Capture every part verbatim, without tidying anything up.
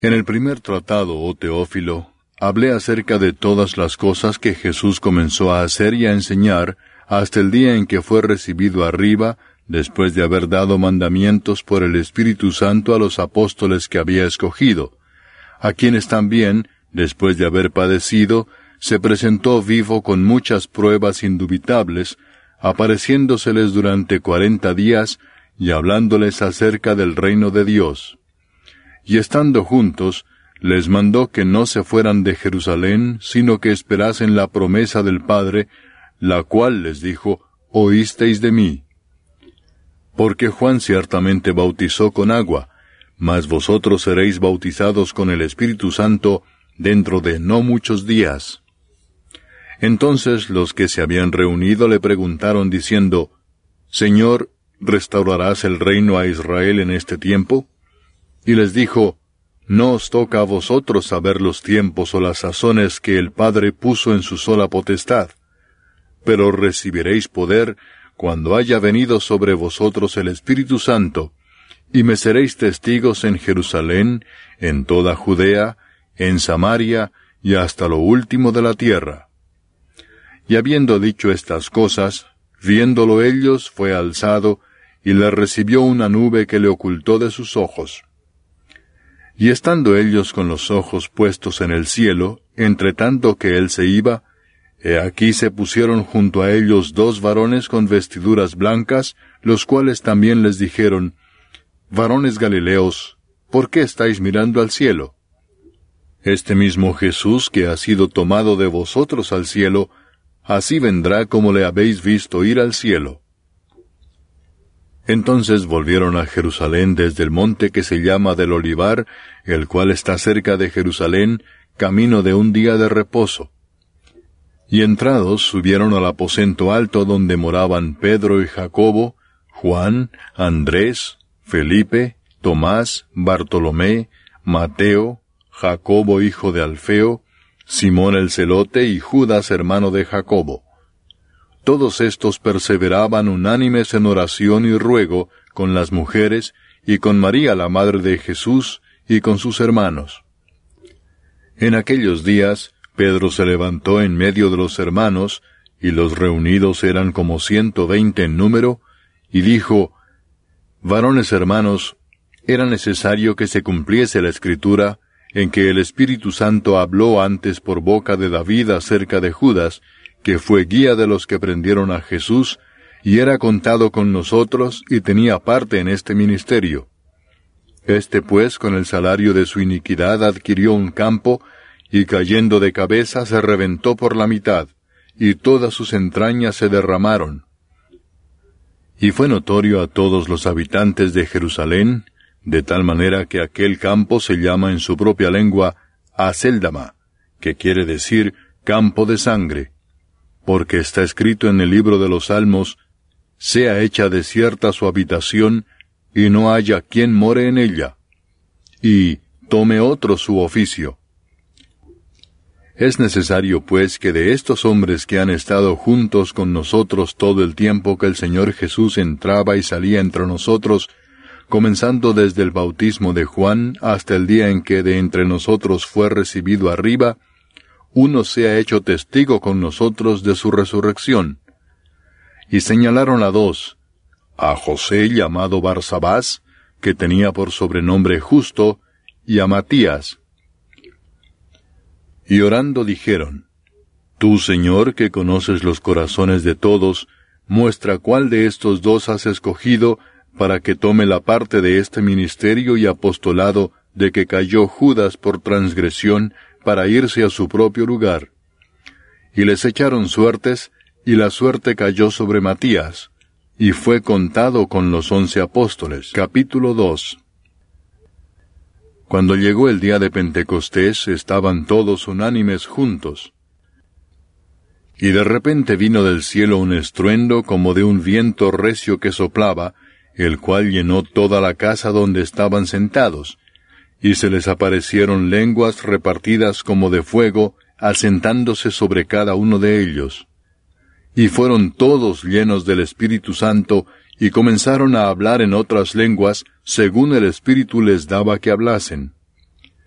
En el primer tratado, oh Teófilo, hablé acerca de todas las cosas que Jesús comenzó a hacer y a enseñar hasta el día en que fue recibido arriba, después de haber dado mandamientos por el Espíritu Santo a los apóstoles que había escogido, a quienes también, después de haber padecido, se presentó vivo con muchas pruebas indubitables, apareciéndoseles durante cuarenta días y hablándoles acerca del reino de Dios. Y estando juntos, les mandó que no se fueran de Jerusalén, sino que esperasen la promesa del Padre, la cual les dijo, oísteis de mí. Porque Juan ciertamente bautizó con agua, mas vosotros seréis bautizados con el Espíritu Santo dentro de no muchos días. Entonces los que se habían reunido le preguntaron diciendo, Señor, ¿restaurarás el reino a Israel en este tiempo? Y les dijo, no os toca a vosotros saber los tiempos o las sazones que el Padre puso en su sola potestad, pero recibiréis poder cuando haya venido sobre vosotros el Espíritu Santo, y me seréis testigos en Jerusalén, en toda Judea, en Samaria, y hasta lo último de la tierra. Y habiendo dicho estas cosas, viéndolo ellos, fue alzado, y le recibió una nube que le ocultó de sus ojos. Y estando ellos con los ojos puestos en el cielo, entre tanto que él se iba, he aquí se pusieron junto a ellos dos varones con vestiduras blancas, los cuales también les dijeron, Varones Galileos, ¿por qué estáis mirando al cielo? Este mismo Jesús que ha sido tomado de vosotros al cielo, así vendrá como le habéis visto ir al cielo. Entonces volvieron a Jerusalén desde el monte que se llama del Olivar, el cual está cerca de Jerusalén, camino de un día de reposo. Y entrados subieron al aposento alto donde moraban Pedro y Jacobo, Juan, Andrés, Felipe, Tomás, Bartolomé, Mateo, Jacobo hijo de Alfeo, Simón el celote y Judas hermano de Jacobo. Todos estos perseveraban unánimes en oración y ruego con las mujeres y con María la madre de Jesús y con sus hermanos. En aquellos días, Pedro se levantó en medio de los hermanos, y los reunidos eran como ciento veinte en número, y dijo, Varones hermanos, era necesario que se cumpliese la Escritura, en que el Espíritu Santo habló antes por boca de David acerca de Judas, que fue guía de los que prendieron a Jesús, y era contado con nosotros, y tenía parte en este ministerio. Este pues con el salario de su iniquidad adquirió un campo, y cayendo de cabeza se reventó por la mitad, y todas sus entrañas se derramaron. Y fue notorio a todos los habitantes de Jerusalén, de tal manera que aquel campo se llama en su propia lengua Acéldama, que quiere decir campo de sangre, porque está escrito en el libro de los Salmos, sea hecha desierta su habitación, y no haya quien more en ella, y tome otro su oficio. Es necesario, pues, que de estos hombres que han estado juntos con nosotros todo el tiempo que el Señor Jesús entraba y salía entre nosotros, comenzando desde el bautismo de Juan hasta el día en que de entre nosotros fue recibido arriba, uno sea hecho testigo con nosotros de su resurrección. Y señalaron a dos, a José llamado Barsabás, que tenía por sobrenombre Justo, y a Matías. Y orando dijeron, Tú, Señor, que conoces los corazones de todos, muestra cuál de estos dos has escogido para que tome la parte de este ministerio y apostolado de que cayó Judas por transgresión para irse a su propio lugar. Y les echaron suertes, y la suerte cayó sobre Matías, y fue contado con los once apóstoles. Capítulo dos. Cuando llegó el día de Pentecostés, estaban todos unánimes juntos. Y de repente vino del cielo un estruendo como de un viento recio que soplaba, el cual llenó toda la casa donde estaban sentados, y se les aparecieron lenguas repartidas como de fuego, asentándose sobre cada uno de ellos. Y fueron todos llenos del Espíritu Santo, y comenzaron a hablar en otras lenguas, según el Espíritu les daba que hablasen.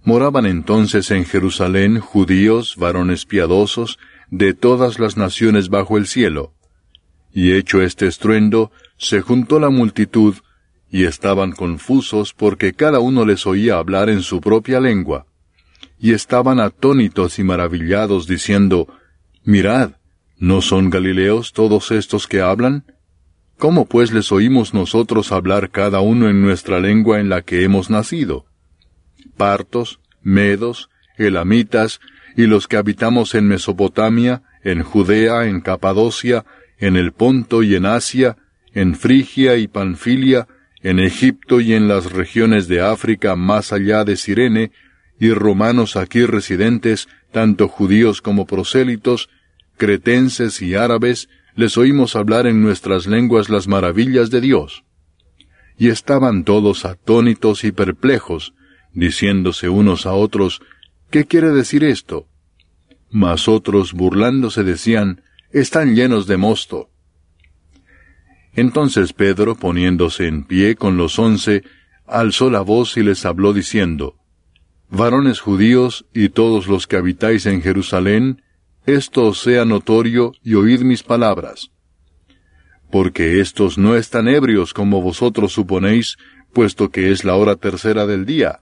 Moraban entonces en Jerusalén judíos, varones piadosos, de todas las naciones bajo el cielo. Y hecho este estruendo, se juntó la multitud, y estaban confusos porque cada uno les oía hablar en su propia lengua. Y estaban atónitos y maravillados, diciendo, Mirad, ¿no son galileos todos estos que hablan? ¿Cómo pues les oímos nosotros hablar cada uno en nuestra lengua en la que hemos nacido? Partos, medos, elamitas, y los que habitamos en Mesopotamia, en Judea, en Capadocia, en el Ponto y en Asia, en Frigia y Panfilia, en Egipto y en las regiones de África más allá de Cirene, y romanos aquí residentes, tanto judíos como prosélitos, cretenses y árabes, les oímos hablar en nuestras lenguas las maravillas de Dios. Y estaban todos atónitos y perplejos, diciéndose unos a otros, ¿qué quiere decir esto? Mas otros, burlándose, decían, están llenos de mosto. Entonces Pedro, poniéndose en pie con los once, alzó la voz y les habló diciendo, Varones judíos y todos los que habitáis en Jerusalén, esto os sea notorio y oíd mis palabras. Porque éstos no están ebrios como vosotros suponéis, puesto que es la hora tercera del día.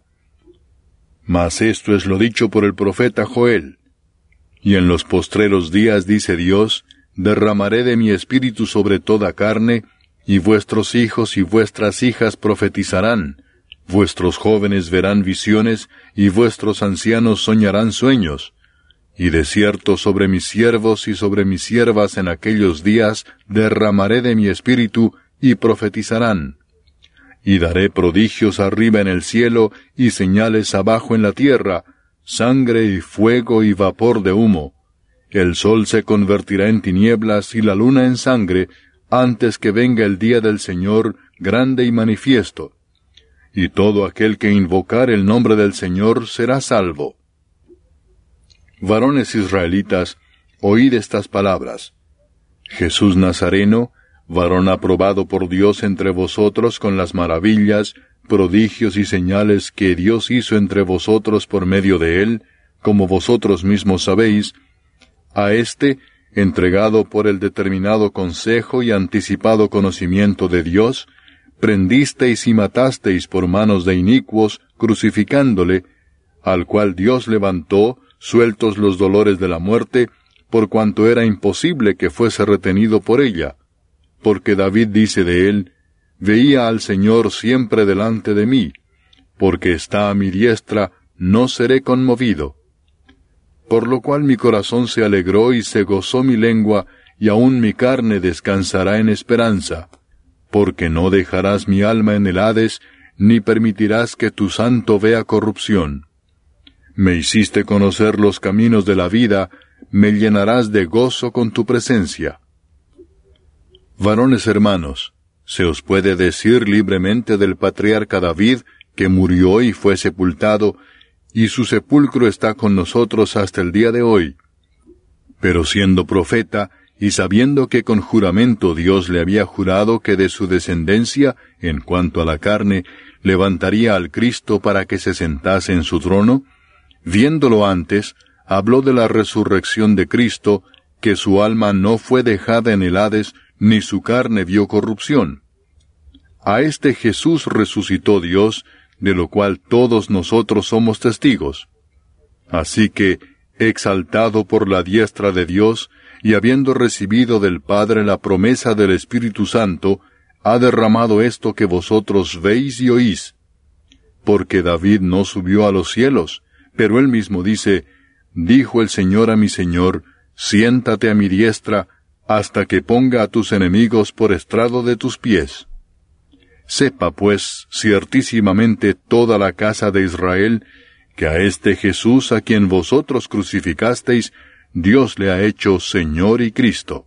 Mas esto es lo dicho por el profeta Joel. Y en los postreros días, dice Dios, derramaré de mi espíritu sobre toda carne, y vuestros hijos y vuestras hijas profetizarán, vuestros jóvenes verán visiones, y vuestros ancianos soñarán sueños. Y de cierto sobre mis siervos y sobre mis siervas en aquellos días derramaré de mi espíritu, y profetizarán. Y daré prodigios arriba en el cielo, y señales abajo en la tierra, sangre y fuego y vapor de humo. El sol se convertirá en tinieblas y la luna en sangre, antes que venga el día del Señor grande y manifiesto. Y todo aquel que invocar el nombre del Señor será salvo. Varones israelitas, oíd estas palabras. Jesús Nazareno, varón aprobado por Dios entre vosotros con las maravillas, prodigios y señales que Dios hizo entre vosotros por medio de él, como vosotros mismos sabéis, a éste, entregado por el determinado consejo y anticipado conocimiento de Dios, prendisteis y matasteis por manos de inicuos, crucificándole, al cual Dios levantó, sueltos los dolores de la muerte, por cuanto era imposible que fuese retenido por ella. Porque David dice de él, Veía al Señor siempre delante de mí, porque está a mi diestra, no seré conmovido. Por lo cual mi corazón se alegró y se gozó mi lengua, y aun mi carne descansará en esperanza, porque no dejarás mi alma en el Hades, ni permitirás que tu santo vea corrupción. Me hiciste conocer los caminos de la vida, me llenarás de gozo con tu presencia. Varones hermanos, se os puede decir libremente del patriarca David, que murió y fue sepultado, y su sepulcro está con nosotros hasta el día de hoy. Pero siendo profeta, y sabiendo que con juramento Dios le había jurado que de su descendencia, en cuanto a la carne, levantaría al Cristo para que se sentase en su trono, viéndolo antes, habló de la resurrección de Cristo, que su alma no fue dejada en el Hades, ni su carne vio corrupción. A este Jesús resucitó Dios, de lo cual todos nosotros somos testigos. Así que, exaltado por la diestra de Dios, y habiendo recibido del Padre la promesa del Espíritu Santo, ha derramado esto que vosotros veis y oís. Porque David no subió a los cielos, pero él mismo dice, Dijo el Señor a mi Señor, Siéntate a mi diestra, hasta que ponga a tus enemigos por estrado de tus pies. Sepa, pues, ciertísimamente toda la casa de Israel, que a este Jesús a quien vosotros crucificasteis, Dios le ha hecho Señor y Cristo.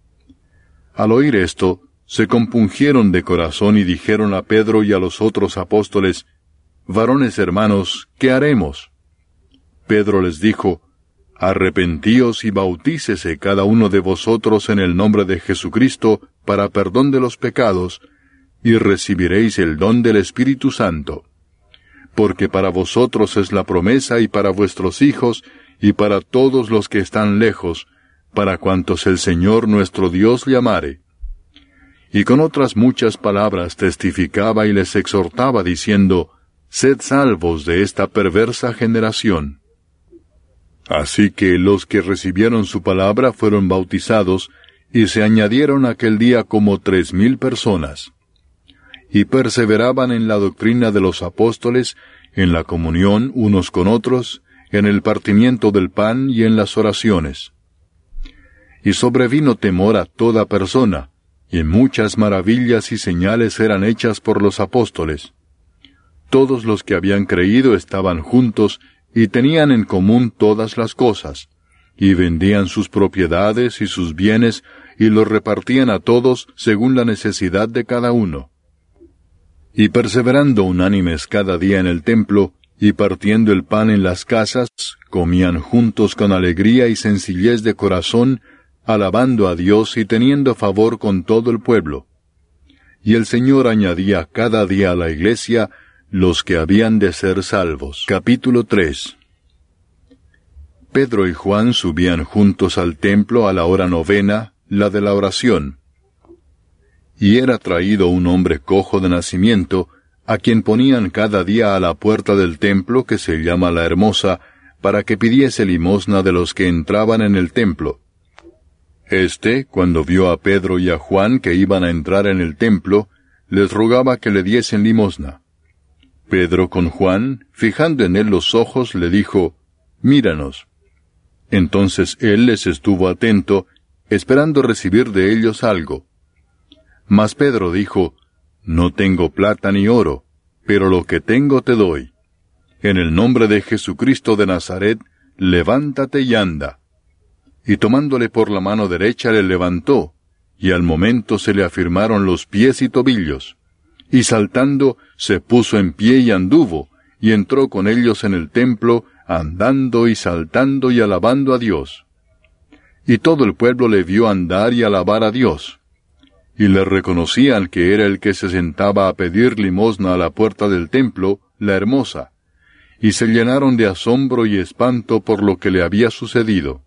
Al oír esto, se compungieron de corazón y dijeron a Pedro y a los otros apóstoles, Varones hermanos, ¿qué haremos? Pedro les dijo, Arrepentíos y bautícese cada uno de vosotros en el nombre de Jesucristo para perdón de los pecados, y recibiréis el don del Espíritu Santo. porque para vosotros es la promesa y para vuestros hijos y para todos los que están lejos, para cuantos el Señor nuestro Dios llamare. Y con otras muchas palabras testificaba y les exhortaba diciendo, Sed salvos de esta perversa generación. Así que los que recibieron su palabra fueron bautizados, y se añadieron aquel día como tres mil personas. Y perseveraban en la doctrina de los apóstoles, en la comunión unos con otros, en el partimiento del pan y en las oraciones. Y sobrevino temor a toda persona, y muchas maravillas y señales eran hechas por los apóstoles. Todos los que habían creído estaban juntos, y tenían en común todas las cosas, y vendían sus propiedades y sus bienes, y los repartían a todos según la necesidad de cada uno. Y perseverando unánimes cada día en el templo, y partiendo el pan en las casas, comían juntos con alegría y sencillez de corazón, alabando a Dios y teniendo favor con todo el pueblo. Y el Señor añadía cada día a la iglesia los que habían de ser salvos. Capítulo tres. Pedro y Juan subían juntos al templo a la hora novena, la de la oración. Y era traído un hombre cojo de nacimiento, a quien ponían cada día a la puerta del templo que se llama la Hermosa, para que pidiese limosna de los que entraban en el templo. Este, cuando vio a Pedro y a Juan que iban a entrar en el templo, les rogaba que le diesen limosna. Pedro con Juan, fijando en él los ojos, le dijo, Míranos. Entonces él les estuvo atento, esperando recibir de ellos algo. Mas Pedro dijo, No tengo plata ni oro, pero lo que tengo te doy. En el nombre de Jesucristo de Nazaret, levántate y anda. Y tomándole por la mano derecha le levantó, y al momento se le afirmaron los pies y tobillos. Y saltando, se puso en pie y anduvo, y entró con ellos en el templo, andando y saltando y alabando a Dios. Y todo el pueblo le vio andar y alabar a Dios. Y le reconocían que era el que se sentaba a pedir limosna a la puerta del templo, la Hermosa, y se llenaron de asombro y espanto por lo que le había sucedido.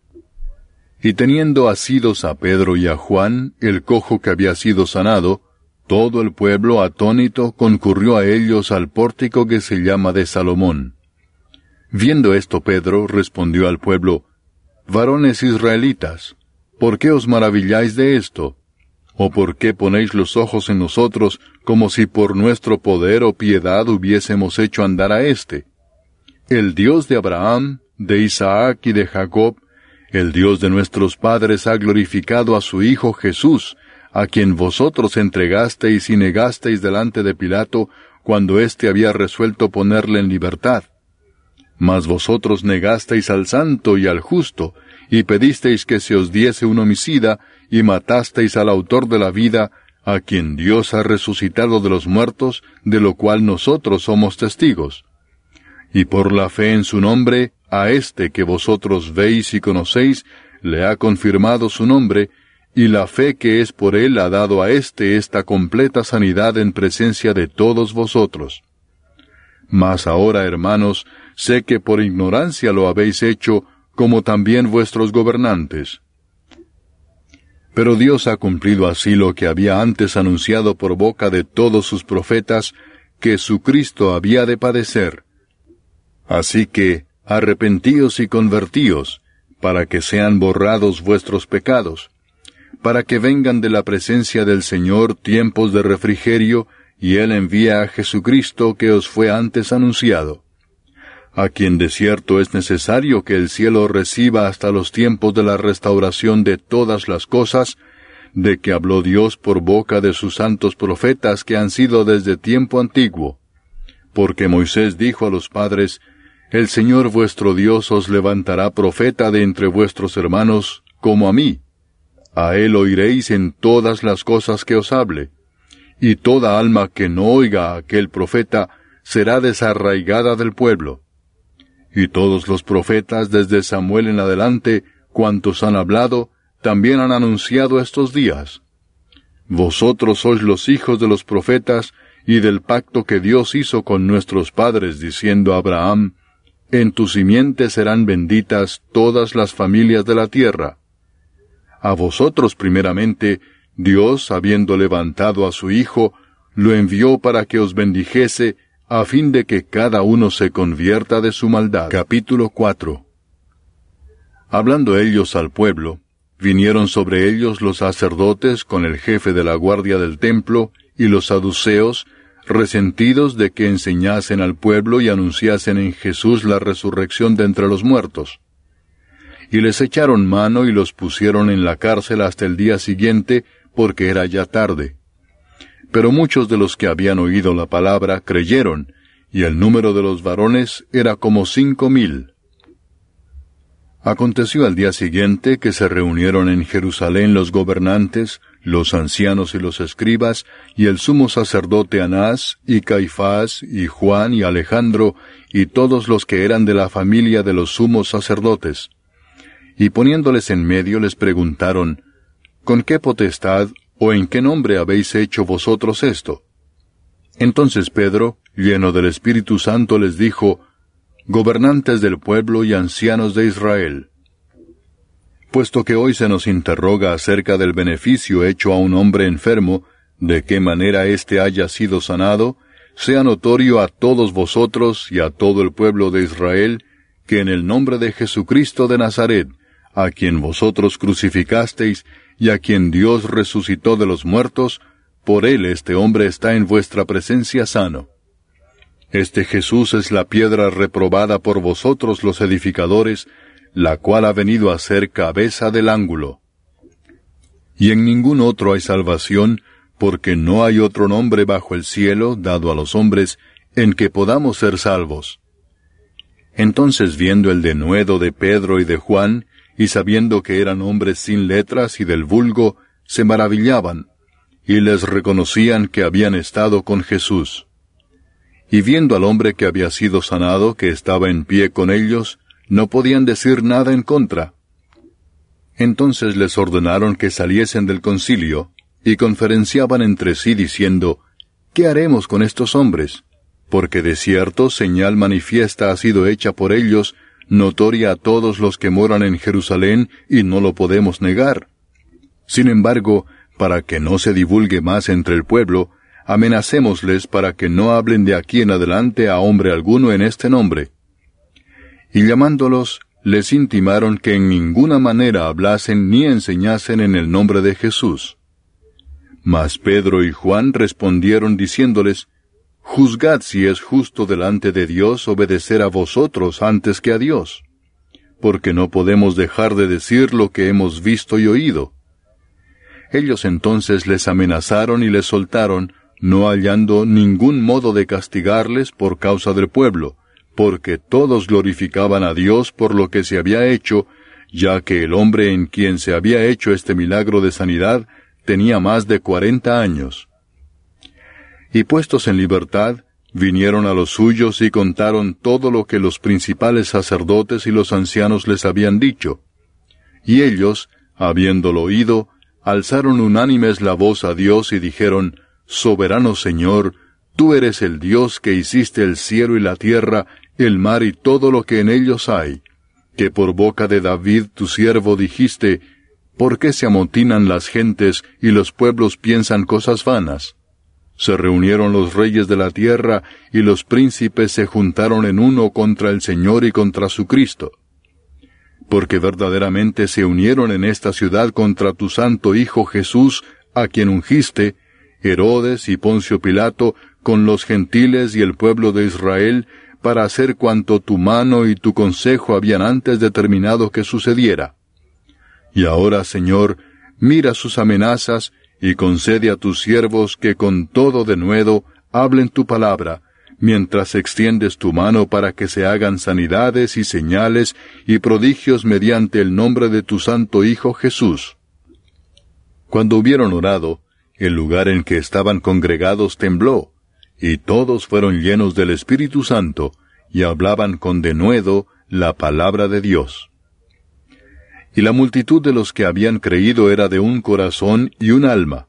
Y teniendo asidos a Pedro y a Juan, el cojo que había sido sanado, todo el pueblo atónito concurrió a ellos al pórtico que se llama de Salomón. Viendo esto Pedro respondió al pueblo, Varones israelitas, ¿por qué os maravilláis de esto? ¿O por qué ponéis los ojos en nosotros como si por nuestro poder o piedad hubiésemos hecho andar a éste? El Dios de Abraham, de Isaac y de Jacob, el Dios de nuestros padres ha glorificado a su Hijo Jesús, a quien vosotros entregasteis y negasteis delante de Pilato, cuando éste había resuelto ponerle en libertad. Mas vosotros negasteis al santo y al justo, y pedisteis que se os diese un homicida, y matasteis al autor de la vida, a quien Dios ha resucitado de los muertos, de lo cual nosotros somos testigos. Y por la fe en su nombre, a este que vosotros veis y conocéis, le ha confirmado su nombre, y la fe que es por él ha dado a éste esta completa sanidad en presencia de todos vosotros. Mas ahora, hermanos, sé que por ignorancia lo habéis hecho, como también vuestros gobernantes. Pero Dios ha cumplido así lo que había antes anunciado por boca de todos sus profetas, que su Cristo había de padecer. Así que, arrepentíos y convertíos, para que sean borrados vuestros pecados, para que vengan de la presencia del Señor tiempos de refrigerio, y Él envía a Jesucristo que os fue antes anunciado, a quien de cierto es necesario que el cielo reciba hasta los tiempos de la restauración de todas las cosas, de que habló Dios por boca de sus santos profetas que han sido desde tiempo antiguo. Porque Moisés dijo a los padres, El Señor vuestro Dios os levantará profeta de entre vuestros hermanos, como a mí. A él oiréis en todas las cosas que os hable. Y toda alma que no oiga a aquel profeta será desarraigada del pueblo. Y todos los profetas desde Samuel en adelante, cuantos han hablado, también han anunciado estos días. Vosotros sois los hijos de los profetas, y del pacto que Dios hizo con nuestros padres, diciendo a Abraham, en tu simiente serán benditas todas las familias de la tierra. A vosotros primeramente, Dios, habiendo levantado a su Hijo, lo envió para que os bendijese, a fin de que cada uno se convierta de su maldad. Capítulo cuatro. Hablando ellos al pueblo, vinieron sobre ellos los sacerdotes con el jefe de la guardia del templo y los saduceos, resentidos de que enseñasen al pueblo y anunciasen en Jesús la resurrección de entre los muertos. Y les echaron mano y los pusieron en la cárcel hasta el día siguiente, porque era ya tarde. Pero muchos de los que habían oído la palabra creyeron, y el número de los varones era como cinco mil. Aconteció al día siguiente que se reunieron en Jerusalén los gobernantes, los ancianos y los escribas, y el sumo sacerdote Anás, y Caifás, y Juan, y Alejandro, y todos los que eran de la familia de los sumos sacerdotes. Y poniéndoles en medio les preguntaron, ¿con qué potestad o en qué nombre habéis hecho vosotros esto? Entonces Pedro, lleno del Espíritu Santo, les dijo, Gobernantes del pueblo y ancianos de Israel, puesto que hoy se nos interroga acerca del beneficio hecho a un hombre enfermo, de qué manera éste haya sido sanado, sea notorio a todos vosotros y a todo el pueblo de Israel, que en el nombre de Jesucristo de Nazaret, a quien vosotros crucificasteis y a quien Dios resucitó de los muertos, por él este hombre está en vuestra presencia sano. Este Jesús es la piedra reprobada por vosotros los edificadores, la cual ha venido a ser cabeza del ángulo. Y en ningún otro hay salvación, porque no hay otro nombre bajo el cielo, dado a los hombres, en que podamos ser salvos. Entonces, viendo el denuedo de Pedro y de Juan, y sabiendo que eran hombres sin letras y del vulgo, se maravillaban, y les reconocían que habían estado con Jesús. Y viendo al hombre que había sido sanado, que estaba en pie con ellos, no podían decir nada en contra. Entonces les ordenaron que saliesen del concilio, y conferenciaban entre sí diciendo, ¿qué haremos con estos hombres? Porque de cierto señal manifiesta ha sido hecha por ellos, notoria a todos los que moran en Jerusalén, y no lo podemos negar. Sin embargo, para que no se divulgue más entre el pueblo, amenacémosles para que no hablen de aquí en adelante a hombre alguno en este nombre. Y llamándolos, les intimaron que en ninguna manera hablasen ni enseñasen en el nombre de Jesús. Mas Pedro y Juan respondieron diciéndoles, Juzgad si es justo delante de Dios obedecer a vosotros antes que a Dios, porque no podemos dejar de decir lo que hemos visto y oído. Ellos entonces les amenazaron y les soltaron, no hallando ningún modo de castigarles por causa del pueblo, porque todos glorificaban a Dios por lo que se había hecho, ya que el hombre en quien se había hecho este milagro de sanidad tenía más de cuarenta años. Y puestos en libertad, vinieron a los suyos y contaron todo lo que los principales sacerdotes y los ancianos les habían dicho. Y ellos, habiéndolo oído, alzaron unánimes la voz a Dios y dijeron, Soberano Señor, tú eres el Dios que hiciste el cielo y la tierra, el mar y todo lo que en ellos hay, que por boca de David tu siervo dijiste, ¿por qué se amotinan las gentes y los pueblos piensan cosas vanas? Se reunieron los reyes de la tierra y los príncipes se juntaron en uno contra el Señor y contra su Cristo. Porque verdaderamente se unieron en esta ciudad contra tu santo Hijo Jesús, a quien ungiste, Herodes y Poncio Pilato, con los gentiles y el pueblo de Israel, para hacer cuanto tu mano y tu consejo habían antes determinado que sucediera. Y ahora, Señor, mira sus amenazas, y concede a tus siervos que con todo denuedo hablen tu palabra, mientras extiendes tu mano para que se hagan sanidades y señales y prodigios mediante el nombre de tu santo Hijo Jesús. Cuando hubieron orado, el lugar en que estaban congregados tembló, y todos fueron llenos del Espíritu Santo, y hablaban con denuedo la palabra de Dios. Y la multitud de los que habían creído era de un corazón y un alma,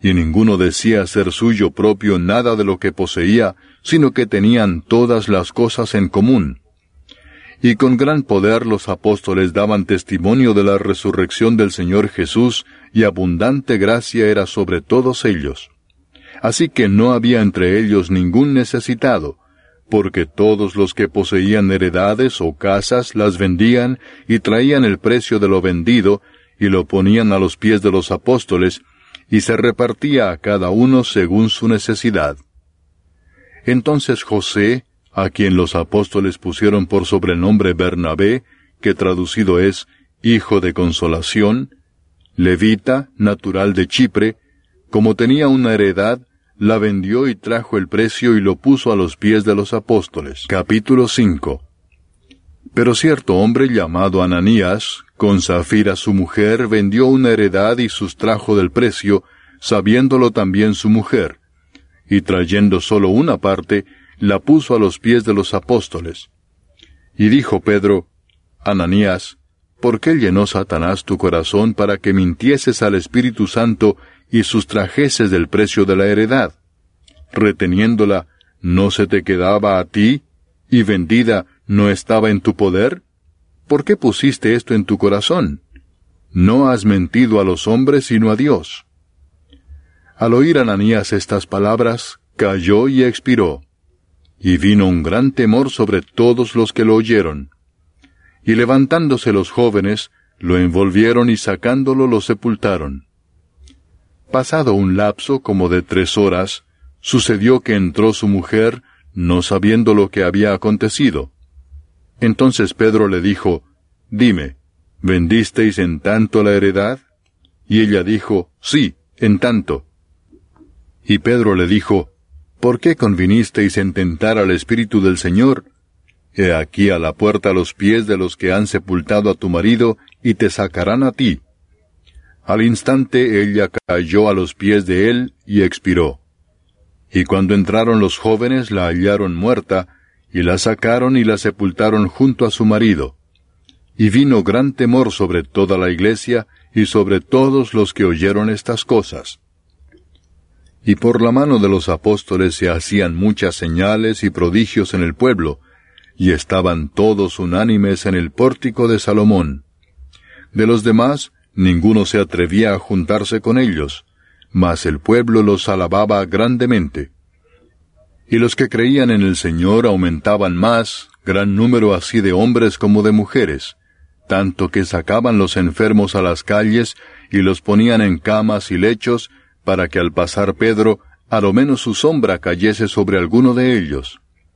y ninguno decía ser suyo propio nada de lo que poseía, sino que tenían todas las cosas en común. Y con gran poder los apóstoles daban testimonio de la resurrección del Señor Jesús, y abundante gracia era sobre todos ellos. Así que no había entre ellos ningún necesitado, porque todos los que poseían heredades o casas las vendían y traían el precio de lo vendido, y lo ponían a los pies de los apóstoles, y se repartía a cada uno según su necesidad. Entonces José, a quien los apóstoles pusieron por sobrenombre Bernabé, que traducido es Hijo de Consolación, levita, natural de Chipre, como tenía una heredad, la vendió y trajo el precio y lo puso a los pies de los apóstoles. Capítulo cinco. Pero cierto hombre llamado Ananías, con Zafira su mujer, vendió una heredad y sustrajo del precio, sabiéndolo también su mujer, y trayendo solo una parte, la puso a los pies de los apóstoles. Y dijo Pedro, Ananías, ¿por qué llenó Satanás tu corazón para que mintieses al Espíritu Santo y sustrajeses del precio de la heredad? Reteniéndola, ¿no se te quedaba a ti? ¿Y vendida no estaba en tu poder? ¿Por qué pusiste esto en tu corazón? No has mentido a los hombres sino a Dios. Al oír Ananías estas palabras, cayó y expiró. Y vino un gran temor sobre todos los que lo oyeron. Y levantándose los jóvenes, lo envolvieron y sacándolo lo sepultaron. Pasado un lapso como de tres horas, sucedió que entró su mujer, no sabiendo lo que había acontecido. Entonces Pedro le dijo, Dime, ¿vendisteis en tanto la heredad? Y ella dijo, Sí, en tanto. Y Pedro le dijo, ¿por qué convinisteis en tentar al Espíritu del Señor? He aquí a la puerta los pies de los que han sepultado a tu marido, y te sacarán a ti. Al instante ella cayó a los pies de él, y expiró. Y cuando entraron los jóvenes la hallaron muerta, y la sacaron y la sepultaron junto a su marido. Y vino gran temor sobre toda la iglesia, y sobre todos los que oyeron estas cosas. Y por la mano de los apóstoles se hacían muchas señales y prodigios en el pueblo, y estaban todos unánimes en el pórtico de Salomón. De los demás, ninguno se atrevía a juntarse con ellos, mas el pueblo los alababa grandemente. Y los que creían en el Señor aumentaban más, gran número así de hombres como de mujeres, tanto que sacaban los enfermos a las calles y los ponían en camas y lechos, para que al pasar Pedro, a lo menos su sombra cayese sobre alguno de ellos.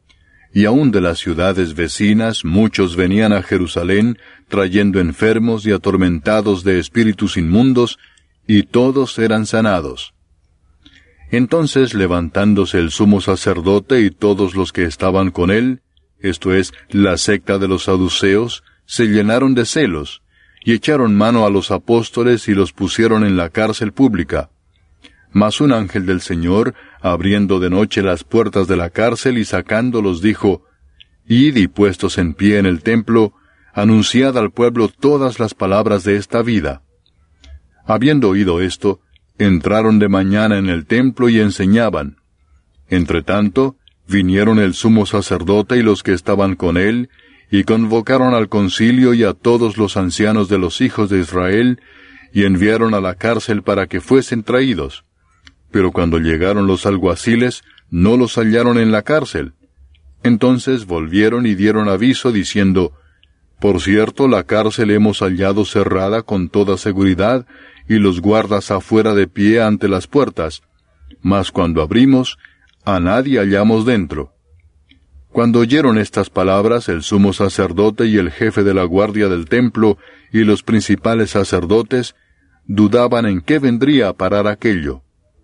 Y aun de las ciudades vecinas muchos venían a Jerusalén, trayendo enfermos y atormentados de espíritus inmundos, y todos eran sanados. Entonces, levantándose el sumo sacerdote y todos los que estaban con él, esto es, la secta de los saduceos, se llenaron de celos, y echaron mano a los apóstoles y los pusieron en la cárcel pública. Mas un ángel del Señor, abriendo de noche las puertas de la cárcel y sacándolos, dijo, Id y puestos en pie en el templo, anunciad al pueblo todas las palabras de esta vida. Habiendo oído esto, entraron de mañana en el templo y enseñaban. Entretanto, vinieron el sumo sacerdote y los que estaban con él, y convocaron al concilio y a todos los ancianos de los hijos de Israel, y enviaron a la cárcel para que fuesen traídos. Pero cuando llegaron los alguaciles, no los hallaron en la cárcel. Entonces volvieron y dieron aviso diciendo, Por cierto, la cárcel hemos hallado cerrada con toda seguridad, y los guardas afuera de pie ante las puertas. Mas cuando abrimos, a nadie hallamos dentro. Cuando oyeron estas palabras, el sumo sacerdote y el jefe de la guardia del templo y los principales sacerdotes dudaban en qué vendría a parar aquello.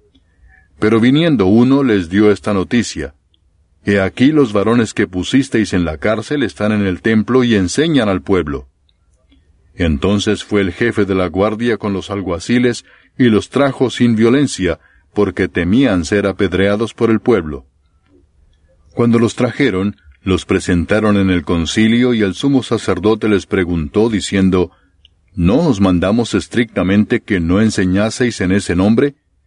Pero viniendo uno les dio esta noticia: He aquí los varones que pusisteis en la cárcel están en el templo y enseñan al pueblo. Entonces fue el jefe de la guardia con los alguaciles y los trajo sin violencia, porque temían ser apedreados por el pueblo. Cuando los trajeron, los presentaron en el concilio y el sumo sacerdote les preguntó diciendo, ¿No os mandamos estrictamente que no enseñaseis en ese nombre?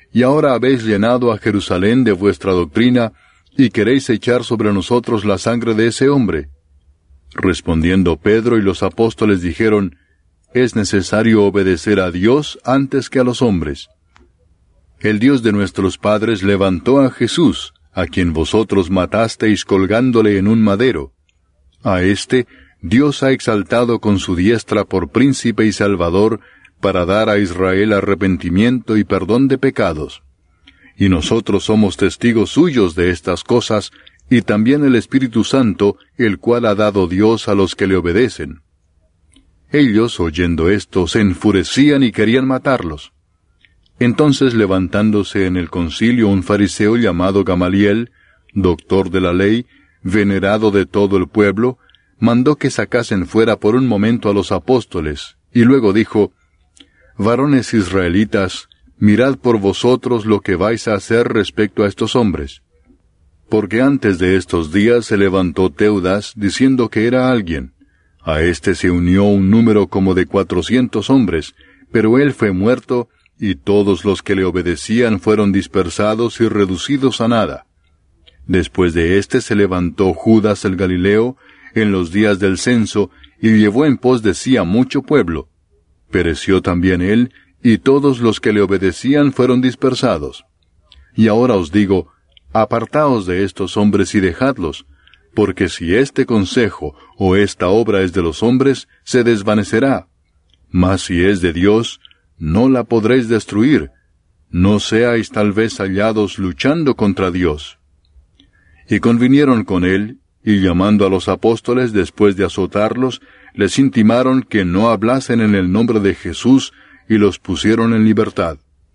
y ahora habéis llenado a Jerusalén de vuestra doctrina, y queréis echar sobre nosotros la sangre de ese hombre. Respondiendo Pedro y los apóstoles dijeron, es necesario obedecer a Dios antes que a los hombres. El Dios de nuestros padres levantó a Jesús, a quien vosotros matasteis colgándole en un madero. A éste Dios ha exaltado con su diestra por príncipe y salvador, para dar a Israel arrepentimiento y perdón de pecados. Y nosotros somos testigos suyos de estas cosas, y también el Espíritu Santo, el cual ha dado Dios a los que le obedecen. Ellos, oyendo esto, se enfurecían y querían matarlos. Entonces, levantándose en el concilio un fariseo llamado Gamaliel, doctor de la ley, venerado de todo el pueblo, mandó que sacasen fuera por un momento a los apóstoles, y luego dijo, varones israelitas, mirad por vosotros lo que vais a hacer respecto a estos hombres. Porque antes de estos días se levantó Teudas, diciendo que era alguien. A éste se unió un número como de cuatrocientos hombres, pero él fue muerto, y todos los que le obedecían fueron dispersados y reducidos a nada. Después de éste se levantó Judas el Galileo, en los días del censo, y llevó en pos de sí a mucho pueblo. Pereció también él, y todos los que le obedecían fueron dispersados. Y ahora os digo, apartaos de estos hombres y dejadlos, porque si este consejo o esta obra es de los hombres, se desvanecerá. Mas si es de Dios, no la podréis destruir. No seáis tal vez hallados luchando contra Dios. Y convinieron con él, y llamando a los apóstoles después de azotarlos, les intimaron que no hablasen en el nombre de Jesús, y los pusieron en libertad.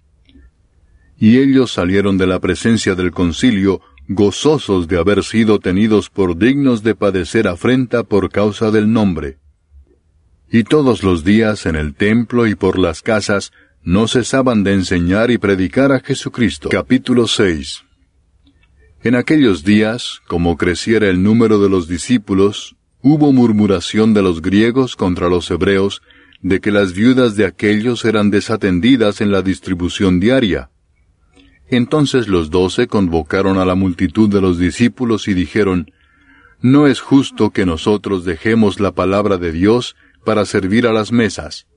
Y ellos salieron de la presencia del concilio, gozosos de haber sido tenidos por dignos de padecer afrenta por causa del nombre. Y todos los días en el templo y por las casas no cesaban de enseñar y predicar a Jesucristo. Capítulo seis. En aquellos días, como creciera el número de los discípulos, hubo murmuración de los griegos contra los hebreos, de que las viudas de aquellos eran desatendidas en la distribución diaria. Entonces los doce convocaron a la multitud de los discípulos y dijeron, no es justo que nosotros dejemos la palabra de Dios para servir a las mesas.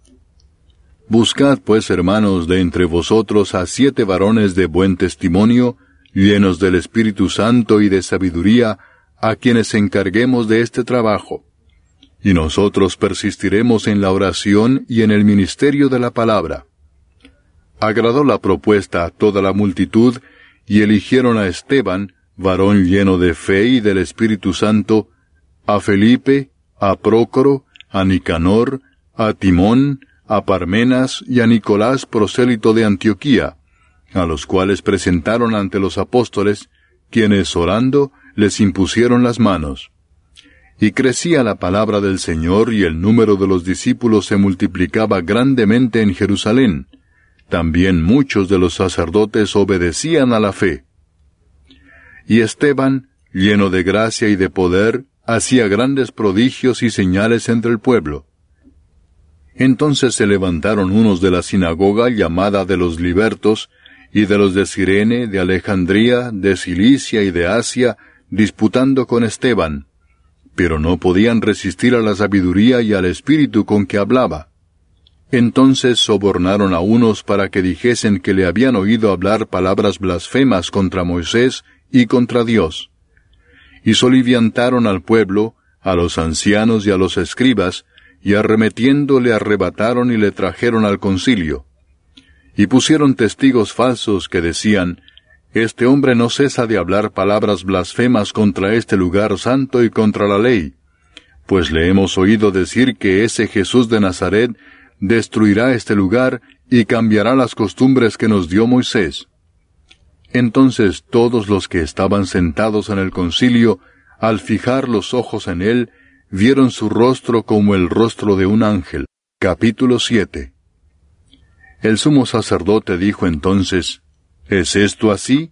Buscad pues, hermanos, de entre vosotros a siete varones de buen testimonio, llenos del Espíritu Santo y de sabiduría, a quienes encarguemos de este trabajo. Y nosotros persistiremos en la oración y en el ministerio de la palabra. Agradó la propuesta a toda la multitud, y eligieron a Esteban, varón lleno de fe y del Espíritu Santo, a Felipe, a Prócoro, a Nicanor, a Timón, a Parmenas y a Nicolás prosélito de Antioquía, a los cuales presentaron ante los apóstoles, quienes orando les impusieron las manos. Y crecía la palabra del Señor, y el número de los discípulos se multiplicaba grandemente en Jerusalén. También muchos de los sacerdotes obedecían a la fe. Y Esteban, lleno de gracia y de poder, hacía grandes prodigios y señales entre el pueblo. Entonces se levantaron unos de la sinagoga llamada de los libertos, y de los de Cirene, de Alejandría, de Cilicia y de Asia, disputando con Esteban, pero no podían resistir a la sabiduría y al espíritu con que hablaba. Entonces sobornaron a unos para que dijesen que le habían oído hablar palabras blasfemas contra Moisés y contra Dios. Y soliviantaron al pueblo, a los ancianos y a los escribas, y arremetiendo le arrebataron y le trajeron al concilio. Y pusieron testigos falsos que decían, este hombre no cesa de hablar palabras blasfemas contra este lugar santo y contra la ley, pues le hemos oído decir que ese Jesús de Nazaret destruirá este lugar y cambiará las costumbres que nos dio Moisés. Entonces todos los que estaban sentados en el concilio, al fijar los ojos en él, vieron su rostro como el rostro de un ángel. Capítulo siete. El sumo sacerdote dijo entonces, ¿es esto así?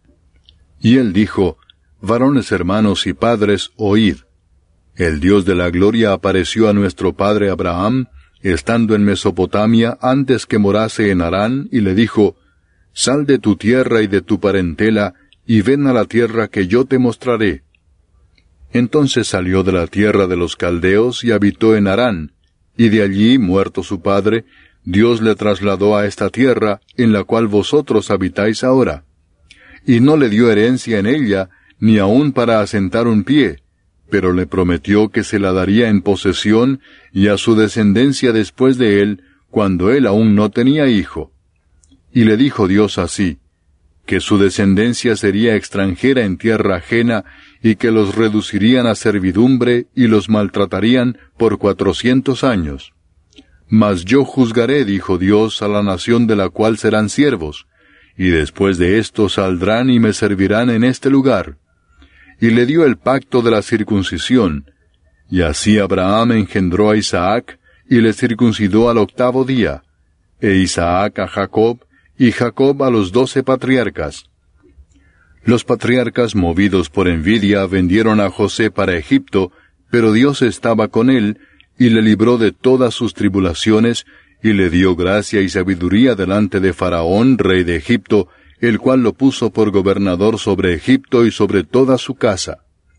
Y él dijo, varones hermanos y padres, oíd. El Dios de la gloria apareció a nuestro padre Abraham, estando en Mesopotamia antes que morase en Harán, y le dijo, Sal de tu tierra y de tu parentela, y ven a la tierra que yo te mostraré. Entonces salió de la tierra de los caldeos y habitó en Harán, y de allí, muerto su padre, Dios le trasladó a esta tierra, en la cual vosotros habitáis ahora. Y no le dio herencia en ella, ni aun para asentar un pie, pero le prometió que se la daría en posesión y a su descendencia después de él, cuando él aún no tenía hijo. Y le dijo Dios así, que su descendencia sería extranjera en tierra ajena, y que los reducirían a servidumbre y los maltratarían por cuatrocientos años. Mas yo juzgaré, dijo Dios, a la nación de la cual serán siervos, y después de esto saldrán y me servirán en este lugar. Y le dio el pacto de la circuncisión, y así Abraham engendró a Isaac, y le circuncidó al octavo día, e Isaac a Jacob, y Jacob a los doce patriarcas. Los patriarcas, movidos por envidia, vendieron a José para Egipto, pero Dios estaba con él, y le libró de todas sus tribulaciones, y le dio gracia y sabiduría delante de Faraón, rey de Egipto, el cual lo puso por gobernador sobre Egipto y sobre toda su casa.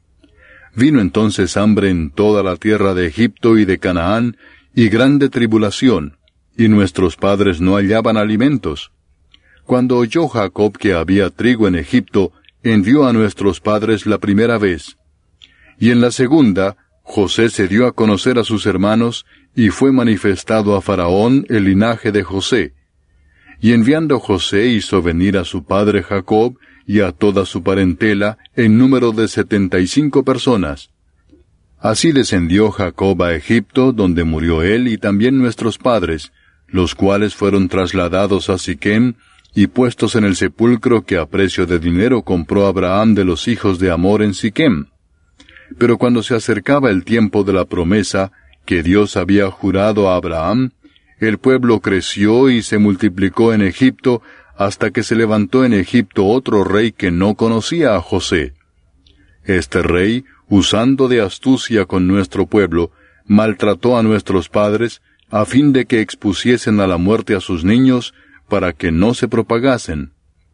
Vino entonces hambre en toda la tierra de Egipto y de Canaán, y grande tribulación, y nuestros padres no hallaban alimentos. Cuando oyó Jacob que había trigo en Egipto, envió a nuestros padres la primera vez. Y en la segunda, José se dio a conocer a sus hermanos, y fue manifestado a Faraón el linaje de José. Y enviando José hizo venir a su padre Jacob y a toda su parentela, en número de setenta y cinco personas. Así descendió Jacob a Egipto, donde murió él y también nuestros padres, los cuales fueron trasladados a Siquem, y puestos en el sepulcro que a precio de dinero compró Abraham de los hijos de Amor en Siquem. Pero cuando se acercaba el tiempo de la promesa, que Dios había jurado a Abraham, el pueblo creció y se multiplicó en Egipto, hasta que se levantó en Egipto otro rey que no conocía a José. Este rey, usando de astucia con nuestro pueblo, maltrató a nuestros padres, a fin de que expusiesen a la muerte a sus niños, para que no se propagasen.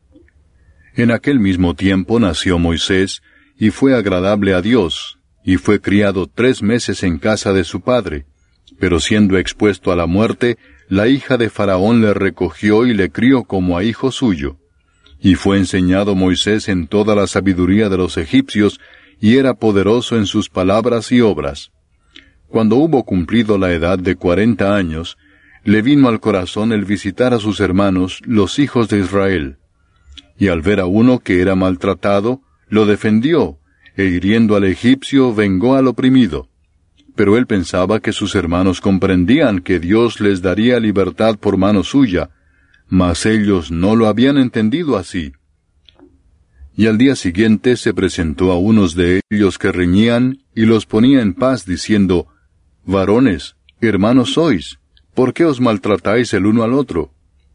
En aquel mismo tiempo nació Moisés, y fue agradable a Dios, y fue criado tres meses en casa de su padre. Pero siendo expuesto a la muerte, la hija de Faraón le recogió y le crió como a hijo suyo. Y fue enseñado Moisés en toda la sabiduría de los egipcios, y era poderoso en sus palabras y obras. Cuando hubo cumplido la edad de cuarenta años, le vino al corazón el visitar a sus hermanos, los hijos de Israel. Y al ver a uno que era maltratado, lo defendió, e hiriendo al egipcio vengó al oprimido. Pero él pensaba que sus hermanos comprendían que Dios les daría libertad por mano suya, mas ellos no lo habían entendido así. Y al día siguiente se presentó a unos de ellos que reñían, y los ponía en paz, diciendo, «Varones, hermanos sois, ¿por qué os maltratáis el uno al otro?»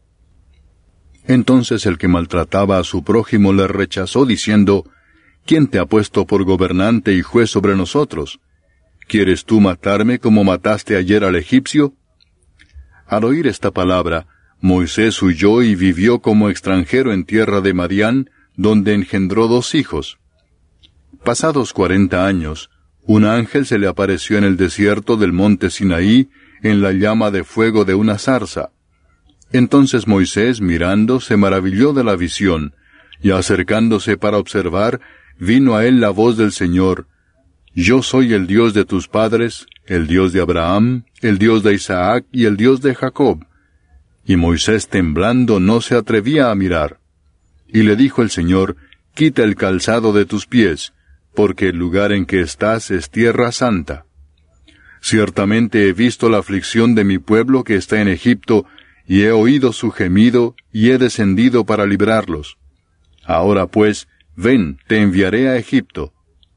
Entonces el que maltrataba a su prójimo le rechazó, diciendo, «¿Quién te ha puesto por gobernante y juez sobre nosotros? ¿Quieres tú matarme como mataste ayer al egipcio?» Al oír esta palabra, Moisés huyó y vivió como extranjero en tierra de Madián, donde engendró dos hijos. Pasados cuarenta años, un ángel se le apareció en el desierto del monte Sinaí, en la llama de fuego de una zarza. Entonces Moisés, mirando, se maravilló de la visión, y acercándose para observar, vino a él la voz del Señor: «Yo soy el Dios de tus padres, el Dios de Abraham, el Dios de Isaac y el Dios de Jacob». Y Moisés, temblando, no se atrevía a mirar. Y le dijo el Señor: «Quita el calzado de tus pies, porque el lugar en que estás es tierra santa. Ciertamente he visto la aflicción de mi pueblo que está en Egipto, y he oído su gemido, y he descendido para librarlos. Ahora pues, ven, te enviaré a Egipto».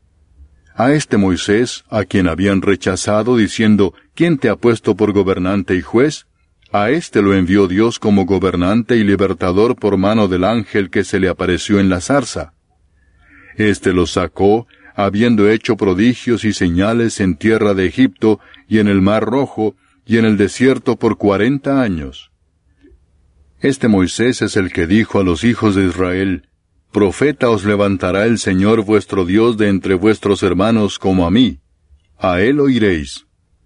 A este Moisés, a quien habían rechazado, diciendo, «¿Quién te ha puesto por gobernante y juez?», a éste lo envió Dios como gobernante y libertador por mano del ángel que se le apareció en la zarza. Este lo sacó, habiendo hecho prodigios y señales en tierra de Egipto, y en el mar Rojo, y en el desierto por cuarenta años. Este Moisés es el que dijo a los hijos de Israel, Profeta os levantará el Señor vuestro Dios de entre vuestros hermanos como a mí. A él oiréis.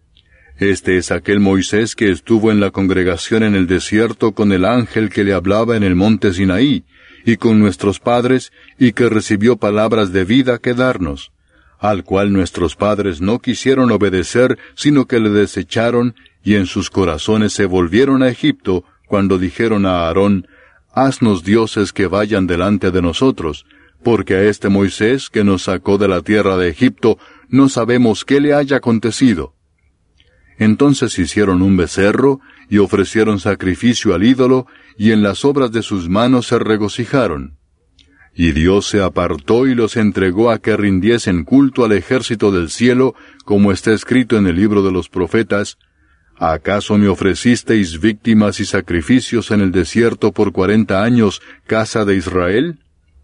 Este es aquel Moisés que estuvo en la congregación en el desierto con el ángel que le hablaba en el monte Sinaí, y con nuestros padres, y que recibió palabras de vida que darnos, al cual nuestros padres no quisieron obedecer, sino que le desecharon, y en sus corazones se volvieron a Egipto, cuando dijeron a Aarón, Haznos dioses que vayan delante de nosotros, porque a este Moisés, que nos sacó de la tierra de Egipto, no sabemos qué le haya acontecido. Entonces hicieron un becerro, y ofrecieron sacrificio al ídolo, y en las obras de sus manos se regocijaron. Y Dios se apartó y los entregó a que rindiesen culto al ejército del cielo, como está escrito en el libro de los profetas, ¿Acaso me ofrecisteis víctimas y sacrificios en el desierto por cuarenta años, casa de Israel?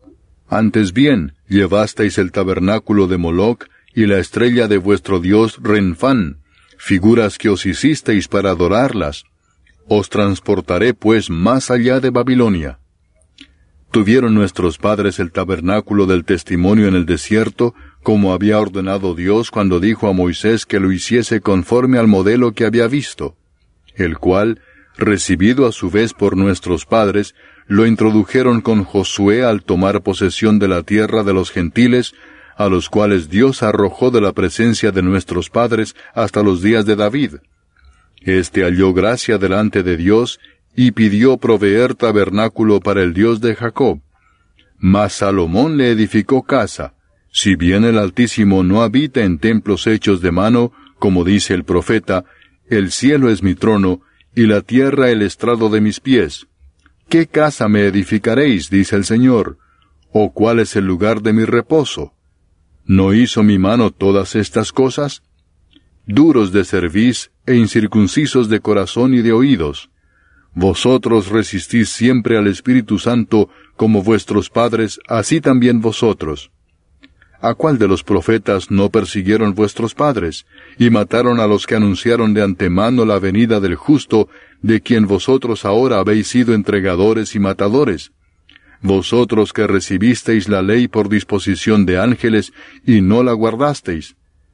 Antes bien, llevasteis el tabernáculo de Moloc y la estrella de vuestro dios Renfán, figuras que os hicisteis para adorarlas. Os transportaré pues más allá de Babilonia. Tuvieron nuestros padres el tabernáculo del testimonio en el desierto, como había ordenado Dios cuando dijo a Moisés que lo hiciese conforme al modelo que había visto, el cual, recibido a su vez por nuestros padres, lo introdujeron con Josué al tomar posesión de la tierra de los gentiles, a los cuales Dios arrojó de la presencia de nuestros padres hasta los días de David. Este halló gracia delante de Dios, y pidió proveer tabernáculo para el Dios de Jacob. Mas Salomón le edificó casa, si bien el Altísimo no habita en templos hechos de mano, como dice el profeta, el cielo es mi trono, y la tierra el estrado de mis pies. ¿Qué casa me edificaréis? Dice el Señor. ¿O cuál es el lugar de mi reposo? ¿No hizo mi mano todas estas cosas? Duros de cerviz e incircuncisos de corazón y de oídos. Vosotros resistís siempre al Espíritu Santo, como vuestros padres, así también vosotros. ¿A cuál de los profetas no persiguieron vuestros padres, y mataron a los que anunciaron de antemano la venida del justo, de quien vosotros ahora habéis sido entregadores y matadores? Vosotros que recibisteis la ley por disposición de ángeles, y no la guardasteis.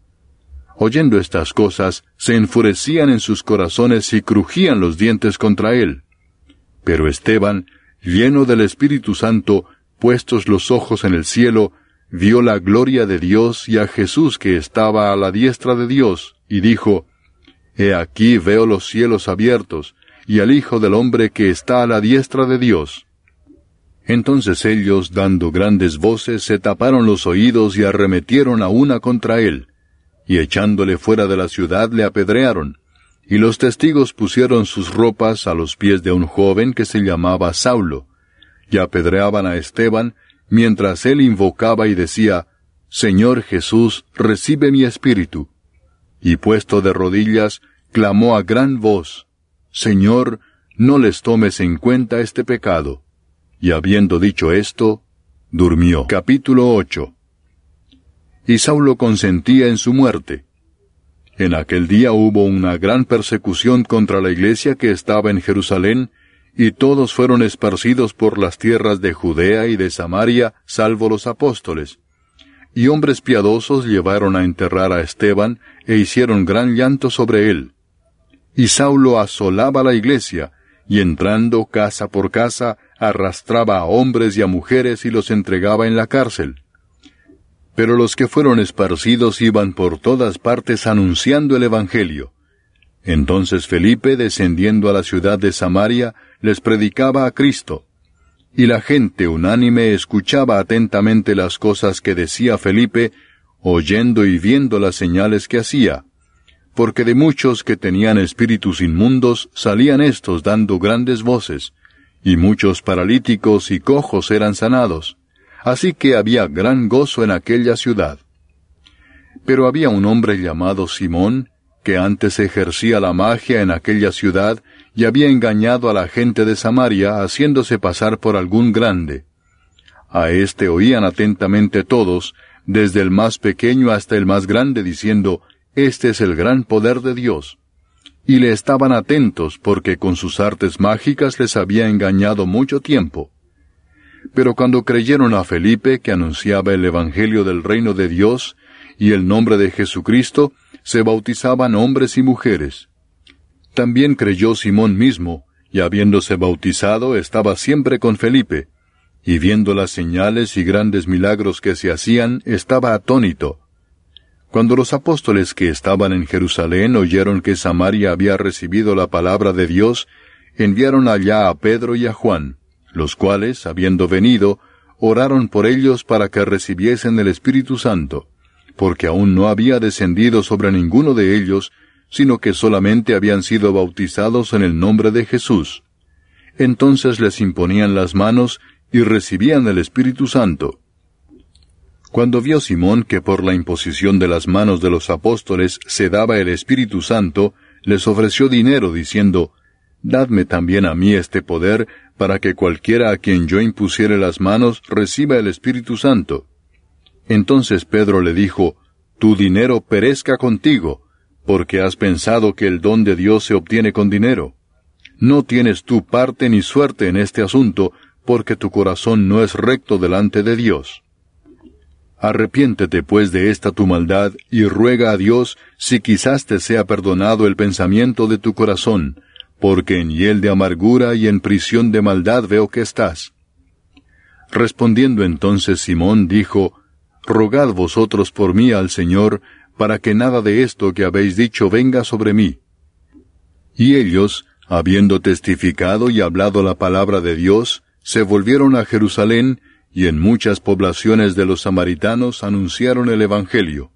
Oyendo estas cosas, se enfurecían en sus corazones y crujían los dientes contra él. Pero Esteban, lleno del Espíritu Santo, puestos los ojos en el cielo, vio la gloria de Dios y a Jesús que estaba a la diestra de Dios, y dijo, He aquí veo los cielos abiertos, y al Hijo del Hombre que está a la diestra de Dios. Entonces ellos, dando grandes voces, se taparon los oídos y arremetieron a una contra él, y echándole fuera de la ciudad le apedrearon, y los testigos pusieron sus ropas a los pies de un joven que se llamaba Saulo, y apedreaban a Esteban, mientras él invocaba y decía, Señor Jesús, recibe mi espíritu. Y puesto de rodillas, clamó a gran voz, Señor, no les tomes en cuenta este pecado. Y habiendo dicho esto, durmió. Capítulo ocho. Y Saulo consentía en su muerte. En aquel día hubo una gran persecución contra la iglesia que estaba en Jerusalén, y todos fueron esparcidos por las tierras de Judea y de Samaria, salvo los apóstoles. Y hombres piadosos llevaron a enterrar a Esteban, e hicieron gran llanto sobre él. Y Saulo asolaba la iglesia, y entrando casa por casa, arrastraba a hombres y a mujeres y los entregaba en la cárcel. Pero los que fueron esparcidos iban por todas partes anunciando el Evangelio. Entonces Felipe, descendiendo a la ciudad de Samaria, les predicaba a Cristo. Y la gente unánime escuchaba atentamente las cosas que decía Felipe, oyendo y viendo las señales que hacía. Porque de muchos que tenían espíritus inmundos salían éstos dando grandes voces, y muchos paralíticos y cojos eran sanados. Así que había gran gozo en aquella ciudad. Pero había un hombre llamado Simón, que antes ejercía la magia en aquella ciudad, y había engañado a la gente de Samaria, haciéndose pasar por algún grande. A éste oían atentamente todos, desde el más pequeño hasta el más grande, diciendo, Este es el gran poder de Dios. y le estaban atentos porque con sus artes mágicas les había engañado mucho tiempo. Pero cuando creyeron a Felipe, que anunciaba el Evangelio del reino de Dios y el nombre de Jesucristo, se bautizaban hombres y mujeres. También creyó Simón mismo, y habiéndose bautizado estaba siempre con Felipe, y viendo las señales y grandes milagros que se hacían, estaba atónito. Cuando los apóstoles que estaban en Jerusalén oyeron que Samaria había recibido la palabra de Dios, enviaron allá a Pedro y a Juan, los cuales, habiendo venido, oraron por ellos para que recibiesen el Espíritu Santo, porque aún no había descendido sobre ninguno de ellos, sino que solamente habían sido bautizados en el nombre de Jesús. Entonces les imponían las manos y recibían el Espíritu Santo. Cuando vio Simón que por la imposición de las manos de los apóstoles se daba el Espíritu Santo, les ofreció dinero, diciendo, «Dadme también a mí este poder, para que cualquiera a quien yo impusiere las manos reciba el Espíritu Santo». Entonces Pedro le dijo, «Tu dinero perezca contigo, porque has pensado que el don de Dios se obtiene con dinero. No tienes tú parte ni suerte en este asunto, porque tu corazón no es recto delante de Dios. Arrepiéntete pues de esta tu maldad, y ruega a Dios si quizás te sea perdonado el pensamiento de tu corazón, porque en hiel de amargura y en prisión de maldad veo que estás». Respondiendo entonces Simón dijo, «Rogad vosotros por mí al Señor, para que nada de esto que habéis dicho venga sobre mí». Y ellos, habiendo testificado y hablado la palabra de Dios, se volvieron a Jerusalén, y en muchas poblaciones de los samaritanos anunciaron el Evangelio.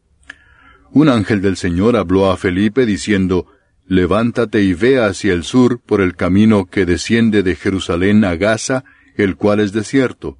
Un ángel del Señor habló a Felipe diciendo, «Levántate y ve hacia el sur por el camino que desciende de Jerusalén a Gaza, el cual es desierto».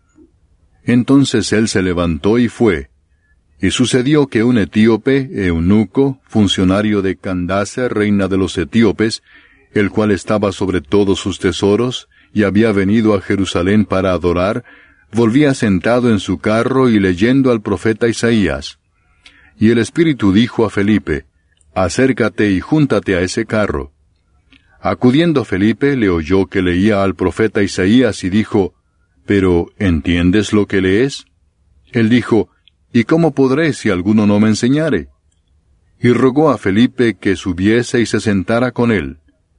Entonces él se levantó y fue. Y sucedió que un etíope, eunuco, funcionario de Candace, reina de los etíopes, el cual estaba sobre todos sus tesoros, y había venido a Jerusalén para adorar, volvía sentado en su carro y leyendo al profeta Isaías. Y el Espíritu dijo a Felipe, «Acércate y júntate a ese carro». Acudiendo Felipe, le oyó que leía al profeta Isaías y dijo, «¿Pero entiendes lo que lees?» Él dijo, «¿Y cómo podré si alguno no me enseñare?» Y rogó a Felipe que subiese y se sentara con él.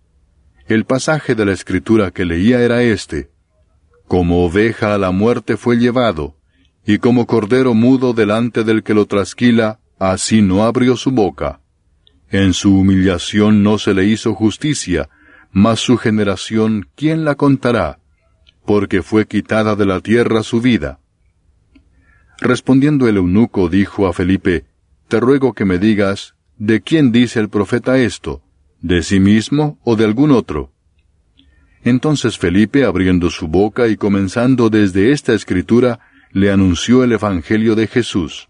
El pasaje de la Escritura que leía era este: «Como oveja a la muerte fue llevado, y como cordero mudo delante del que lo trasquila, así no abrió su boca. En su humillación no se le hizo justicia, mas su generación, ¿quién la contará? Porque fue quitada de la tierra su vida». Respondiendo el eunuco dijo a Felipe, «Te ruego que me digas, ¿de quién dice el profeta esto? ¿De sí mismo o de algún otro?» Entonces Felipe, abriendo su boca y comenzando desde esta escritura, le anunció el Evangelio de Jesús.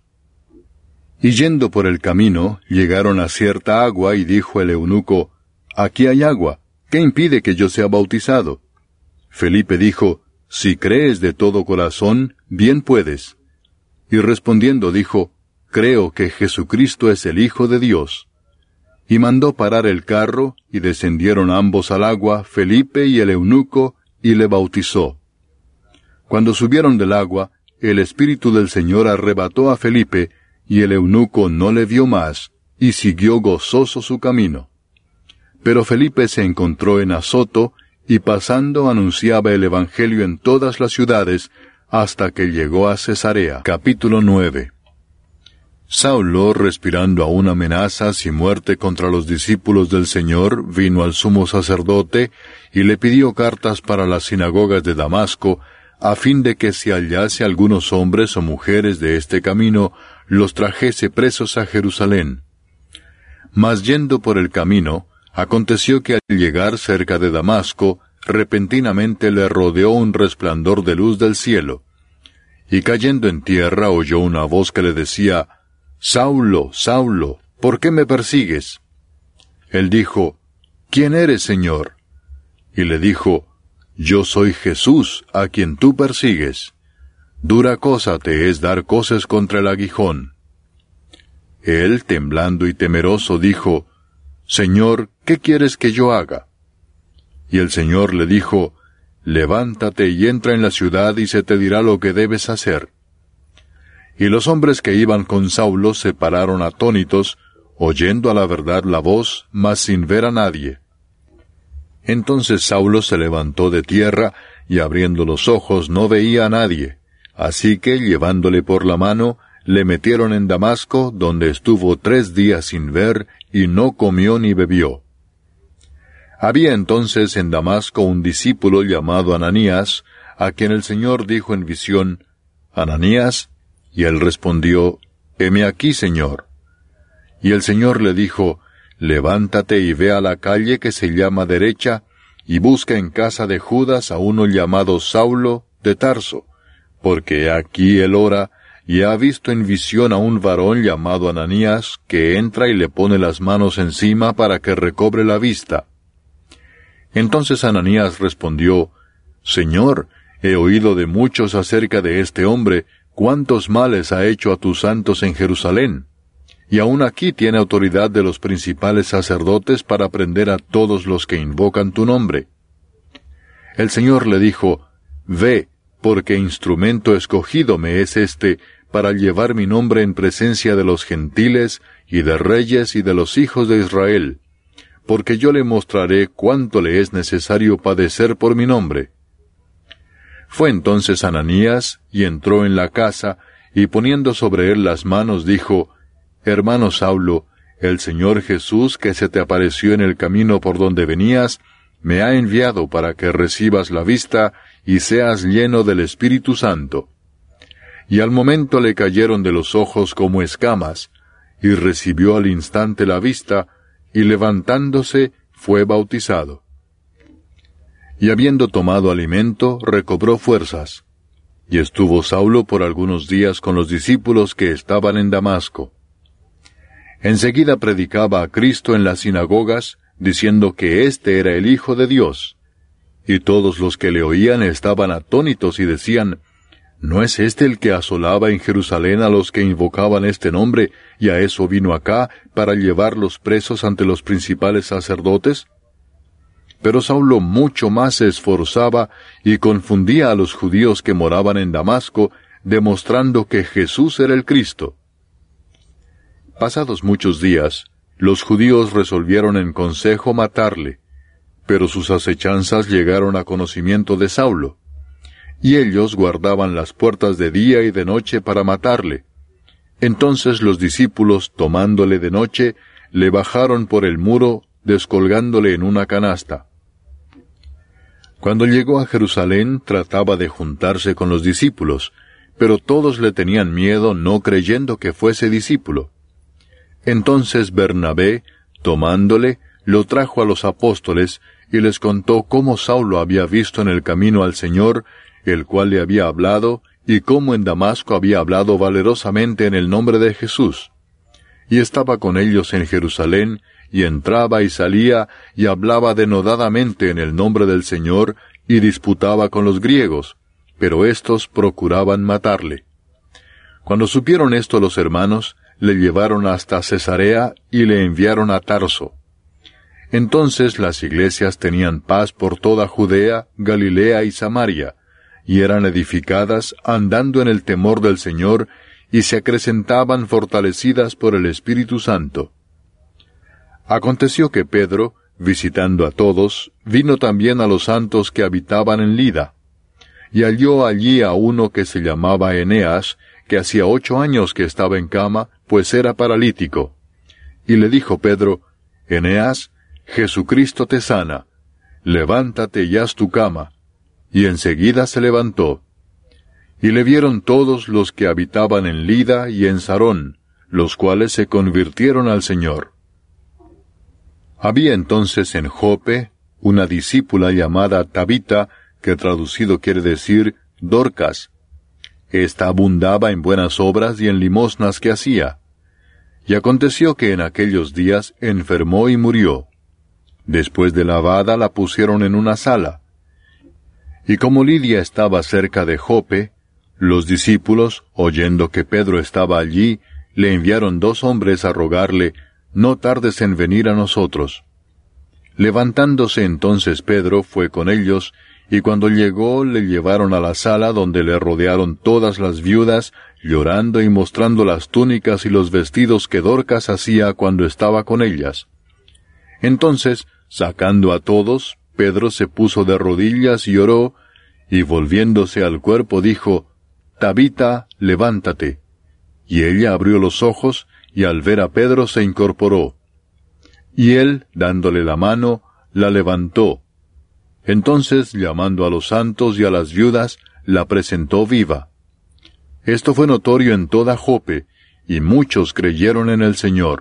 Y yendo por el camino, llegaron a cierta agua, y dijo el eunuco, «Aquí hay agua, ¿qué impide que yo sea bautizado?» Felipe dijo, «Si crees de todo corazón, bien puedes». Y respondiendo dijo, «Creo que Jesucristo es el Hijo de Dios». Y mandó parar el carro, y descendieron ambos al agua, Felipe y el eunuco, y le bautizó. Cuando subieron del agua, el Espíritu del Señor arrebató a Felipe, y el eunuco no le vio más, y siguió gozoso su camino. Pero Felipe se encontró en Azoto, y pasando anunciaba el Evangelio en todas las ciudades, hasta que llegó a Cesarea. Capítulo nueve. Saulo, respirando aún amenazas y muerte contra los discípulos del Señor, vino al sumo sacerdote y le pidió cartas para las sinagogas de Damasco, a fin de que si hallase algunos hombres o mujeres de este camino, los trajese presos a Jerusalén. Mas yendo por el camino, aconteció que al llegar cerca de Damasco, repentinamente le rodeó un resplandor de luz del cielo. Y cayendo en tierra oyó una voz que le decía, «Saulo, Saulo, ¿por qué me persigues?» Él dijo, «¿Quién eres, Señor?» Y le dijo, «Yo soy Jesús, a quien tú persigues. Dura cosa te es dar coces contra el aguijón». Él, temblando y temeroso, dijo, Señor, ¿qué quieres que yo haga? Y el Señor le dijo, Levántate y entra en la ciudad y se te dirá lo que debes hacer. Y los hombres que iban con Saulo se pararon atónitos, oyendo a la verdad la voz, mas sin ver a nadie. Entonces Saulo se levantó de tierra, y abriendo los ojos no veía a nadie. Así que, llevándole por la mano, le metieron en Damasco, donde estuvo tres días sin ver, y no comió ni bebió. Había entonces en Damasco un discípulo llamado Ananías, a quien el Señor dijo en visión, Ananías, y él respondió, Heme aquí, Señor. Y el Señor le dijo, Levántate y ve a la calle que se llama Derecha, y busca en casa de Judas a uno llamado Saulo de Tarso, porque aquí él ora, y ha visto en visión a un varón llamado Ananías, que entra y le pone las manos encima para que recobre la vista. Entonces Ananías respondió, Señor, he oído de muchos acerca de este hombre, cuántos males ha hecho a tus santos en Jerusalén. Y aún aquí tiene autoridad de los principales sacerdotes para prender a todos los que invocan tu nombre. El Señor le dijo, Ve, porque instrumento escogido me es este, para llevar mi nombre en presencia de los gentiles, y de reyes y de los hijos de Israel, porque yo le mostraré cuánto le es necesario padecer por mi nombre. Fue entonces Ananías, y entró en la casa, y poniendo sobre él las manos, dijo, Hermano Saulo, el Señor Jesús, que se te apareció en el camino por donde venías, me ha enviado para que recibas la vista, y seas lleno del Espíritu Santo. Y al momento le cayeron de los ojos como escamas, y recibió al instante la vista, y levantándose fue bautizado. Y habiendo tomado alimento, recobró fuerzas. Y estuvo Saulo por algunos días con los discípulos que estaban en Damasco. Enseguida predicaba a Cristo en las sinagogas, diciendo que éste era el Hijo de Dios. Y todos los que le oían estaban atónitos y decían, ¿No es este el que asolaba en Jerusalén a los que invocaban este nombre, y a eso vino acá, para llevarlos presos ante los principales sacerdotes? Pero Saulo mucho más se esforzaba y confundía a los judíos que moraban en Damasco, demostrando que Jesús era el Cristo. Pasados muchos días, los judíos resolvieron en consejo matarle, pero sus acechanzas llegaron a conocimiento de Saulo. Y ellos guardaban las puertas de día y de noche para matarle. Entonces los discípulos, tomándole de noche, le bajaron por el muro, descolgándole en una canasta. Cuando llegó a Jerusalén, trataba de juntarse con los discípulos, pero todos le tenían miedo, no creyendo que fuese discípulo. Entonces Bernabé, tomándole, lo trajo a los apóstoles, y les contó cómo Saulo había visto en el camino al Señor, el cual le había hablado, y cómo en Damasco había hablado valerosamente en el nombre de Jesús. Y estaba con ellos en Jerusalén, y entraba y salía, y hablaba denodadamente en el nombre del Señor, y disputaba con los griegos, pero éstos procuraban matarle. Cuando supieron esto los hermanos, le llevaron hasta Cesarea, y le enviaron a Tarso. Entonces las iglesias tenían paz por toda Judea, Galilea y Samaria, y eran edificadas andando en el temor del Señor, y se acrecentaban fortalecidas por el Espíritu Santo. Aconteció que Pedro, visitando a todos, vino también a los santos que habitaban en Lida, y halló allí a uno que se llamaba Eneas, que hacía ocho años que estaba en cama, pues era paralítico. Y le dijo Pedro, Eneas, Jesucristo te sana, levántate y haz tu cama. Y enseguida se levantó. Y le vieron todos los que habitaban en Lida y en Sarón, los cuales se convirtieron al Señor. Había entonces en Jope una discípula llamada Tabita, que traducido quiere decir Dorcas. Esta abundaba en buenas obras y en limosnas que hacía. Y aconteció que en aquellos días enfermó y murió. Después de lavada la pusieron en una sala. Y como Lidia estaba cerca de Jope, los discípulos, oyendo que Pedro estaba allí, le enviaron dos hombres a rogarle, no tardes en venir a nosotros. Levantándose entonces Pedro fue con ellos, y cuando llegó le llevaron a la sala donde le rodearon todas las viudas, llorando y mostrando las túnicas y los vestidos que Dorcas hacía cuando estaba con ellas. Entonces, sacando a todos, Pedro se puso de rodillas y oró, y volviéndose al cuerpo dijo, Tabita, levántate. Y ella abrió los ojos, y al ver a Pedro se incorporó. Y él, dándole la mano, la levantó. Entonces, llamando a los santos y a las viudas, la presentó viva. Esto fue notorio en toda Jope, y muchos creyeron en el Señor.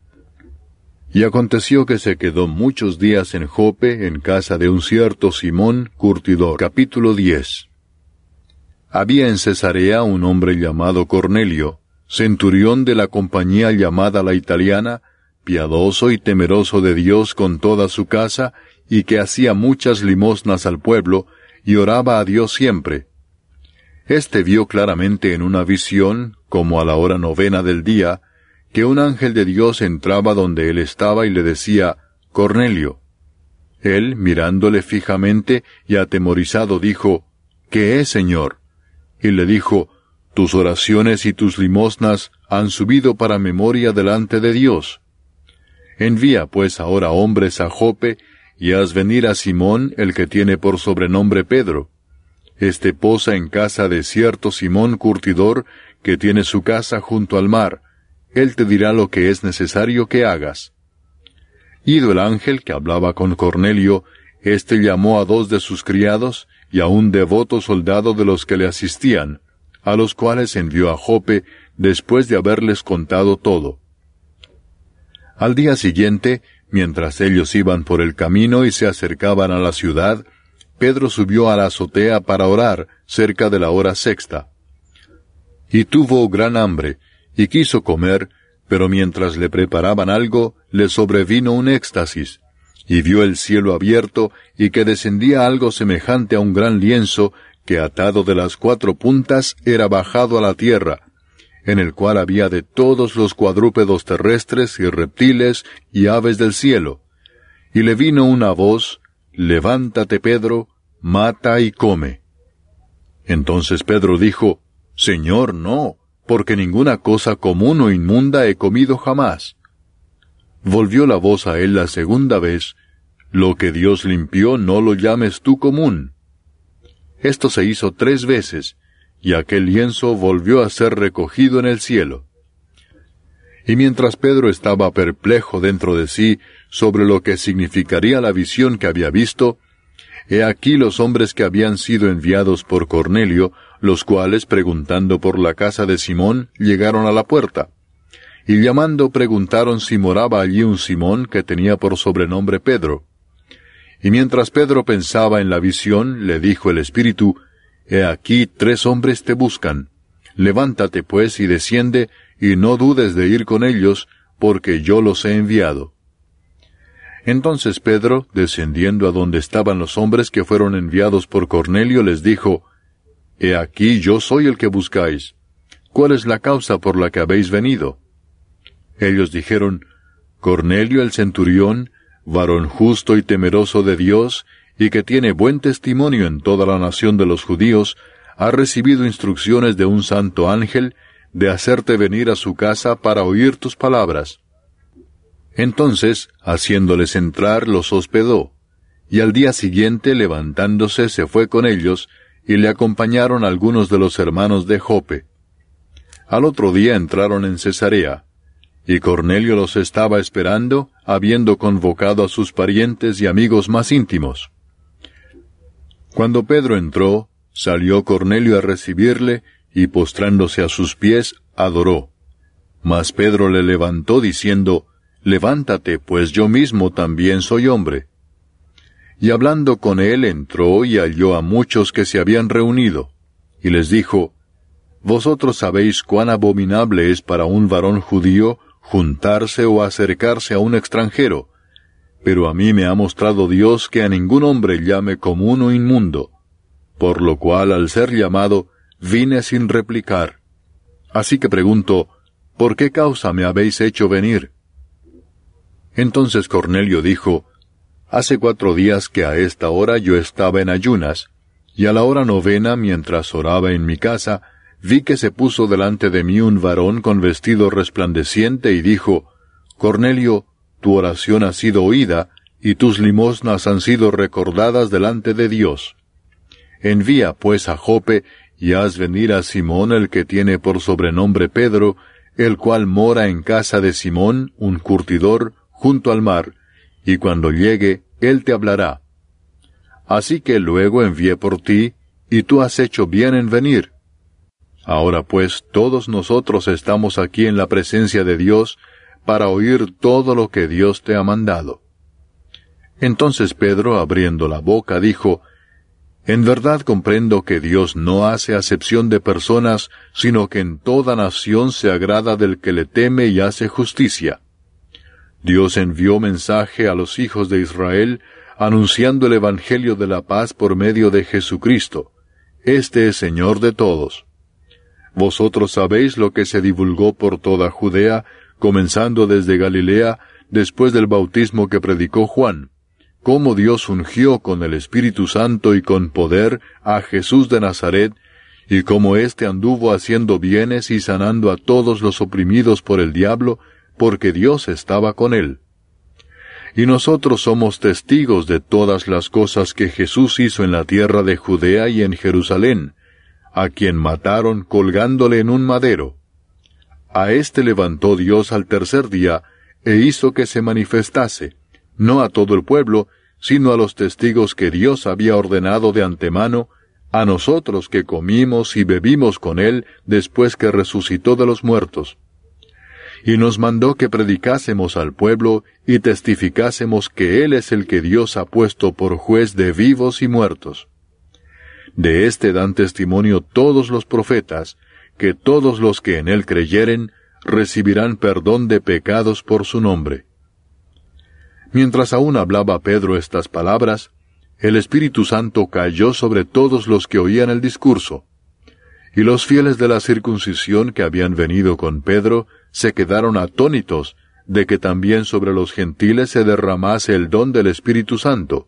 Y aconteció que se quedó muchos días en Jope, en casa de un cierto Simón curtidor. Capítulo diez. Había en Cesarea un hombre llamado Cornelio, centurión de la compañía llamada la Italiana, piadoso y temeroso de Dios con toda su casa, y que hacía muchas limosnas al pueblo, y oraba a Dios siempre. Este vio claramente en una visión, como a la hora novena del día, que un ángel de Dios entraba donde él estaba y le decía, Cornelio. Él, mirándole fijamente y atemorizado, dijo, ¿Qué es, Señor? Y le dijo, Tus oraciones y tus limosnas han subido para memoria delante de Dios. Envía pues ahora hombres a Jope, y haz venir a Simón, el que tiene por sobrenombre Pedro. Este posa en casa de cierto Simón curtidor, que tiene su casa junto al mar. Él te dirá lo que es necesario que hagas. Ido el ángel que hablaba con Cornelio, éste llamó a dos de sus criados, y a un devoto soldado de los que le asistían, a los cuales envió a Jope, después de haberles contado todo. Al día siguiente, mientras ellos iban por el camino y se acercaban a la ciudad, Pedro subió a la azotea para orar, cerca de la hora sexta. Y tuvo gran hambre, y quiso comer, pero mientras le preparaban algo, le sobrevino un éxtasis, y vio el cielo abierto, y que descendía algo semejante a un gran lienzo, que atado de las cuatro puntas era bajado a la tierra, en el cual había de todos los cuadrúpedos terrestres y reptiles y aves del cielo. Y le vino una voz, Levántate, Pedro, mata y come. Entonces Pedro dijo, Señor, no, porque ninguna cosa común o inmunda he comido jamás. Volvió la voz a él la segunda vez, Lo que Dios limpió no lo llames tú común. Esto se hizo tres veces, y aquel lienzo volvió a ser recogido en el cielo. Y mientras Pedro estaba perplejo dentro de sí sobre lo que significaría la visión que había visto, he aquí los hombres que habían sido enviados por Cornelio, los cuales, preguntando por la casa de Simón, llegaron a la puerta. Y llamando preguntaron si moraba allí un Simón que tenía por sobrenombre Pedro. Y mientras Pedro pensaba en la visión, le dijo el Espíritu, He aquí tres hombres te buscan. Levántate pues y desciende, y no dudes de ir con ellos, porque yo los he enviado. Entonces Pedro, descendiendo a donde estaban los hombres que fueron enviados por Cornelio, les dijo, He aquí yo soy el que buscáis. ¿Cuál es la causa por la que habéis venido? Ellos dijeron, Cornelio el centurión, varón justo y temeroso de Dios, y que tiene buen testimonio en toda la nación de los judíos, ha recibido instrucciones de un santo ángel de hacerte venir a su casa para oír tus palabras. Entonces, haciéndoles entrar, los hospedó, y al día siguiente, levantándose, se fue con ellos, y le acompañaron algunos de los hermanos de Jope. Al otro día entraron en Cesarea, y Cornelio los estaba esperando, habiendo convocado a sus parientes y amigos más íntimos. Cuando Pedro entró, salió Cornelio a recibirle, y postrándose a sus pies, adoró. Mas Pedro le levantó diciendo, Levántate, pues yo mismo también soy hombre. Y hablando con él entró y halló a muchos que se habían reunido, y les dijo, Vosotros sabéis cuán abominable es para un varón judío juntarse o acercarse a un extranjero, pero a mí me ha mostrado Dios que a ningún hombre llame común o inmundo, por lo cual al ser llamado vine sin replicar. Así que pregunto, ¿por qué causa me habéis hecho venir? Entonces Cornelio dijo, Hace cuatro días que a esta hora yo estaba en ayunas, y a la hora novena, mientras oraba en mi casa, vi que se puso delante de mí un varón con vestido resplandeciente y dijo, Cornelio, tu oración ha sido oída, y tus limosnas han sido recordadas delante de Dios. Envía pues a Jope, y haz venir a Simón el que tiene por sobrenombre Pedro, el cual mora en casa de Simón, un curtidor, junto al mar, y cuando llegue, él te hablará. Así que luego envié por ti, y tú has hecho bien en venir. Ahora pues todos nosotros estamos aquí en la presencia de Dios, para oír todo lo que Dios te ha mandado. Entonces Pedro, abriendo la boca, dijo, En verdad comprendo que Dios no hace acepción de personas, sino que en toda nación se agrada del que le teme y hace justicia. Dios envió mensaje a los hijos de Israel, anunciando el Evangelio de la paz por medio de Jesucristo. Este es Señor de todos. Vosotros sabéis lo que se divulgó por toda Judea, comenzando desde Galilea, después del bautismo que predicó Juan, cómo Dios ungió con el Espíritu Santo y con poder a Jesús de Nazaret, y cómo éste anduvo haciendo bienes y sanando a todos los oprimidos por el diablo, porque Dios estaba con él. Y nosotros somos testigos de todas las cosas que Jesús hizo en la tierra de Judea y en Jerusalén, a quien mataron colgándole en un madero. A éste levantó Dios al tercer día, e hizo que se manifestase, no a todo el pueblo, sino a los testigos que Dios había ordenado de antemano, a nosotros que comimos y bebimos con él después que resucitó de los muertos. Y nos mandó que predicásemos al pueblo y testificásemos que Él es el que Dios ha puesto por juez de vivos y muertos. De éste dan testimonio todos los profetas, que todos los que en Él creyeren recibirán perdón de pecados por su nombre. Mientras aún hablaba Pedro estas palabras, el Espíritu Santo cayó sobre todos los que oían el discurso. Y los fieles de la circuncisión que habían venido con Pedro se quedaron atónitos de que también sobre los gentiles se derramase el don del Espíritu Santo,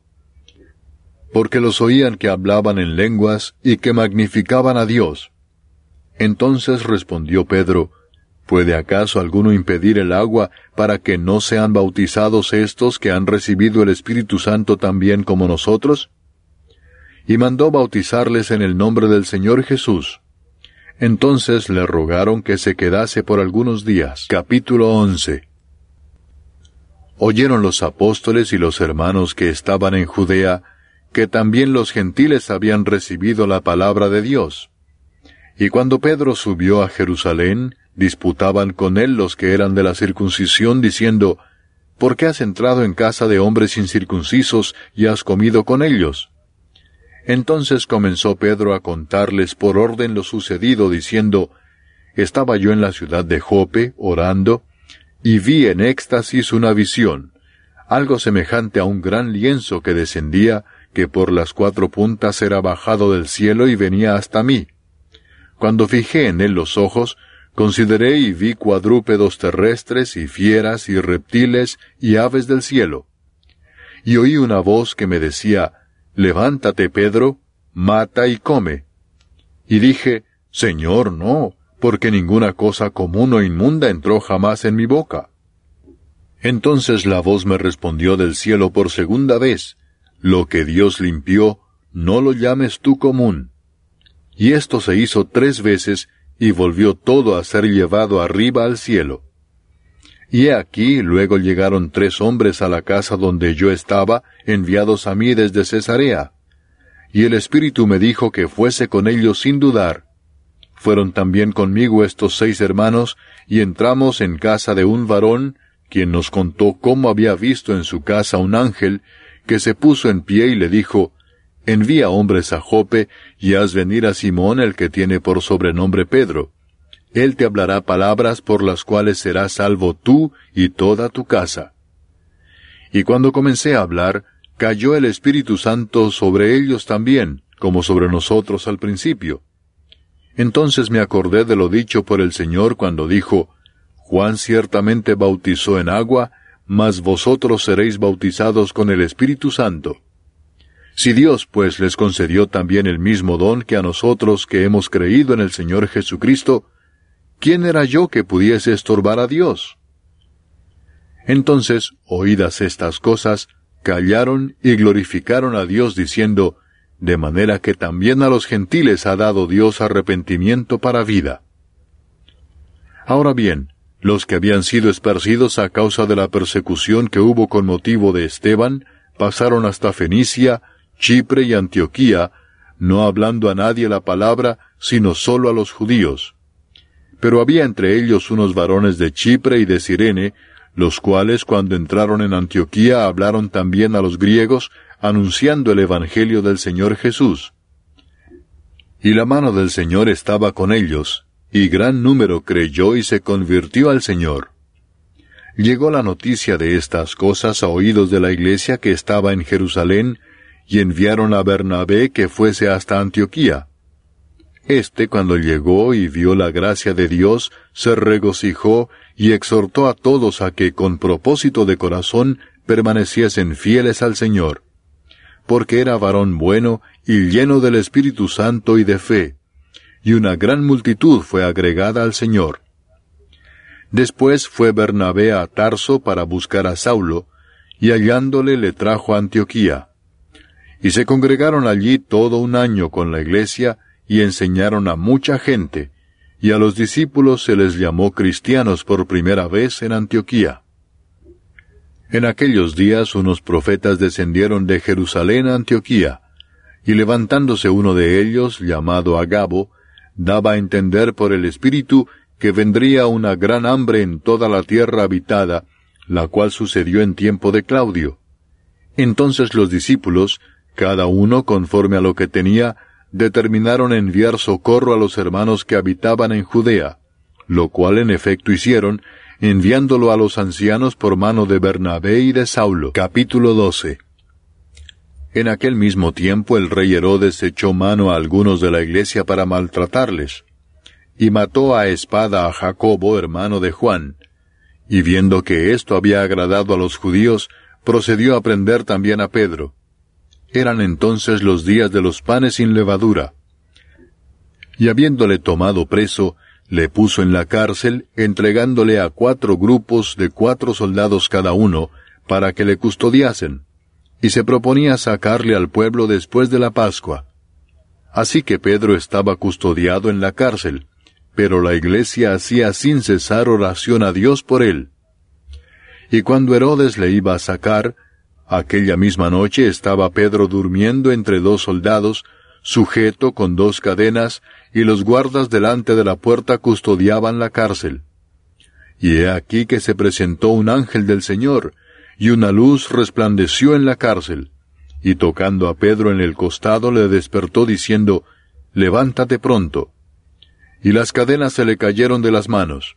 porque los oían que hablaban en lenguas y que magnificaban a Dios. Entonces respondió Pedro, ¿puede acaso alguno impedir el agua para que no sean bautizados estos que han recibido el Espíritu Santo también como nosotros? Y mandó bautizarles en el nombre del Señor Jesús. Entonces le rogaron que se quedase por algunos días. Capítulo once. Oyeron los apóstoles y los hermanos que estaban en Judea, que también los gentiles habían recibido la palabra de Dios. Y cuando Pedro subió a Jerusalén, disputaban con él los que eran de la circuncisión, diciendo, ¿por qué has entrado en casa de hombres incircuncisos y has comido con ellos? Entonces comenzó Pedro a contarles por orden lo sucedido, diciendo, Estaba yo en la ciudad de Jope, orando, y vi en éxtasis una visión, algo semejante a un gran lienzo que descendía, que por las cuatro puntas era bajado del cielo y venía hasta mí. Cuando fijé en él los ojos, consideré y vi cuadrúpedos terrestres y fieras y reptiles y aves del cielo. Y oí una voz que me decía, Levántate, Pedro, mata y come. Y dije, Señor, no, porque ninguna cosa común o inmunda entró jamás en mi boca. Entonces la voz me respondió del cielo por segunda vez, Lo que Dios limpió, no lo llames tú común. Y esto se hizo tres veces, y volvió todo a ser llevado arriba al cielo. Y he aquí, luego llegaron tres hombres a la casa donde yo estaba, enviados a mí desde Cesarea. Y el Espíritu me dijo que fuese con ellos sin dudar. Fueron también conmigo estos seis hermanos, y entramos en casa de un varón, quien nos contó cómo había visto en su casa un ángel, que se puso en pie y le dijo, Envía hombres a Jope, y haz venir a Simón el que tiene por sobrenombre Pedro. Él te hablará palabras por las cuales serás salvo tú y toda tu casa. Y cuando comencé a hablar, cayó el Espíritu Santo sobre ellos también, como sobre nosotros al principio. Entonces me acordé de lo dicho por el Señor cuando dijo, Juan ciertamente bautizó en agua, mas vosotros seréis bautizados con el Espíritu Santo. Si Dios pues les concedió también el mismo don que a nosotros que hemos creído en el Señor Jesucristo, ¿quién era yo que pudiese estorbar a Dios? Entonces, oídas estas cosas, callaron y glorificaron a Dios diciendo, de manera que también a los gentiles ha dado Dios arrepentimiento para vida. Ahora bien, los que habían sido esparcidos a causa de la persecución que hubo con motivo de Esteban, pasaron hasta Fenicia, Chipre y Antioquía, no hablando a nadie la palabra, sino solo a los judíos. Pero había entre ellos unos varones de Chipre y de Cirene, los cuales cuando entraron en Antioquía hablaron también a los griegos, anunciando el Evangelio del Señor Jesús. Y la mano del Señor estaba con ellos, y gran número creyó y se convirtió al Señor. Llegó la noticia de estas cosas a oídos de la iglesia que estaba en Jerusalén, y enviaron a Bernabé que fuese hasta Antioquía. Este, cuando llegó y vio la gracia de Dios, se regocijó y exhortó a todos a que con propósito de corazón permaneciesen fieles al Señor, porque era varón bueno y lleno del Espíritu Santo y de fe, y una gran multitud fue agregada al Señor. Después fue Bernabé a Tarso para buscar a Saulo, y hallándole le trajo a Antioquía. Y se congregaron allí todo un año con la iglesia, y enseñaron a mucha gente, y a los discípulos se les llamó cristianos por primera vez en Antioquía. En aquellos días unos profetas descendieron de Jerusalén a Antioquía, y levantándose uno de ellos, llamado Agabo, daba a entender por el Espíritu que vendría una gran hambre en toda la tierra habitada, la cual sucedió en tiempo de Claudio. Entonces los discípulos, cada uno conforme a lo que tenía, determinaron enviar socorro a los hermanos que habitaban en Judea, lo cual en efecto hicieron, enviándolo a los ancianos por mano de Bernabé y de Saulo. Capítulo doce. En aquel mismo tiempo el rey Herodes echó mano a algunos de la iglesia para maltratarles, y mató a espada a Jacobo, hermano de Juan, y viendo que esto había agradado a los judíos, procedió a prender también a Pedro. Eran entonces los días de los panes sin levadura. Y habiéndole tomado preso, le puso en la cárcel, entregándole a cuatro grupos de cuatro soldados cada uno, para que le custodiasen, y se proponía sacarle al pueblo después de la Pascua. Así que Pedro estaba custodiado en la cárcel, pero la iglesia hacía sin cesar oración a Dios por él. Y cuando Herodes le iba a sacar, aquella misma noche estaba Pedro durmiendo entre dos soldados, sujeto con dos cadenas, y los guardas delante de la puerta custodiaban la cárcel. Y he aquí que se presentó un ángel del Señor, y una luz resplandeció en la cárcel, y tocando a Pedro en el costado le despertó diciendo, «Levántate pronto». Y las cadenas se le cayeron de las manos.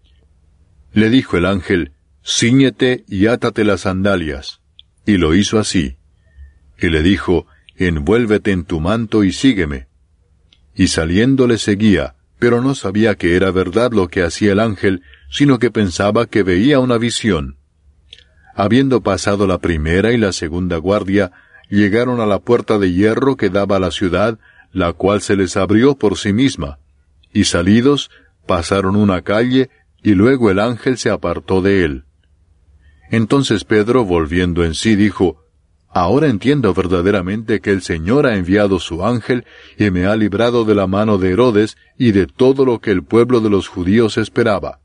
Le dijo el ángel, «Cíñete y átate las sandalias». Y lo hizo así. Y le dijo, «Envuélvete en tu manto y sígueme». Y saliendo le seguía, pero no sabía que era verdad lo que hacía el ángel, sino que pensaba que veía una visión. Habiendo pasado la primera y la segunda guardia, llegaron a la puerta de hierro que daba a la ciudad, la cual se les abrió por sí misma. Y salidos, pasaron una calle, y luego el ángel se apartó de él. Entonces Pedro, volviendo en sí, dijo, «Ahora entiendo verdaderamente que el Señor ha enviado su ángel y me ha librado de la mano de Herodes y de todo lo que el pueblo de los judíos esperaba».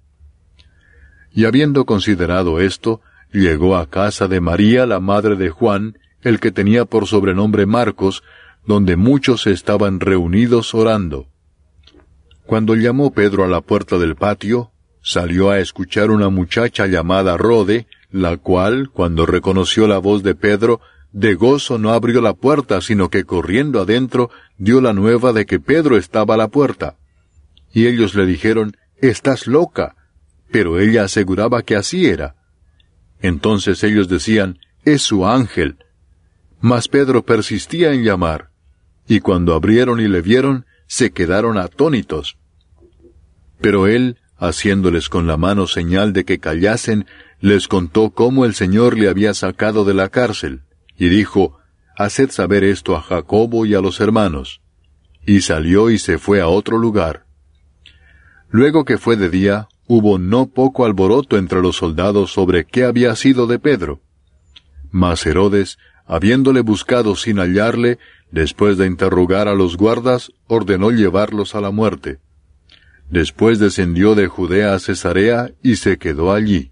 Y habiendo considerado esto, llegó a casa de María, la madre de Juan, el que tenía por sobrenombre Marcos, donde muchos estaban reunidos orando. Cuando llamó Pedro a la puerta del patio, salió a escuchar una muchacha llamada Rode, la cual, cuando reconoció la voz de Pedro, de gozo no abrió la puerta, sino que corriendo adentro, dio la nueva de que Pedro estaba a la puerta. Y ellos le dijeron, «Estás loca», pero ella aseguraba que así era. Entonces ellos decían, «Es su ángel». Mas Pedro persistía en llamar, y cuando abrieron y le vieron, se quedaron atónitos. Pero él, haciéndoles con la mano señal de que callasen, les contó cómo el Señor le había sacado de la cárcel, y dijo, «Haced saber esto a Jacobo y a los hermanos». Y salió y se fue a otro lugar. Luego que fue de día, hubo no poco alboroto entre los soldados sobre qué había sido de Pedro. Mas Herodes, habiéndole buscado sin hallarle, después de interrogar a los guardas, ordenó llevarlos a la muerte. Después descendió de Judea a Cesarea y se quedó allí.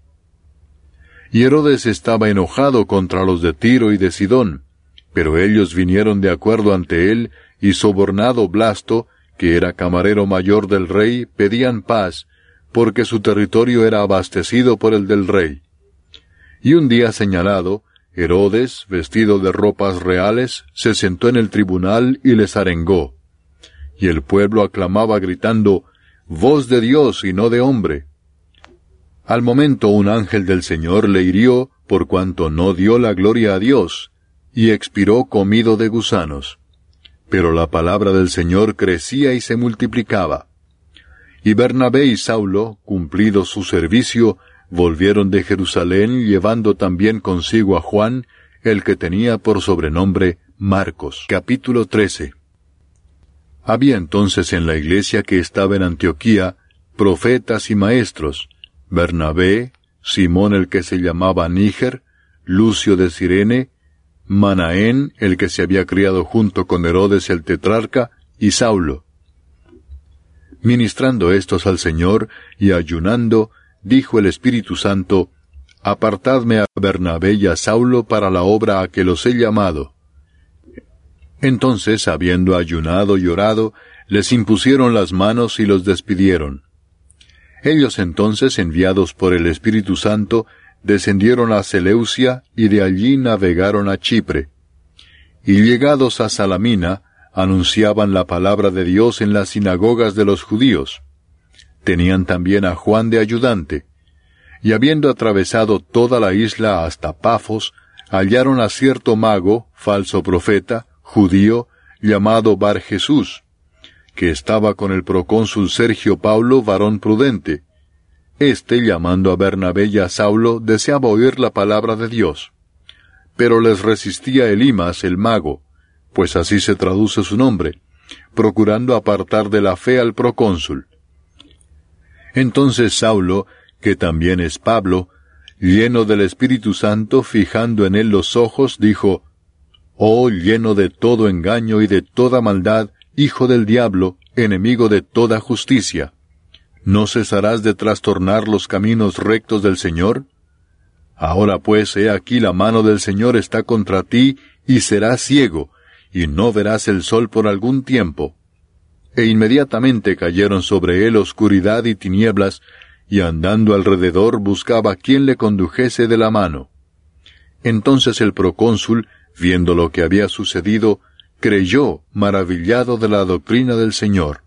Y Herodes estaba enojado contra los de Tiro y de Sidón, pero ellos vinieron de acuerdo ante él, y sobornado Blasto, que era camarero mayor del rey, pedían paz, porque su territorio era abastecido por el del rey. Y un día señalado, Herodes, vestido de ropas reales, se sentó en el tribunal y les arengó. Y el pueblo aclamaba gritando, «Voz de Dios y no de hombre». Al momento un ángel del Señor le hirió, por cuanto no dio la gloria a Dios, y expiró comido de gusanos. Pero la palabra del Señor crecía y se multiplicaba. Y Bernabé y Saulo, cumplido su servicio, volvieron de Jerusalén llevando también consigo a Juan, el que tenía por sobrenombre Marcos. Capítulo trece. Había entonces en la iglesia que estaba en Antioquía profetas y maestros, Bernabé, Simón el que se llamaba Níger, Lucio de Cirene, Manaén el que se había criado junto con Herodes el tetrarca, y Saulo. Ministrando estos al Señor y ayunando, dijo el Espíritu Santo, «Apartadme a Bernabé y a Saulo para la obra a que los he llamado». Entonces, habiendo ayunado y orado, les impusieron las manos y los despidieron. Ellos entonces, enviados por el Espíritu Santo, descendieron a Seleucia y de allí navegaron a Chipre. Y llegados a Salamina, anunciaban la palabra de Dios en las sinagogas de los judíos. Tenían también a Juan de ayudante. Y habiendo atravesado toda la isla hasta Pafos, hallaron a cierto mago, falso profeta, judío, llamado Bar Jesús, que estaba con el procónsul Sergio Paulo, varón prudente. Este, llamando a Bernabé y a Saulo, deseaba oír la palabra de Dios. Pero les resistía Elimas, el mago, pues así se traduce su nombre, procurando apartar de la fe al procónsul. Entonces Saulo, que también es Pablo, lleno del Espíritu Santo, fijando en él los ojos, dijo, «Oh, lleno de todo engaño y de toda maldad, hijo del diablo, enemigo de toda justicia, ¿no cesarás de trastornar los caminos rectos del Señor? Ahora pues, he aquí la mano del Señor está contra ti, y serás ciego, y no verás el sol por algún tiempo». E inmediatamente cayeron sobre él oscuridad y tinieblas, y andando alrededor buscaba quien le condujese de la mano. Entonces el procónsul, viendo lo que había sucedido, creyó, maravillado de la doctrina del Señor.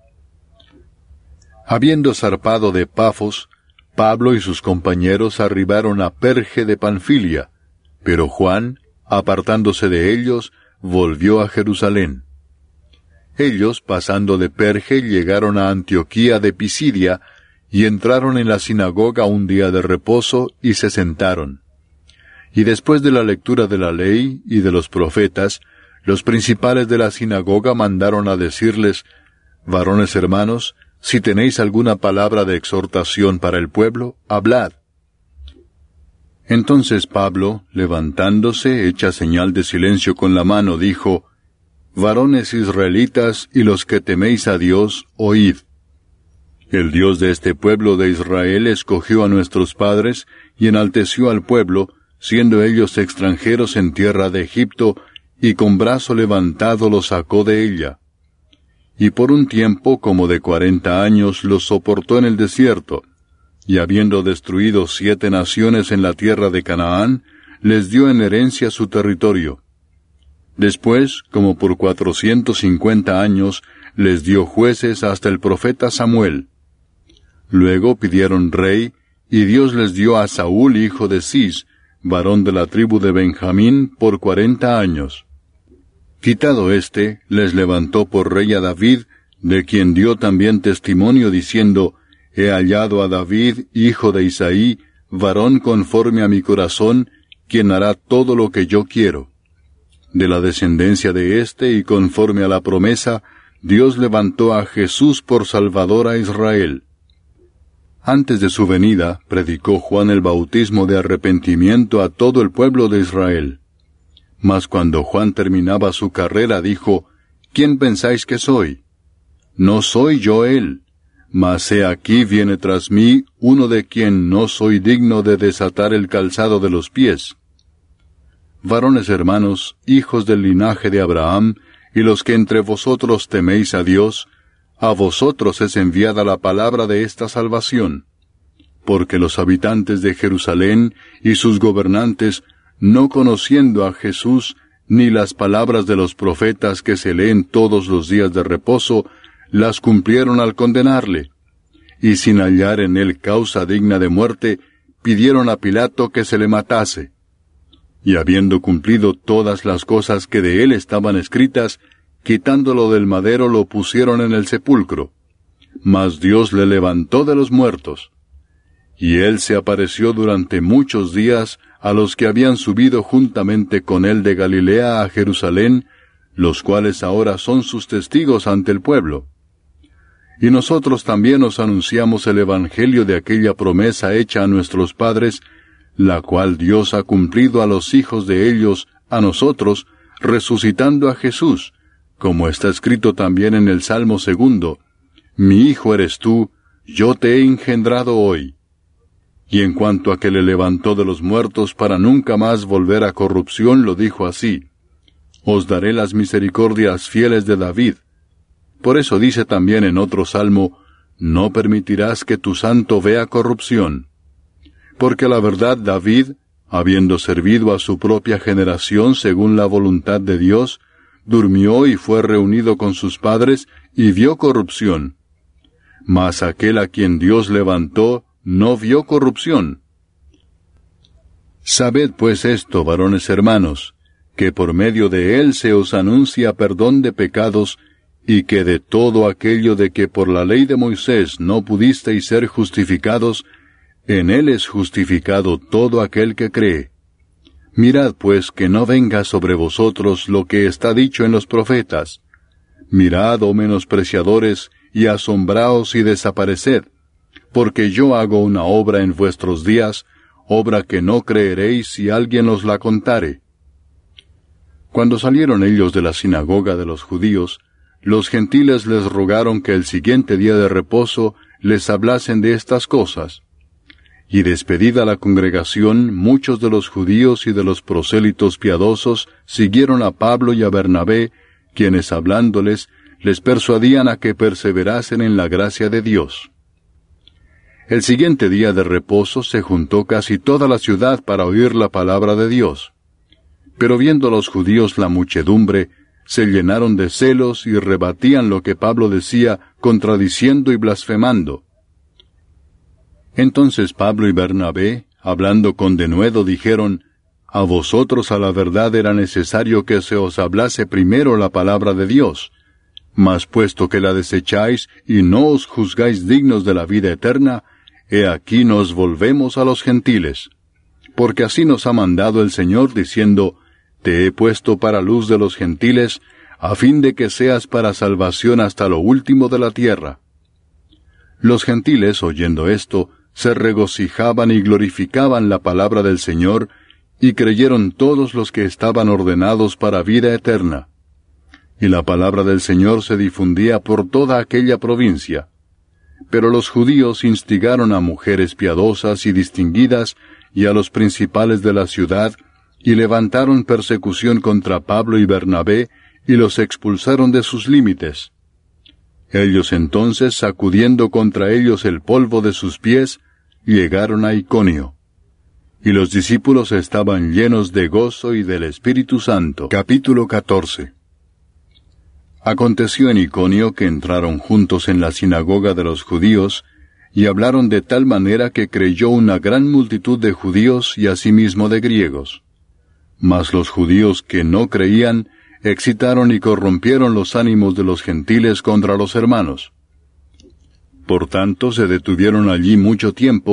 Habiendo zarpado de Pafos, Pablo y sus compañeros arribaron a Perge de Panfilia, pero Juan, apartándose de ellos, volvió a Jerusalén. Ellos, pasando de Perge, llegaron a Antioquía de Pisidia, y entraron en la sinagoga un día de reposo, y se sentaron. Y después de la lectura de la ley y de los profetas, los principales de la sinagoga mandaron a decirles, «Varones hermanos, si tenéis alguna palabra de exhortación para el pueblo, hablad». Entonces Pablo, levantándose, hecha señal de silencio con la mano, dijo, «Varones israelitas y los que teméis a Dios, oíd. El Dios de este pueblo de Israel escogió a nuestros padres y enalteció al pueblo, siendo ellos extranjeros en tierra de Egipto, y con brazo levantado los sacó de ella. Y por un tiempo como de cuarenta años los soportó en el desierto, y habiendo destruido siete naciones en la tierra de Canaán, les dio en herencia su territorio. Después, como por cuatrocientos cincuenta años, les dio jueces hasta el profeta Samuel. Luego pidieron rey, y Dios les dio a Saúl hijo de Cis, varón de la tribu de Benjamín, por cuarenta años. Quitado éste, les levantó por rey a David, de quien dio también testimonio diciendo, «He hallado a David, hijo de Isaí, varón conforme a mi corazón, quien hará todo lo que yo quiero. De la descendencia de éste y conforme a la promesa, Dios levantó a Jesús por Salvador a Israel. Antes de su venida, predicó Juan el bautismo de arrepentimiento a todo el pueblo de Israel. Mas cuando Juan terminaba su carrera, dijo, ¿quién pensáis que soy? No soy yo él, mas he aquí viene tras mí uno de quien no soy digno de desatar el calzado de los pies. Varones hermanos, hijos del linaje de Abraham, y los que entre vosotros teméis a Dios, a vosotros es enviada la palabra de esta salvación. Porque los habitantes de Jerusalén y sus gobernantes, no conociendo a Jesús, ni las palabras de los profetas que se leen todos los días de reposo, las cumplieron al condenarle. Y sin hallar en él causa digna de muerte, pidieron a Pilato que se le matase. Y habiendo cumplido todas las cosas que de él estaban escritas, quitándolo del madero lo pusieron en el sepulcro. Mas Dios le levantó de los muertos. Y él se apareció durante muchos días a los que habían subido juntamente con él de Galilea a Jerusalén, los cuales ahora son sus testigos ante el pueblo. Y nosotros también os anunciamos el evangelio de aquella promesa hecha a nuestros padres, la cual Dios ha cumplido a los hijos de ellos, a nosotros, resucitando a Jesús, como está escrito también en el Salmo segundo, Mi hijo eres tú, yo te he engendrado hoy. Y en cuanto a que le levantó de los muertos para nunca más volver a corrupción, lo dijo así, Os daré las misericordias fieles de David. Por eso dice también en otro salmo, No permitirás que tu santo vea corrupción. Porque la verdad David, habiendo servido a su propia generación según la voluntad de Dios, durmió y fue reunido con sus padres y vio corrupción. Mas aquel a quien Dios levantó, no vio corrupción. Sabed pues esto, varones hermanos, que por medio de él se os anuncia perdón de pecados, y que de todo aquello de que por la ley de Moisés no pudisteis ser justificados, en él es justificado todo aquel que cree. Mirad pues que no venga sobre vosotros lo que está dicho en los profetas. Mirad, oh menospreciadores, y asombraos y desapareced, porque yo hago una obra en vuestros días, obra que no creeréis si alguien os la contare. Cuando salieron ellos de la sinagoga de los judíos, los gentiles les rogaron que el siguiente día de reposo les hablasen de estas cosas. Y despedida la congregación, muchos de los judíos y de los prosélitos piadosos siguieron a Pablo y a Bernabé, quienes hablándoles, les persuadían a que perseverasen en la gracia de Dios. El siguiente día de reposo se juntó casi toda la ciudad para oír la palabra de Dios. Pero viendo los judíos la muchedumbre, se llenaron de celos y rebatían lo que Pablo decía, contradiciendo y blasfemando. Entonces Pablo y Bernabé, hablando con denuedo, dijeron, A vosotros a la verdad era necesario que se os hablase primero la palabra de Dios. Mas puesto que la desecháis y no os juzgáis dignos de la vida eterna, he aquí nos volvemos a los gentiles. Porque así nos ha mandado el Señor, diciendo, Te he puesto para luz de los gentiles, a fin de que seas para salvación hasta lo último de la tierra. Los gentiles, oyendo esto, se regocijaban y glorificaban la palabra del Señor, y creyeron todos los que estaban ordenados para vida eterna. Y la palabra del Señor se difundía por toda aquella provincia. Pero los judíos instigaron a mujeres piadosas y distinguidas, y a los principales de la ciudad, y levantaron persecución contra Pablo y Bernabé, y los expulsaron de sus límites. Ellos entonces, sacudiendo contra ellos el polvo de sus pies, llegaron a Iconio. Y los discípulos estaban llenos de gozo y del Espíritu Santo. Capítulo catorce. Aconteció en Iconio que entraron juntos en la sinagoga de los judíos, y hablaron de tal manera que creyó una gran multitud de judíos y asimismo de griegos. Mas los judíos que no creían, excitaron y corrompieron los ánimos de los gentiles contra los hermanos. Por tanto se detuvieron allí mucho tiempo,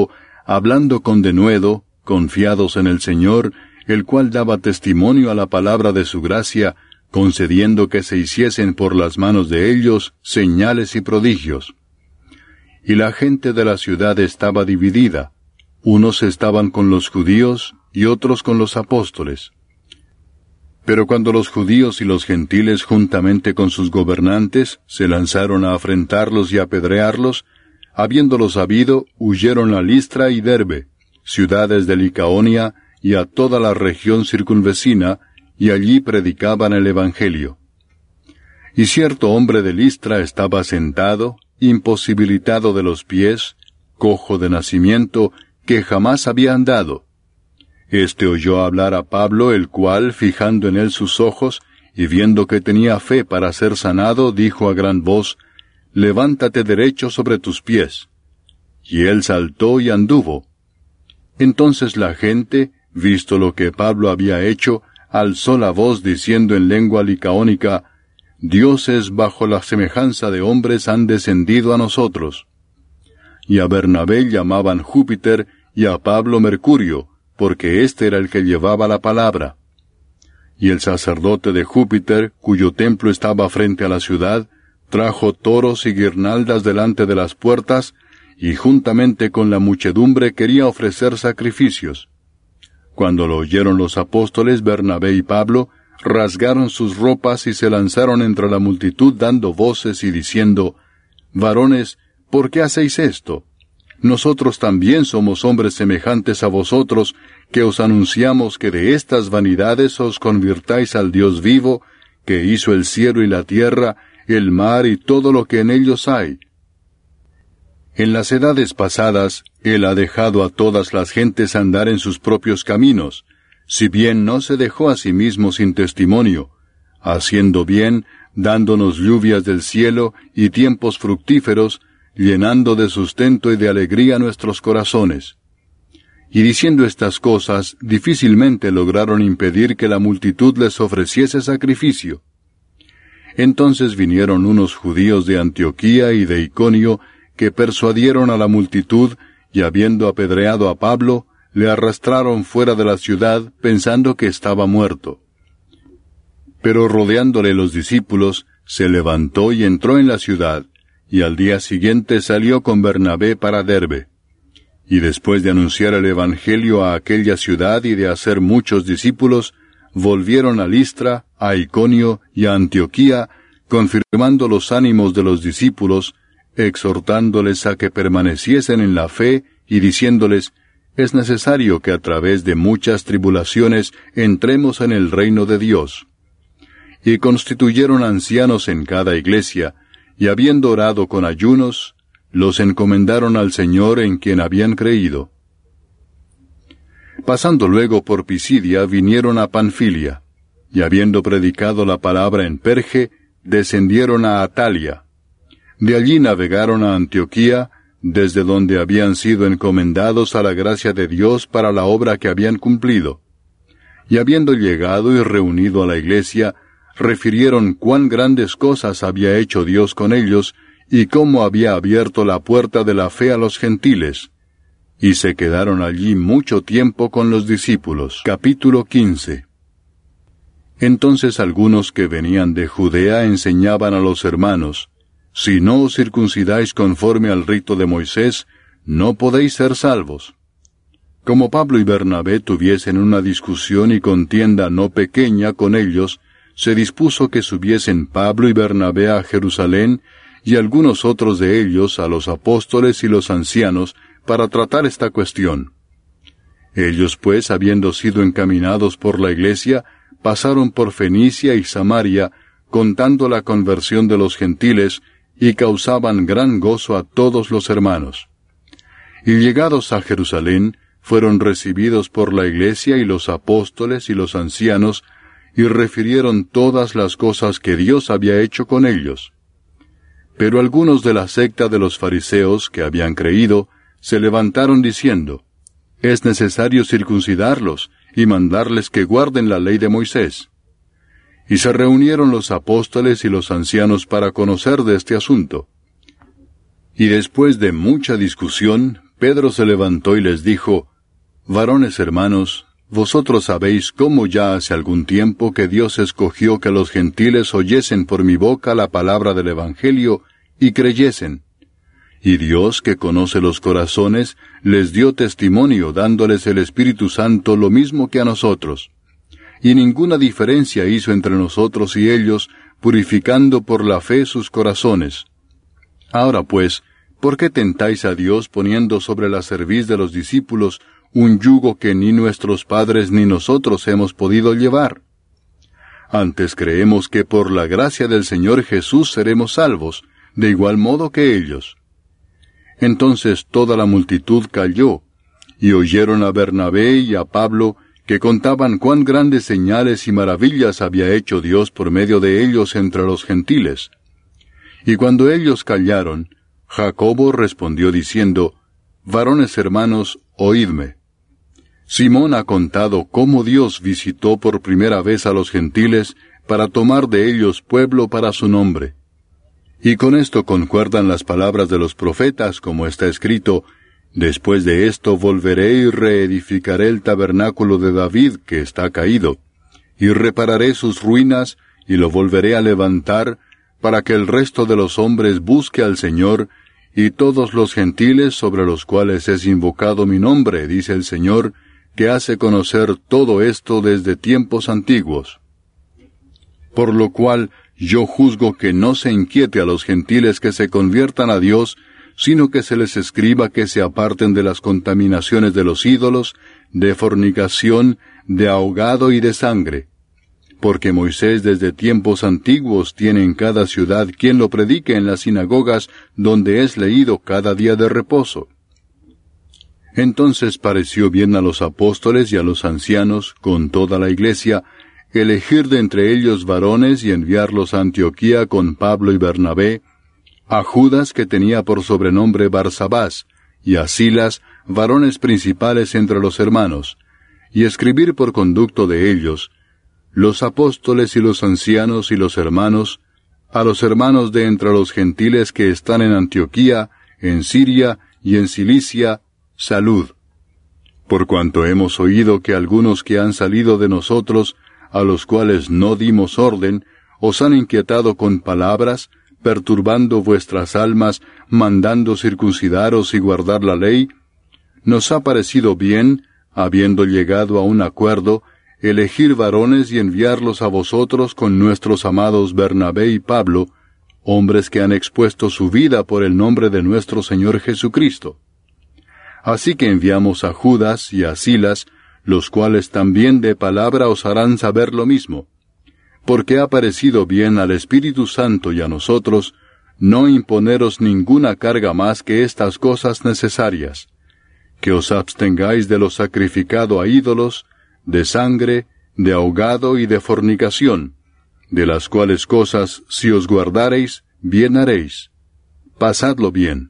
hablando con denuedo, confiados en el Señor, el cual daba testimonio a la palabra de su gracia, concediendo que se hiciesen por las manos de ellos señales y prodigios. Y la gente de la ciudad estaba dividida, unos estaban con los judíos y otros con los apóstoles. Pero cuando los judíos y los gentiles juntamente con sus gobernantes se lanzaron a afrentarlos y apedrearlos, habiéndolo sabido, huyeron a Listra y Derbe, ciudades de Licaonia, y a toda la región circunvecina, y allí predicaban el Evangelio. Y cierto hombre de Listra estaba sentado, imposibilitado de los pies, cojo de nacimiento, que jamás había andado. Este oyó hablar a Pablo, el cual, fijando en él sus ojos, y viendo que tenía fe para ser sanado, dijo a gran voz, «Levántate derecho sobre tus pies». Y él saltó y anduvo. Entonces la gente, visto lo que Pablo había hecho, alzó la voz diciendo en lengua licaónica, «Dioses bajo la semejanza de hombres han descendido a nosotros». Y a Bernabé llamaban Júpiter y a Pablo Mercurio, porque éste era el que llevaba la palabra. Y el sacerdote de Júpiter, cuyo templo estaba frente a la ciudad, trajo toros y guirnaldas delante de las puertas, y juntamente con la muchedumbre quería ofrecer sacrificios. Cuando lo oyeron los apóstoles Bernabé y Pablo, rasgaron sus ropas y se lanzaron entre la multitud dando voces y diciendo, «Varones, ¿por qué hacéis esto? Nosotros también somos hombres semejantes a vosotros, que os anunciamos que de estas vanidades os convirtáis al Dios vivo, que hizo el cielo y la tierra, el mar y todo lo que en ellos hay. En las edades pasadas, Él ha dejado a todas las gentes andar en sus propios caminos, si bien no se dejó a sí mismo sin testimonio, haciendo bien, dándonos lluvias del cielo y tiempos fructíferos, llenando de sustento y de alegría nuestros corazones. Y diciendo estas cosas, difícilmente lograron impedir que la multitud les ofreciese sacrificio. Entonces vinieron unos judíos de Antioquía y de Iconio, que persuadieron a la multitud, y habiendo apedreado a Pablo, le arrastraron fuera de la ciudad, pensando que estaba muerto. Pero rodeándole los discípulos, se levantó y entró en la ciudad, y al día siguiente salió con Bernabé para Derbe. Y después de anunciar el Evangelio a aquella ciudad y de hacer muchos discípulos, volvieron a Listra, a Iconio y a Antioquía, confirmando los ánimos de los discípulos, exhortándoles a que permaneciesen en la fe y diciéndoles, es necesario que a través de muchas tribulaciones entremos en el reino de Dios. Y constituyeron ancianos en cada iglesia, y habiendo orado con ayunos, los encomendaron al Señor en quien habían creído. Pasando luego por Pisidia, vinieron a Panfilia, y habiendo predicado la palabra en Perge, descendieron a Atalia. De allí navegaron a Antioquía, desde donde habían sido encomendados a la gracia de Dios para la obra que habían cumplido. Y habiendo llegado y reunido a la iglesia, refirieron cuán grandes cosas había hecho Dios con ellos, y cómo había abierto la puerta de la fe a los gentiles. Y se quedaron allí mucho tiempo con los discípulos. Capítulo quince. Entonces algunos que venían de Judea enseñaban a los hermanos, si no os circuncidáis conforme al rito de Moisés, no podéis ser salvos. Como Pablo y Bernabé tuviesen una discusión y contienda no pequeña con ellos, se dispuso que subiesen Pablo y Bernabé a Jerusalén, y algunos otros de ellos a los apóstoles y los ancianos, para tratar esta cuestión. Ellos pues, habiendo sido encaminados por la iglesia, pasaron por Fenicia y Samaria, contando la conversión de los gentiles, y causaban gran gozo a todos los hermanos. Y llegados a Jerusalén, fueron recibidos por la iglesia y los apóstoles y los ancianos, y refirieron todas las cosas que Dios había hecho con ellos. Pero algunos de la secta de los fariseos que habían creído, se levantaron diciendo, es necesario circuncidarlos y mandarles que guarden la ley de Moisés. Y se reunieron los apóstoles y los ancianos para conocer de este asunto. Y después de mucha discusión, Pedro se levantó y les dijo, Varones hermanos, vosotros sabéis cómo ya hace algún tiempo que Dios escogió que los gentiles oyesen por mi boca la palabra del Evangelio y creyesen. Y Dios, que conoce los corazones, les dio testimonio dándoles el Espíritu Santo lo mismo que a nosotros. Y ninguna diferencia hizo entre nosotros y ellos, purificando por la fe sus corazones. Ahora pues, ¿por qué tentáis a Dios poniendo sobre la cerviz de los discípulos un yugo que ni nuestros padres ni nosotros hemos podido llevar? Antes creemos que por la gracia del Señor Jesús seremos salvos, de igual modo que ellos. Entonces toda la multitud calló, y oyeron a Bernabé y a Pablo, que contaban cuán grandes señales y maravillas había hecho Dios por medio de ellos entre los gentiles. Y cuando ellos callaron, Jacobo respondió diciendo, Varones hermanos, oídme. Simón ha contado cómo Dios visitó por primera vez a los gentiles para tomar de ellos pueblo para su nombre. Y con esto concuerdan las palabras de los profetas, como está escrito, Después de esto volveré y reedificaré el tabernáculo de David que está caído, y repararé sus ruinas, y lo volveré a levantar, para que el resto de los hombres busque al Señor, y todos los gentiles sobre los cuales es invocado mi nombre, dice el Señor, que hace conocer todo esto desde tiempos antiguos. Por lo cual, yo juzgo que no se inquiete a los gentiles que se conviertan a Dios, sino que se les escriba que se aparten de las contaminaciones de los ídolos, de fornicación, de ahogado y de sangre. Porque Moisés desde tiempos antiguos tiene en cada ciudad quien lo predique en las sinagogas donde es leído cada día de reposo. Entonces pareció bien a los apóstoles y a los ancianos, con toda la iglesia, elegir de entre ellos varones y enviarlos a Antioquía con Pablo y Bernabé, a Judas que tenía por sobrenombre Barsabás, y a Silas, varones principales entre los hermanos, y escribir por conducto de ellos, los apóstoles y los ancianos y los hermanos, a los hermanos de entre los gentiles que están en Antioquía, en Siria y en Cilicia, salud. Por cuanto hemos oído que algunos que han salido de nosotros, a los cuales no dimos orden, os han inquietado con palabras, perturbando vuestras almas, mandando circuncidaros y guardar la ley, nos ha parecido bien, habiendo llegado a un acuerdo, elegir varones y enviarlos a vosotros con nuestros amados Bernabé y Pablo, hombres que han expuesto su vida por el nombre de nuestro Señor Jesucristo. Así que enviamos a Judas y a Silas, los cuales también de palabra os harán saber lo mismo, porque ha parecido bien al Espíritu Santo y a nosotros no imponeros ninguna carga más que estas cosas necesarias, que os abstengáis de lo sacrificado a ídolos, de sangre, de ahogado y de fornicación, de las cuales cosas, si os guardareis, bien haréis. Pasadlo bien.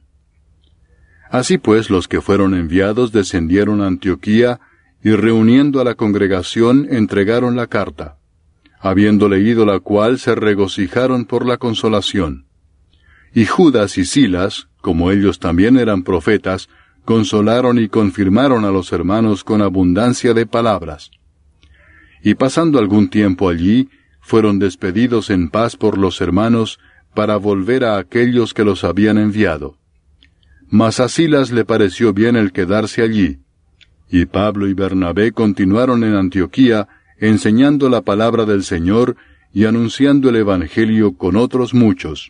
Así pues, los que fueron enviados descendieron a Antioquía, y reuniendo a la congregación entregaron la carta, habiendo leído la cual se regocijaron por la consolación. Y Judas y Silas, como ellos también eran profetas, consolaron y confirmaron a los hermanos con abundancia de palabras. Y pasando algún tiempo allí, fueron despedidos en paz por los hermanos, para volver a aquellos que los habían enviado. Mas a Silas le pareció bien el quedarse allí, y Pablo y Bernabé continuaron en Antioquía, enseñando la palabra del Señor y anunciando el Evangelio con otros muchos.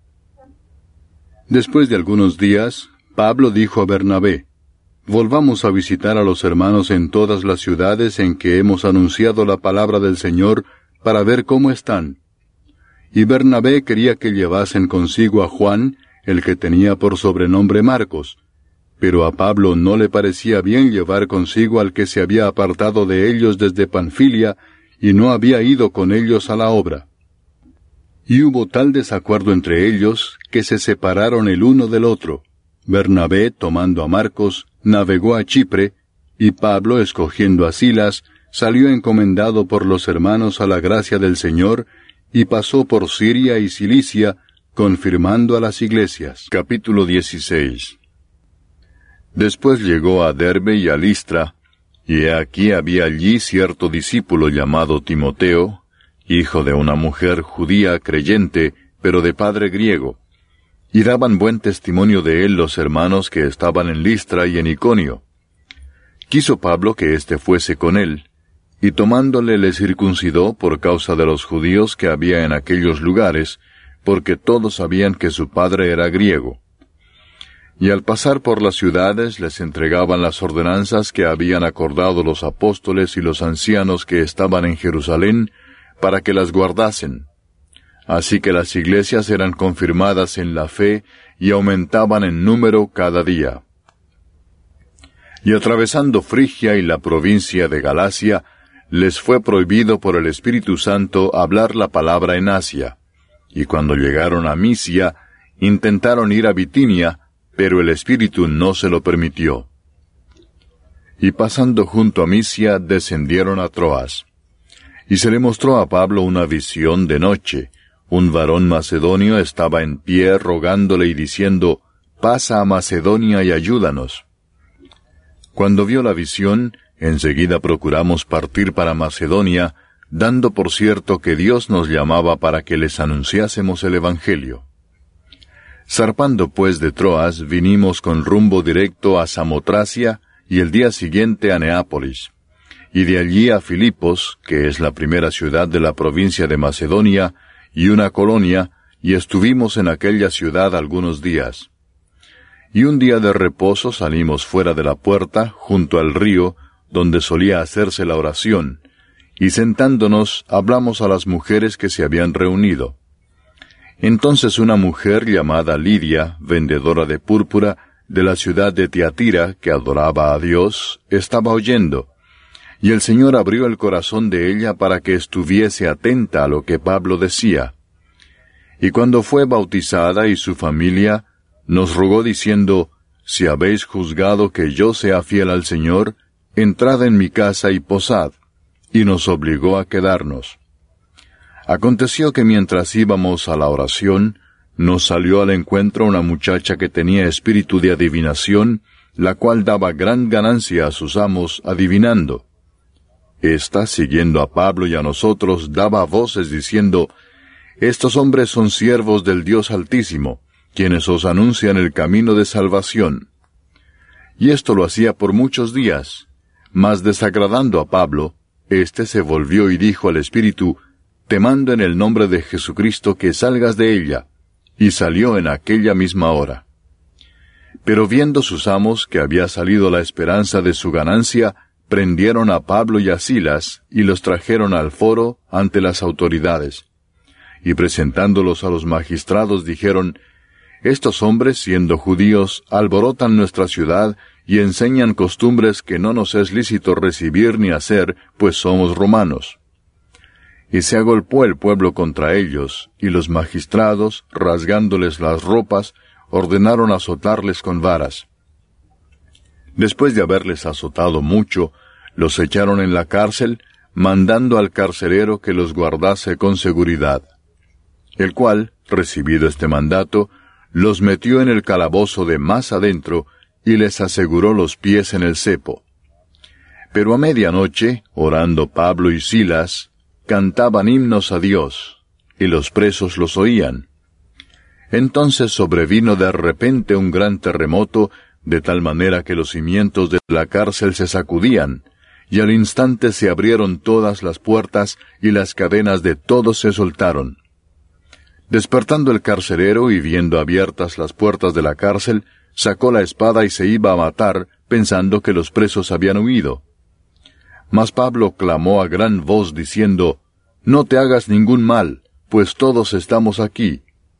Después de algunos días, Pablo dijo a Bernabé, Volvamos a visitar a los hermanos en todas las ciudades en que hemos anunciado la palabra del Señor, para ver cómo están. Y Bernabé quería que llevasen consigo a Juan, el que tenía por sobrenombre Marcos, pero a Pablo no le parecía bien llevar consigo al que se había apartado de ellos desde Panfilia, y no había ido con ellos a la obra. Y hubo tal desacuerdo entre ellos, que se separaron el uno del otro. Bernabé, tomando a Marcos, navegó a Chipre, y Pablo, escogiendo a Silas, salió encomendado por los hermanos a la gracia del Señor, y pasó por Siria y Cilicia, confirmando a las iglesias. Capítulo dieciséis. Después llegó a Derbe y a Listra, y he aquí había allí cierto discípulo llamado Timoteo, hijo de una mujer judía creyente, pero de padre griego, y daban buen testimonio de él los hermanos que estaban en Listra y en Iconio. Quiso Pablo que éste fuese con él, y tomándole le circuncidó por causa de los judíos que había en aquellos lugares, porque todos sabían que su padre era griego. Y al pasar por las ciudades les entregaban las ordenanzas que habían acordado los apóstoles y los ancianos que estaban en Jerusalén, para que las guardasen. Así que las iglesias eran confirmadas en la fe y aumentaban en número cada día. Y atravesando Frigia y la provincia de Galacia, les fue prohibido por el Espíritu Santo hablar la palabra en Asia. Y cuando llegaron a Misia, intentaron ir a Bitinia, pero el Espíritu no se lo permitió. Y pasando junto a Misia, descendieron a Troas. Y se le mostró a Pablo una visión de noche. Un varón macedonio estaba en pie rogándole y diciendo, «Pasa a Macedonia y ayúdanos». Cuando vio la visión, enseguida procuramos partir para Macedonia, dando por cierto que Dios nos llamaba para que les anunciásemos el Evangelio. Zarpando pues de Troas, vinimos con rumbo directo a Samotracia y el día siguiente a Neápolis, y de allí a Filipos, que es la primera ciudad de la provincia de Macedonia, y una colonia, y estuvimos en aquella ciudad algunos días. Y un día de reposo salimos fuera de la puerta, junto al río, donde solía hacerse la oración, y sentándonos hablamos a las mujeres que se habían reunido. Entonces una mujer llamada Lidia, vendedora de púrpura, de la ciudad de Tiatira, que adoraba a Dios, estaba oyendo, y el Señor abrió el corazón de ella para que estuviese atenta a lo que Pablo decía. Y cuando fue bautizada y su familia, nos rogó diciendo, «Si habéis juzgado que yo sea fiel al Señor, entrad en mi casa y posad», y nos obligó a quedarnos. Aconteció que mientras íbamos a la oración, nos salió al encuentro una muchacha que tenía espíritu de adivinación, la cual daba gran ganancia a sus amos adivinando. Esta, siguiendo a Pablo y a nosotros, daba voces diciendo, «Estos hombres son siervos del Dios Altísimo, quienes os anuncian el camino de salvación». Y esto lo hacía por muchos días, mas desagradando a Pablo, éste se volvió y dijo al espíritu, «Te mando en el nombre de Jesucristo que salgas de ella», y salió en aquella misma hora. Pero viendo sus amos que había salido la esperanza de su ganancia, prendieron a Pablo y a Silas, y los trajeron al foro ante las autoridades. Y presentándolos a los magistrados dijeron, «Estos hombres, siendo judíos, alborotan nuestra ciudad, y enseñan costumbres que no nos es lícito recibir ni hacer, pues somos romanos». Y se agolpó el pueblo contra ellos, y los magistrados, rasgándoles las ropas, ordenaron azotarles con varas. Después de haberles azotado mucho, los echaron en la cárcel, mandando al carcelero que los guardase con seguridad. El cual, recibido este mandato, los metió en el calabozo de más adentro, y les aseguró los pies en el cepo. Pero a medianoche, orando Pablo y Silas, cantaban himnos a Dios, y los presos los oían. Entonces sobrevino de repente un gran terremoto, de tal manera que los cimientos de la cárcel se sacudían, y al instante se abrieron todas las puertas, y las cadenas de todos se soltaron. Despertando el carcelero y viendo abiertas las puertas de la cárcel, sacó la espada y se iba a matar, pensando que los presos habían huido. Mas Pablo clamó a gran voz diciendo, «No te hagas ningún mal, pues todos estamos aquí».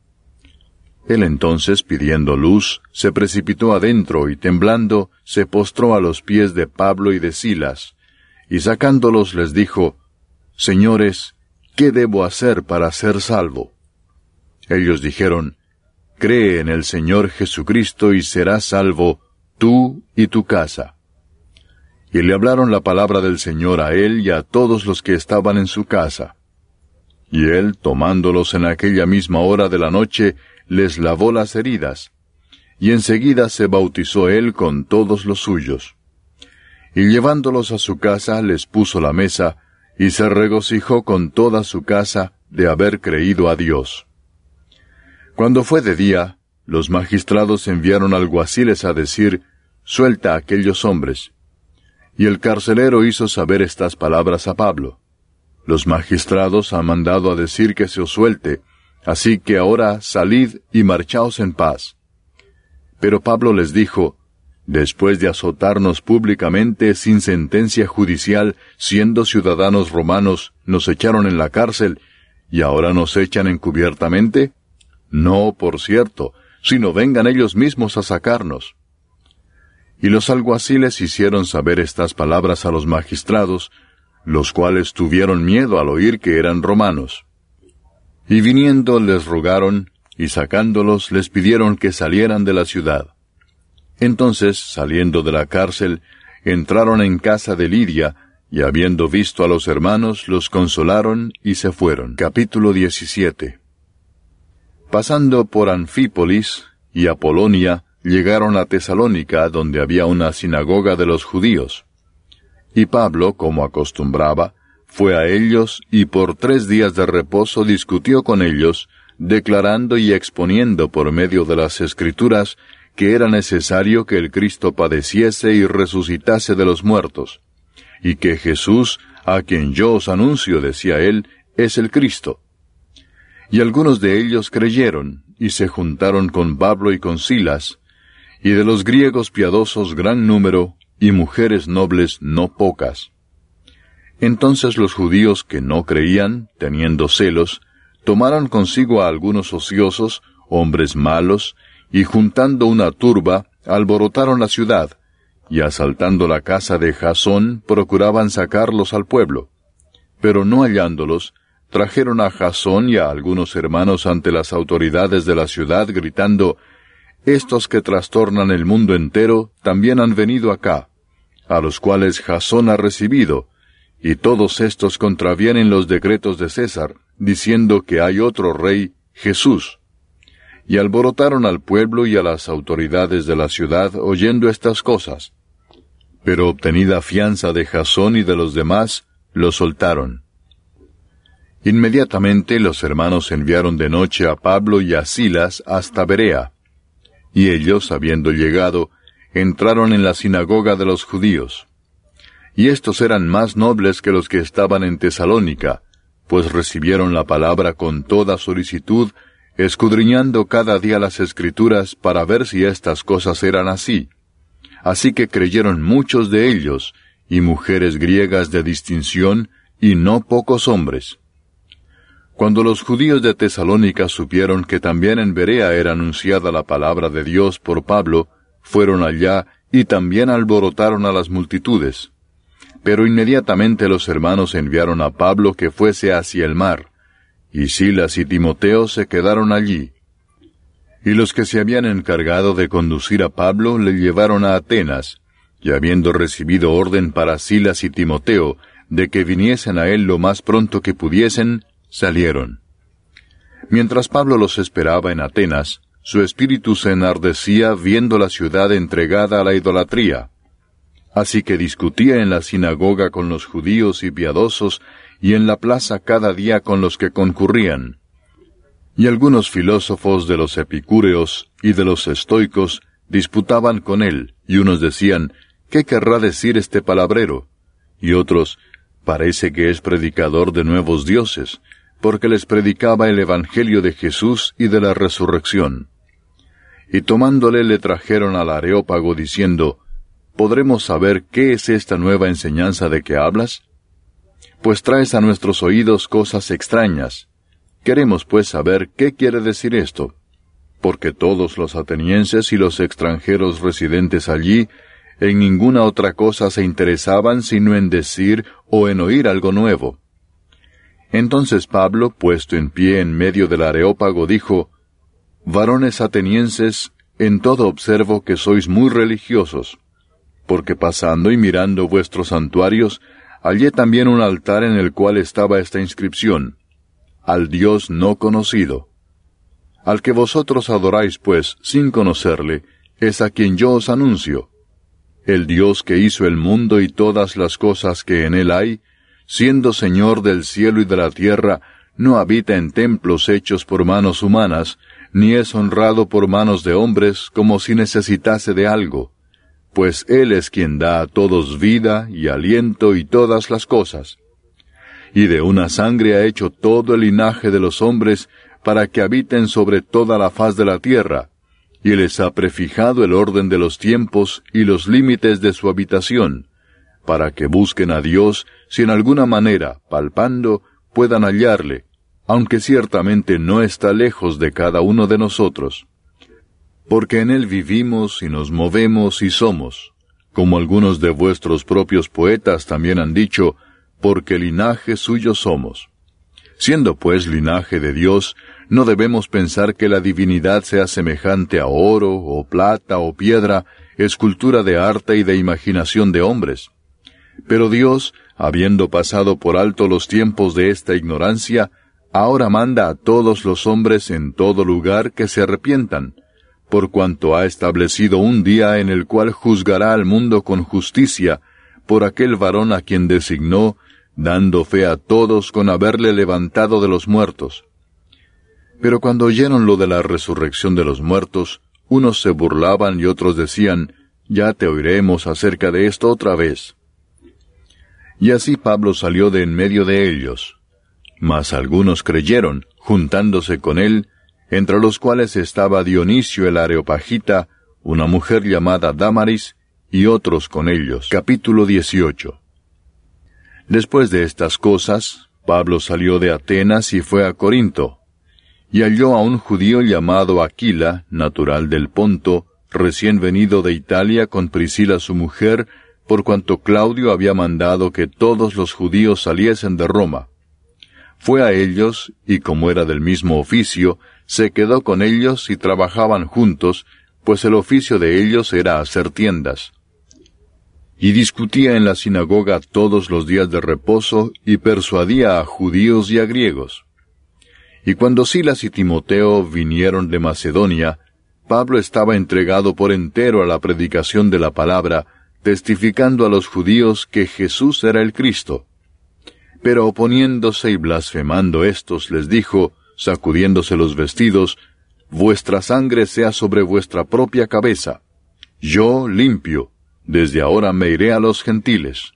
Él entonces, pidiendo luz, se precipitó adentro y temblando, se postró a los pies de Pablo y de Silas, y sacándolos les dijo, «Señores, ¿qué debo hacer para ser salvo?» Ellos dijeron, «Cree en el Señor Jesucristo y serás salvo, tú y tu casa». Y le hablaron la palabra del Señor a él y a todos los que estaban en su casa. Y él, tomándolos en aquella misma hora de la noche, les lavó las heridas, y enseguida se bautizó él con todos los suyos. Y llevándolos a su casa les puso la mesa, y se regocijó con toda su casa de haber creído a Dios. Cuando fue de día, los magistrados enviaron alguaciles a decir, «Suelta a aquellos hombres». Y el carcelero hizo saber estas palabras a Pablo. «Los magistrados han mandado a decir que se os suelte, así que ahora salid y marchaos en paz». Pero Pablo les dijo, «Después de azotarnos públicamente sin sentencia judicial, siendo ciudadanos romanos, nos echaron en la cárcel, ¿y ahora nos echan encubiertamente? No, por cierto, sino vengan ellos mismos a sacarnos». Y los alguaciles hicieron saber estas palabras a los magistrados, los cuales tuvieron miedo al oír que eran romanos. Y viniendo les rogaron, y sacándolos les pidieron que salieran de la ciudad. Entonces, saliendo de la cárcel, entraron en casa de Lidia, y habiendo visto a los hermanos, los consolaron y se fueron. Capítulo diecisiete. Pasando por Anfípolis y Apolonia, llegaron a Tesalónica, donde había una sinagoga de los judíos. Y Pablo, como acostumbraba, fue a ellos y por tres días de reposo discutió con ellos, declarando y exponiendo por medio de las Escrituras que era necesario que el Cristo padeciese y resucitase de los muertos, y que Jesús, a quien yo os anuncio, decía él, es el Cristo. Y algunos de ellos creyeron, y se juntaron con Pablo y con Silas, y de los griegos piadosos gran número, y mujeres nobles no pocas. Entonces los judíos que no creían, teniendo celos, tomaron consigo a algunos ociosos, hombres malos, y juntando una turba, alborotaron la ciudad, y asaltando la casa de Jasón, procuraban sacarlos al pueblo. Pero no hallándolos, trajeron a Jasón y a algunos hermanos ante las autoridades de la ciudad, gritando, «Estos que trastornan el mundo entero también han venido acá, a los cuales Jasón ha recibido, y todos estos contravienen los decretos de César, diciendo que hay otro rey, Jesús». Y alborotaron al pueblo y a las autoridades de la ciudad oyendo estas cosas. Pero obtenida fianza de Jasón y de los demás, los soltaron. Inmediatamente los hermanos enviaron de noche a Pablo y a Silas hasta Berea. Y ellos, habiendo llegado, entraron en la sinagoga de los judíos. Y estos eran más nobles que los que estaban en Tesalónica, pues recibieron la palabra con toda solicitud, escudriñando cada día las Escrituras para ver si estas cosas eran así. Así que creyeron muchos de ellos, y mujeres griegas de distinción, y no pocos hombres. Cuando los judíos de Tesalónica supieron que también en Berea era anunciada la palabra de Dios por Pablo, fueron allá y también alborotaron a las multitudes. Pero inmediatamente los hermanos enviaron a Pablo que fuese hacia el mar, y Silas y Timoteo se quedaron allí. Y los que se habían encargado de conducir a Pablo le llevaron a Atenas, y habiendo recibido orden para Silas y Timoteo de que viniesen a él lo más pronto que pudiesen, salieron. Mientras Pablo los esperaba en Atenas, su espíritu se enardecía viendo la ciudad entregada a la idolatría. Así que discutía en la sinagoga con los judíos y piadosos, y en la plaza cada día con los que concurrían. Y algunos filósofos de los epicúreos y de los estoicos disputaban con él, y unos decían, ¿qué querrá decir este palabrero? Y otros, parece que es predicador de nuevos dioses, porque les predicaba el evangelio de Jesús y de la resurrección. Y tomándole le trajeron al Areópago diciendo, ¿podremos saber qué es esta nueva enseñanza de que hablas? Pues traes a nuestros oídos cosas extrañas. Queremos pues saber qué quiere decir esto, porque todos los atenienses y los extranjeros residentes allí en ninguna otra cosa se interesaban sino en decir o en oír algo nuevo. Entonces Pablo, puesto en pie en medio del Areópago, dijo, «Varones atenienses, en todo observo que sois muy religiosos, porque pasando y mirando vuestros santuarios, hallé también un altar en el cual estaba esta inscripción, al Dios no conocido. Al que vosotros adoráis, pues, sin conocerle, es a quien yo os anuncio. El Dios que hizo el mundo y todas las cosas que en él hay, siendo Señor del cielo y de la tierra, no habita en templos hechos por manos humanas, ni es honrado por manos de hombres como si necesitase de algo, pues Él es quien da a todos vida y aliento y todas las cosas. Y de una sangre ha hecho todo el linaje de los hombres para que habiten sobre toda la faz de la tierra, y les ha prefijado el orden de los tiempos y los límites de su habitación, para que busquen a Dios si en alguna manera, palpando, puedan hallarle, aunque ciertamente no está lejos de cada uno de nosotros. Porque en él vivimos y nos movemos y somos, como algunos de vuestros propios poetas también han dicho, porque linaje suyo somos. Siendo pues linaje de Dios, no debemos pensar que la divinidad sea semejante a oro, o plata, o piedra, escultura de arte y de imaginación de hombres. Pero Dios, habiendo pasado por alto los tiempos de esta ignorancia, ahora manda a todos los hombres en todo lugar que se arrepientan, por cuanto ha establecido un día en el cual juzgará al mundo con justicia, por aquel varón a quien designó, dando fe a todos con haberle levantado de los muertos. Pero cuando oyeron lo de la resurrección de los muertos, unos se burlaban y otros decían, ya te oiremos acerca de esto otra vez. Y así Pablo salió de en medio de ellos. Mas algunos creyeron, juntándose con él, entre los cuales estaba Dionisio el Areopagita, una mujer llamada Dámaris, y otros con ellos. Capítulo dieciocho. Después de estas cosas, Pablo salió de Atenas y fue a Corinto, y halló a un judío llamado Aquila, natural del Ponto, recién venido de Italia con Priscila su mujer, por cuanto Claudio había mandado que todos los judíos saliesen de Roma. Fue a ellos, y como era del mismo oficio, se quedó con ellos y trabajaban juntos, pues el oficio de ellos era hacer tiendas. Y discutía en la sinagoga todos los días de reposo, y persuadía a judíos y a griegos. Y cuando Silas y Timoteo vinieron de Macedonia, Pablo estaba entregado por entero a la predicación de la palabra, testificando a los judíos que Jesús era el Cristo. Pero oponiéndose y blasfemando éstos, les dijo, sacudiéndose los vestidos, vuestra sangre sea sobre vuestra propia cabeza. Yo, limpio, desde ahora me iré a los gentiles.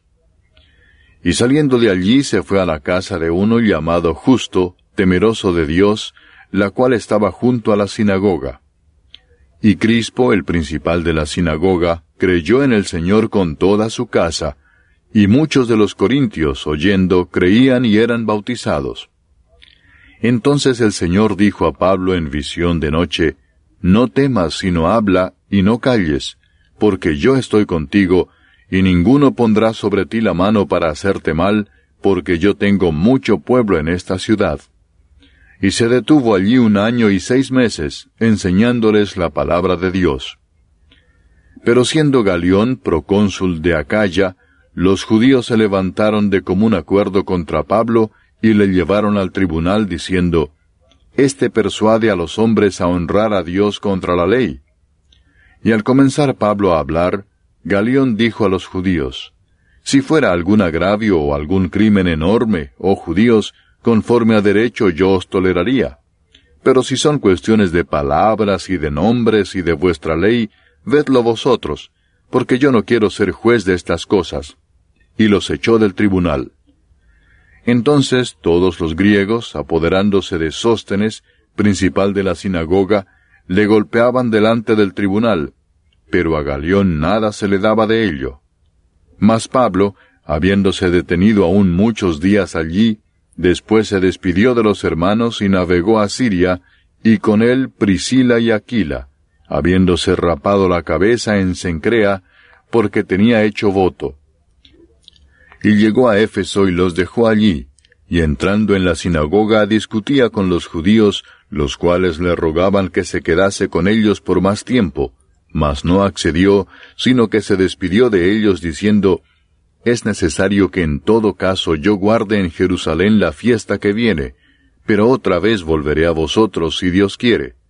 Y saliendo de allí se fue a la casa de uno llamado Justo, temeroso de Dios, la cual estaba junto a la sinagoga. Y Crispo, el principal de la sinagoga, creyó en el Señor con toda su casa, y muchos de los corintios, oyendo, creían y eran bautizados. Entonces el Señor dijo a Pablo en visión de noche, no temas, sino habla, y no calles, porque yo estoy contigo, y ninguno pondrá sobre ti la mano para hacerte mal, porque yo tengo mucho pueblo en esta ciudad. Y se detuvo allí un año y seis meses, enseñándoles la palabra de Dios. Pero siendo Galión procónsul de Acaya, los judíos se levantaron de común acuerdo contra Pablo, y le llevaron al tribunal diciendo, Este persuade a los hombres a honrar a Dios contra la ley. Y al comenzar Pablo a hablar, Galión dijo a los judíos, Si fuera algún agravio o algún crimen enorme, oh judíos, conforme a derecho yo os toleraría. Pero si son cuestiones de palabras y de nombres y de vuestra ley, vedlo vosotros, porque yo no quiero ser juez de estas cosas. Y los echó del tribunal. Entonces todos los griegos, apoderándose de Sóstenes, principal de la sinagoga, le golpeaban delante del tribunal, pero a Galión nada se le daba de ello. Mas Pablo, habiéndose detenido aún muchos días allí, después se despidió de los hermanos y navegó a Siria, y con él Priscila y Aquila, habiéndose rapado la cabeza en Cencrea, porque tenía hecho voto. Y llegó a Éfeso y los dejó allí, y entrando en la sinagoga discutía con los judíos, los cuales le rogaban que se quedase con ellos por más tiempo, mas no accedió, sino que se despidió de ellos diciendo, Es necesario que en todo caso yo guarde en Jerusalén la fiesta que viene, pero otra vez volveré a vosotros si Dios quiere.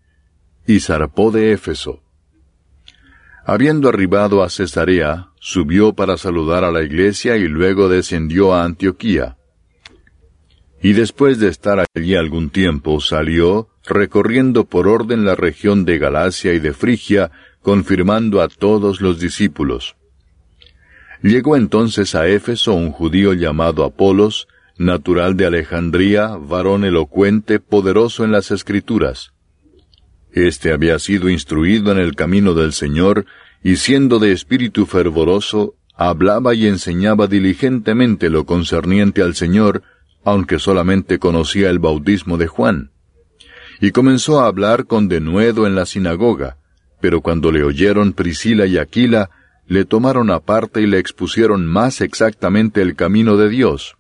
y zarpó de Éfeso. Habiendo arribado a Cesarea, subió para saludar a la iglesia y luego descendió a Antioquía. Y después de estar allí algún tiempo, salió, recorriendo por orden la región de Galacia y de Frigia, confirmando a todos los discípulos. Llegó entonces a Éfeso un judío llamado Apolos, natural de Alejandría, varón elocuente, poderoso en las Escrituras. Este había sido instruido en el camino del Señor, y siendo de espíritu fervoroso, hablaba y enseñaba diligentemente lo concerniente al Señor, aunque solamente conocía el bautismo de Juan. Y comenzó a hablar con denuedo en la sinagoga, pero cuando le oyeron Priscila y Aquila, le tomaron aparte y le expusieron más exactamente el camino de Dios.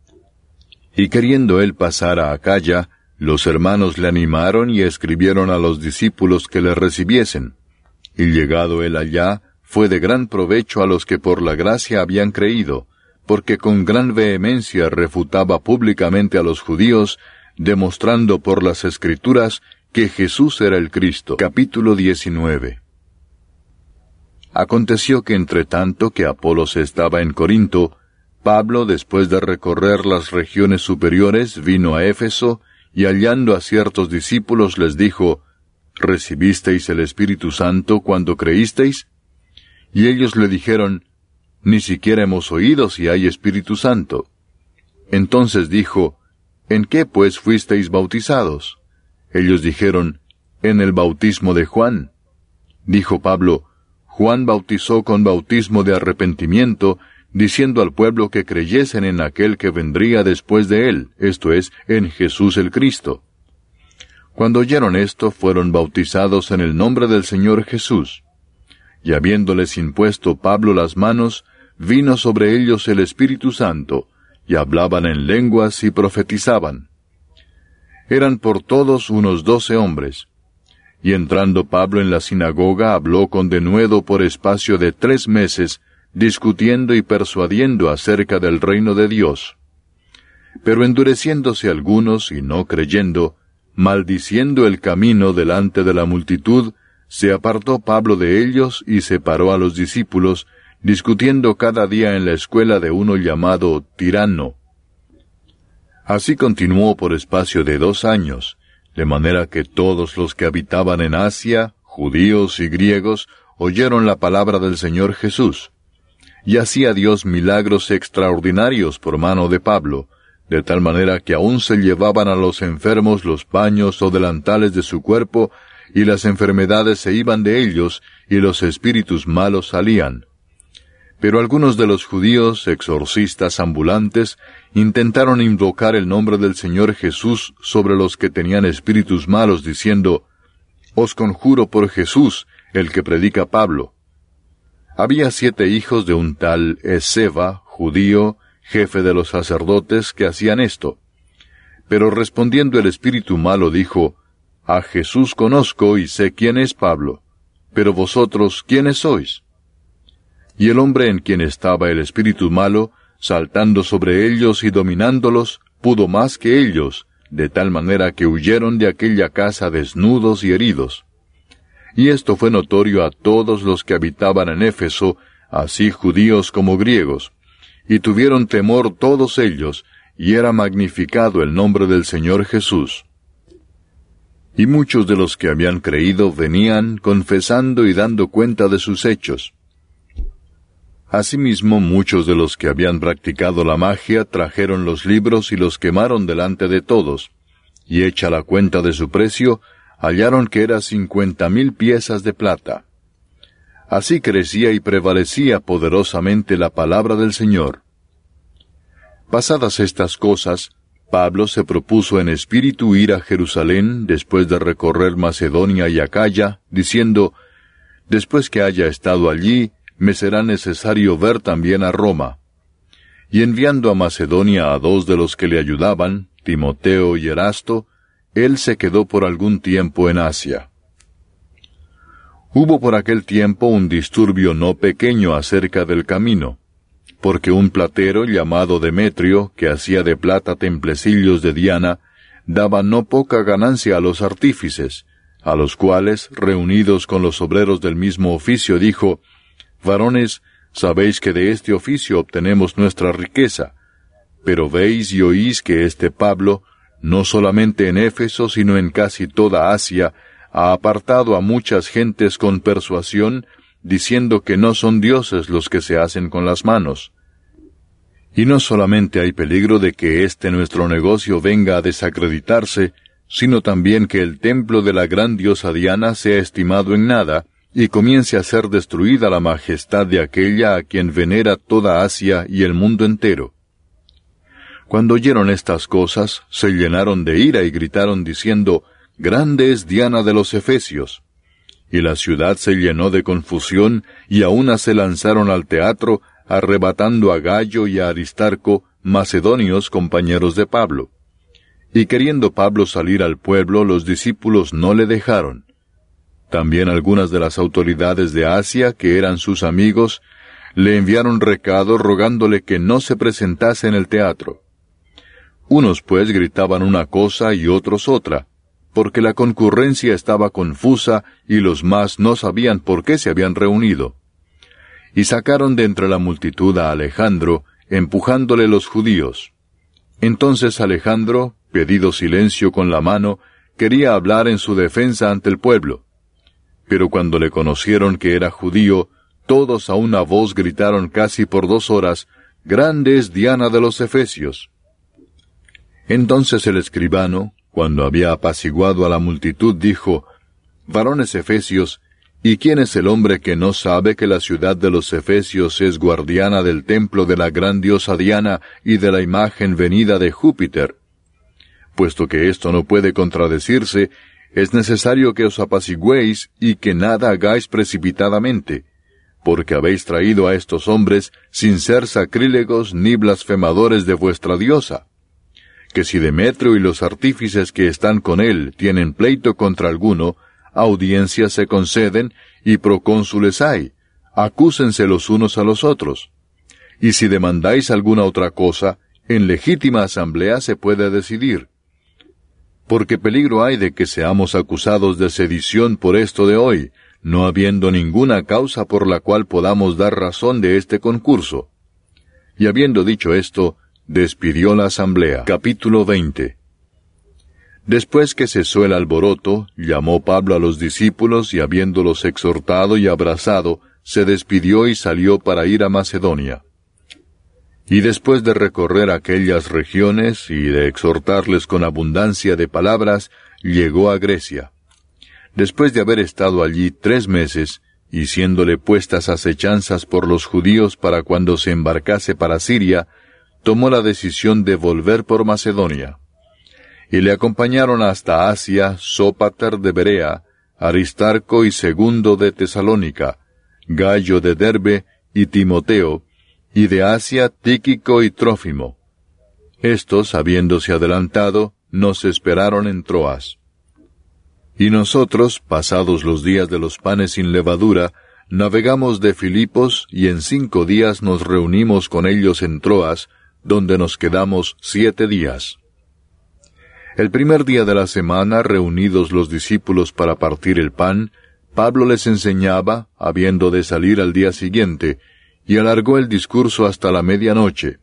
Y queriendo él pasar a Acaya, los hermanos le animaron y escribieron a los discípulos que le recibiesen. Y llegado él allá, fue de gran provecho a los que por la gracia habían creído, porque con gran vehemencia refutaba públicamente a los judíos, demostrando por las Escrituras que Jesús era el Cristo. Capítulo diecinueve. Aconteció que entre tanto que Apolos estaba en Corinto, Pablo, después de recorrer las regiones superiores, vino a Éfeso, y hallando a ciertos discípulos les dijo, ¿recibisteis el Espíritu Santo cuando creísteis? Y ellos le dijeron, ni siquiera hemos oído si hay Espíritu Santo. Entonces dijo, ¿en qué pues fuisteis bautizados? Ellos dijeron, en el bautismo de Juan. Dijo Pablo, Juan bautizó con bautismo de arrepentimiento, diciendo al pueblo que creyesen en aquel que vendría después de él, esto es, en Jesús el Cristo. Cuando oyeron esto, fueron bautizados en el nombre del Señor Jesús. Y habiéndoles impuesto Pablo las manos, vino sobre ellos el Espíritu Santo, y hablaban en lenguas y profetizaban. Eran por todos unos doce hombres. Y entrando Pablo en la sinagoga, habló con denuedo por espacio de tres meses, discutiendo y persuadiendo acerca del reino de Dios. Pero endureciéndose algunos y no creyendo, maldiciendo el camino delante de la multitud, se apartó Pablo de ellos y separó a los discípulos, discutiendo cada día en la escuela de uno llamado Tirano. Así continuó por espacio de dos años, de manera que todos los que habitaban en Asia, judíos y griegos, oyeron la palabra del Señor Jesús. Y hacía Dios milagros extraordinarios por mano de Pablo, de tal manera que aún se llevaban a los enfermos los paños o delantales de su cuerpo, y las enfermedades se iban de ellos, y los espíritus malos salían. Pero algunos de los judíos, exorcistas ambulantes, intentaron invocar el nombre del Señor Jesús sobre los que tenían espíritus malos, diciendo, «Os conjuro por Jesús, el que predica Pablo». Había siete hijos de un tal Esceva, judío, jefe de los sacerdotes, que hacían esto. Pero respondiendo el espíritu malo dijo, «A Jesús conozco y sé quién es Pablo, pero vosotros, ¿quiénes sois?» Y el hombre en quien estaba el espíritu malo, saltando sobre ellos y dominándolos, pudo más que ellos, de tal manera que huyeron de aquella casa desnudos y heridos. Y esto fue notorio a todos los que habitaban en Éfeso, así judíos como griegos, y tuvieron temor todos ellos, y era magnificado el nombre del Señor Jesús. Y muchos de los que habían creído venían confesando y dando cuenta de sus hechos. Asimismo, muchos de los que habían practicado la magia trajeron los libros y los quemaron delante de todos, y hecha la cuenta de su precio, hallaron que era cincuenta mil piezas de plata. Así crecía y prevalecía poderosamente la palabra del Señor. Pasadas estas cosas, Pablo se propuso en espíritu ir a Jerusalén después de recorrer Macedonia y Acaya, diciendo, «Después que haya estado allí, me será necesario ver también a Roma». Y enviando a Macedonia a dos de los que le ayudaban, Timoteo y Erasto, él se quedó por algún tiempo en Asia. Hubo por aquel tiempo un disturbio no pequeño acerca del camino, porque un platero llamado Demetrio, que hacía de plata templecillos de Diana, daba no poca ganancia a los artífices, a los cuales, reunidos con los obreros del mismo oficio, dijo, Varones, sabéis que de este oficio obtenemos nuestra riqueza, pero veis y oís que este Pablo, no solamente en Éfeso, sino en casi toda Asia, ha apartado a muchas gentes con persuasión, diciendo que no son dioses los que se hacen con las manos. Y no solamente hay peligro de que este nuestro negocio venga a desacreditarse, sino también que el templo de la gran diosa Diana sea estimado en nada, y comience a ser destruida la majestad de aquella a quien venera toda Asia y el mundo entero. Cuando oyeron estas cosas, se llenaron de ira y gritaron diciendo, Grande es Diana de los Efesios. Y la ciudad se llenó de confusión, y a una se lanzaron al teatro, arrebatando a Gayo y a Aristarco, macedonios compañeros de Pablo. Y queriendo Pablo salir al pueblo, los discípulos no le dejaron. También algunas de las autoridades de Asia, que eran sus amigos, le enviaron recado rogándole que no se presentase en el teatro. Unos pues gritaban una cosa y otros otra, porque la concurrencia estaba confusa y los más no sabían por qué se habían reunido. Y sacaron de entre la multitud a Alejandro, empujándole los judíos. Entonces Alejandro, pedido silencio con la mano, quería hablar en su defensa ante el pueblo. Pero cuando le conocieron que era judío, todos a una voz gritaron casi por dos horas, Grande es Diana de los Efesios. Entonces el escribano, cuando había apaciguado a la multitud, dijo, Varones efesios, ¿y quién es el hombre que no sabe que la ciudad de los Efesios es guardiana del templo de la gran diosa Diana y de la imagen venida de Júpiter? Puesto que esto no puede contradecirse, es necesario que os apacigüéis y que nada hagáis precipitadamente, porque habéis traído a estos hombres sin ser sacrílegos ni blasfemadores de vuestra diosa. Que si Demetrio y los artífices que están con él tienen pleito contra alguno, audiencias se conceden y procónsules hay, acúsense los unos a los otros. Y si demandáis alguna otra cosa, en legítima asamblea se puede decidir. Porque peligro hay de que seamos acusados de sedición por esto de hoy, no habiendo ninguna causa por la cual podamos dar razón de este concurso. Y habiendo dicho esto, despidió la asamblea. Capítulo veinte. Después que cesó el alboroto, llamó Pablo a los discípulos y habiéndolos exhortado y abrazado, se despidió y salió para ir a Macedonia. Y después de recorrer aquellas regiones y de exhortarles con abundancia de palabras, llegó a Grecia. Después de haber estado allí tres meses, y siéndole puestas acechanzas por los judíos para cuando se embarcase para Siria, tomó la decisión de volver por Macedonia. Y le acompañaron hasta Asia Sópater de Berea, Aristarco y Segundo de Tesalónica, Gayo de Derbe y Timoteo, y de Asia Tíquico y Trófimo. Estos, habiéndose adelantado, nos esperaron en Troas. Y nosotros, pasados los días de los panes sin levadura, navegamos de Filipos y en cinco días nos reunimos con ellos en Troas, donde nos quedamos siete días. El primer día de la semana, reunidos los discípulos para partir el pan, Pablo les enseñaba, habiendo de salir al día siguiente, y alargó el discurso hasta la medianoche.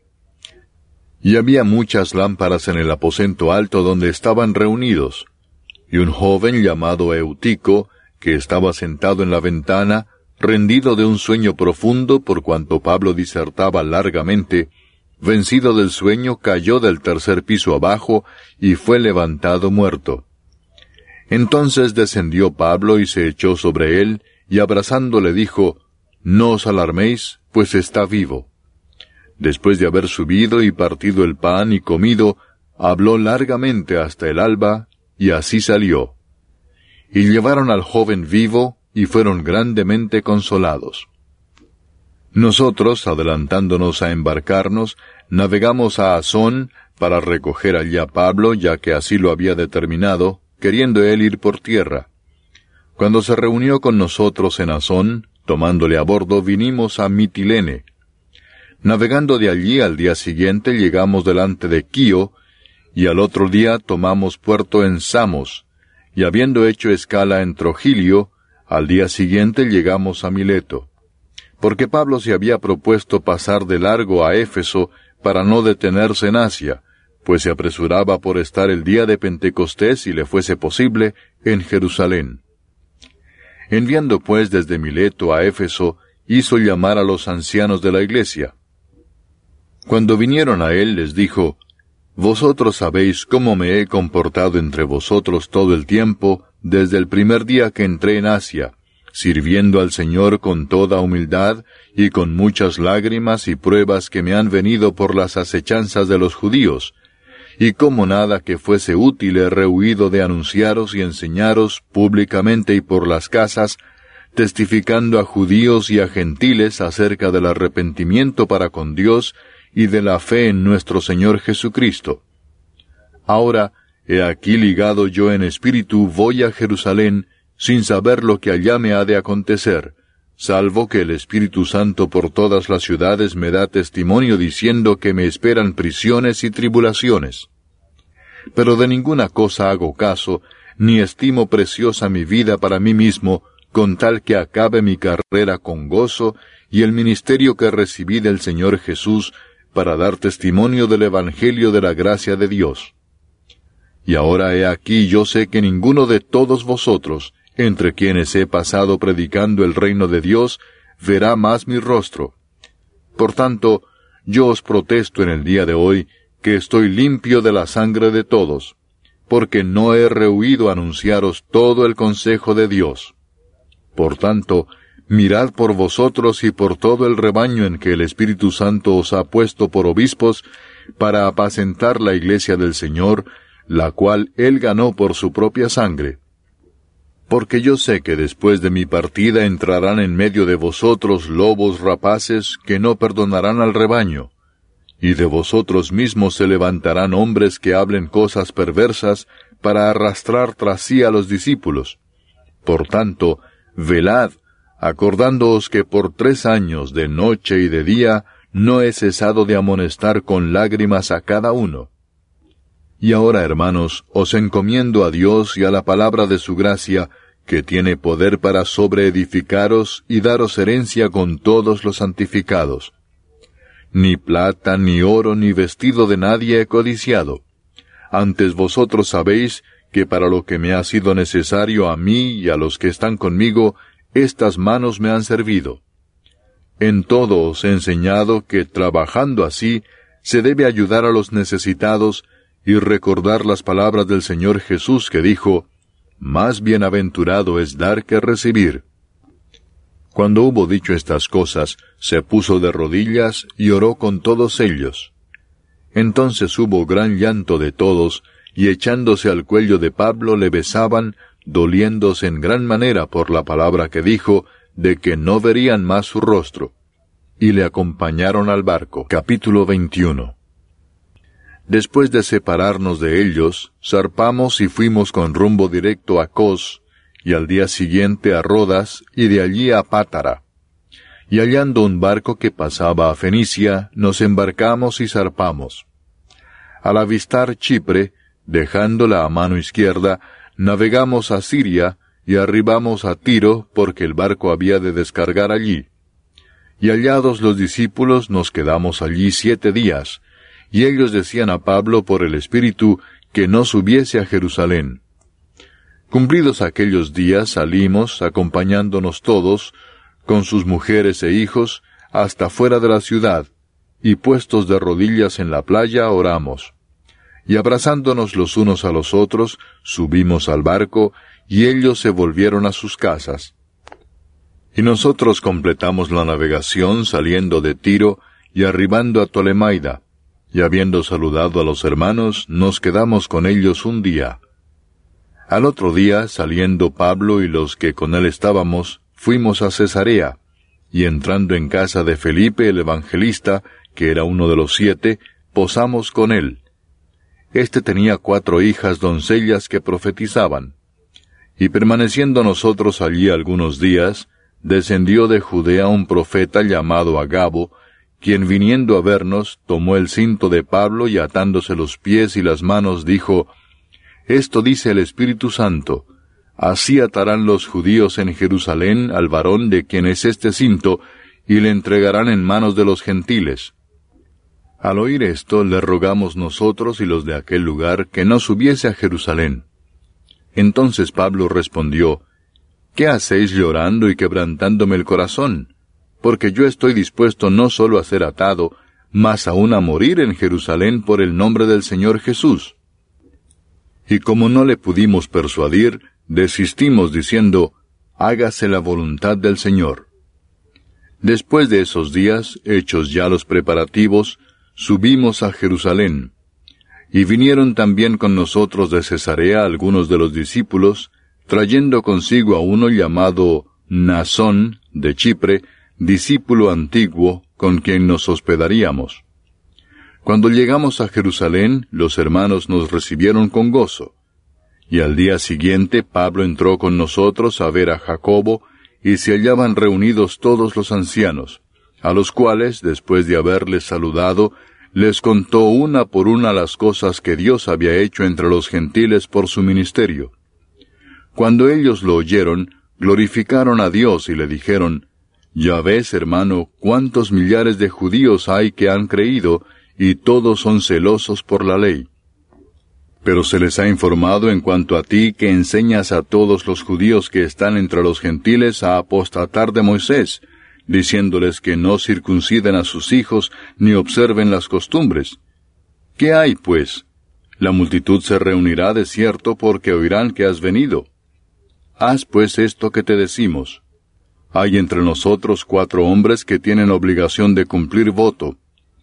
Y había muchas lámparas en el aposento alto donde estaban reunidos, y un joven llamado Eutico, que estaba sentado en la ventana, rendido de un sueño profundo por cuanto Pablo disertaba largamente, vencido del sueño, cayó del tercer piso abajo y fue levantado muerto. Entonces descendió Pablo y se echó sobre él, y abrazándole dijo, No os alarméis, pues está vivo. Después de haber subido y partido el pan y comido, habló largamente hasta el alba, y así salió. Y llevaron al joven vivo, y fueron grandemente consolados. Nosotros, adelantándonos a embarcarnos, navegamos a Asón para recoger allí a Pablo, ya que así lo había determinado, queriendo él ir por tierra. Cuando se reunió con nosotros en Asón, tomándole a bordo, vinimos a Mitilene. Navegando de allí al día siguiente llegamos delante de Quío, y al otro día tomamos puerto en Samos, y habiendo hecho escala en Trogilio, al día siguiente llegamos a Mileto, porque Pablo se había propuesto pasar de largo a Éfeso para no detenerse en Asia, pues se apresuraba por estar el día de Pentecostés, si le fuese posible, en Jerusalén. Enviando pues desde Mileto a Éfeso, hizo llamar a los ancianos de la iglesia. Cuando vinieron a él, les dijo, «Vosotros sabéis cómo me he comportado entre vosotros todo el tiempo, desde el primer día que entré en Asia, sirviendo al Señor con toda humildad y con muchas lágrimas y pruebas que me han venido por las acechanzas de los judíos, y como nada que fuese útil he rehuido de anunciaros y enseñaros públicamente y por las casas, testificando a judíos y a gentiles acerca del arrepentimiento para con Dios y de la fe en nuestro Señor Jesucristo. Ahora, he aquí ligado yo en espíritu voy a Jerusalén, sin saber lo que allá me ha de acontecer, salvo que el Espíritu Santo por todas las ciudades me da testimonio diciendo que me esperan prisiones y tribulaciones. Pero de ninguna cosa hago caso, ni estimo preciosa mi vida para mí mismo, con tal que acabe mi carrera con gozo y el ministerio que recibí del Señor Jesús, para dar testimonio del Evangelio de la gracia de Dios. Y ahora he aquí yo sé que ninguno de todos vosotros, entre quienes he pasado predicando el reino de Dios, verá más mi rostro. Por tanto, yo os protesto en el día de hoy, que estoy limpio de la sangre de todos, porque no he rehuido anunciaros todo el consejo de Dios. Por tanto, mirad por vosotros y por todo el rebaño en que el Espíritu Santo os ha puesto por obispos, para apacentar la iglesia del Señor, la cual Él ganó por su propia sangre. Porque yo sé que después de mi partida entrarán en medio de vosotros lobos rapaces que no perdonarán al rebaño, y de vosotros mismos se levantarán hombres que hablen cosas perversas para arrastrar tras sí a los discípulos. Por tanto, velad, acordándoos que por tres años, de noche y de día, no he cesado de amonestar con lágrimas a cada uno. Y ahora, hermanos, os encomiendo a Dios y a la palabra de su gracia, que tiene poder para sobreedificaros y daros herencia con todos los santificados. Ni plata, ni oro, ni vestido de nadie he codiciado. Antes vosotros sabéis que para lo que me ha sido necesario a mí y a los que están conmigo, estas manos me han servido. En todo os he enseñado que, trabajando así, se debe ayudar a los necesitados y recordar las palabras del Señor Jesús que dijo, «Más bienaventurado es dar que recibir». Cuando hubo dicho estas cosas, se puso de rodillas y oró con todos ellos. Entonces hubo gran llanto de todos, y echándose al cuello de Pablo le besaban, doliéndose en gran manera por la palabra que dijo, de que no verían más su rostro. Y le acompañaron al barco. Capítulo veintiuno. Después de separarnos de ellos, zarpamos y fuimos con rumbo directo a Cos, y al día siguiente a Rodas, y de allí a Pátara. Y hallando un barco que pasaba a Fenicia, nos embarcamos y zarpamos. Al avistar Chipre, dejándola a mano izquierda, navegamos a Siria, y arribamos a Tiro, porque el barco había de descargar allí. Y hallados los discípulos, nos quedamos allí siete días, y ellos decían a Pablo por el Espíritu que no subiese a Jerusalén. Cumplidos aquellos días salimos, acompañándonos todos, con sus mujeres e hijos, hasta fuera de la ciudad, y puestos de rodillas en la playa oramos. Y abrazándonos los unos a los otros, subimos al barco, y ellos se volvieron a sus casas. Y nosotros completamos la navegación saliendo de Tiro y arribando a Tolemaida, y habiendo saludado a los hermanos, nos quedamos con ellos un día. Al otro día, saliendo Pablo y los que con él estábamos, fuimos a Cesarea, y entrando en casa de Felipe el evangelista, que era uno de los siete, posamos con él. Este tenía cuatro hijas doncellas que profetizaban. Y permaneciendo nosotros allí algunos días, descendió de Judea un profeta llamado Agabo, quien viniendo a vernos, tomó el cinto de Pablo y atándose los pies y las manos, dijo, esto dice el Espíritu Santo: así atarán los judíos en Jerusalén al varón de quien es este cinto, y le entregarán en manos de los gentiles. Al oír esto, le rogamos nosotros y los de aquel lugar que no subiese a Jerusalén. Entonces Pablo respondió: ¿qué hacéis llorando y quebrantándome el corazón? Porque yo estoy dispuesto no solo a ser atado, mas aún a morir en Jerusalén por el nombre del Señor Jesús. Y como no le pudimos persuadir, desistimos diciendo: hágase la voluntad del Señor. Después de esos días, hechos ya los preparativos, subimos a Jerusalén. Y vinieron también con nosotros de Cesarea algunos de los discípulos, trayendo consigo a uno llamado Mnasón, de Chipre, discípulo antiguo, con quien nos hospedaríamos. Cuando llegamos a Jerusalén, los hermanos nos recibieron con gozo. Y al día siguiente Pablo entró con nosotros a ver a Jacobo, y se hallaban reunidos todos los ancianos, a los cuales, después de haberles saludado, les contó una por una las cosas que Dios había hecho entre los gentiles por su ministerio. Cuando ellos lo oyeron, glorificaron a Dios y le dijeron: ya ves, hermano, cuántos millares de judíos hay que han creído, y todos son celosos por la ley. Pero se les ha informado en cuanto a ti que enseñas a todos los judíos que están entre los gentiles a apostatar de Moisés, diciéndoles que no circunciden a sus hijos ni observen las costumbres. ¿Qué hay, pues? La multitud se reunirá de cierto porque oirán que has venido. Haz pues esto que te decimos. Hay entre nosotros cuatro hombres que tienen obligación de cumplir voto.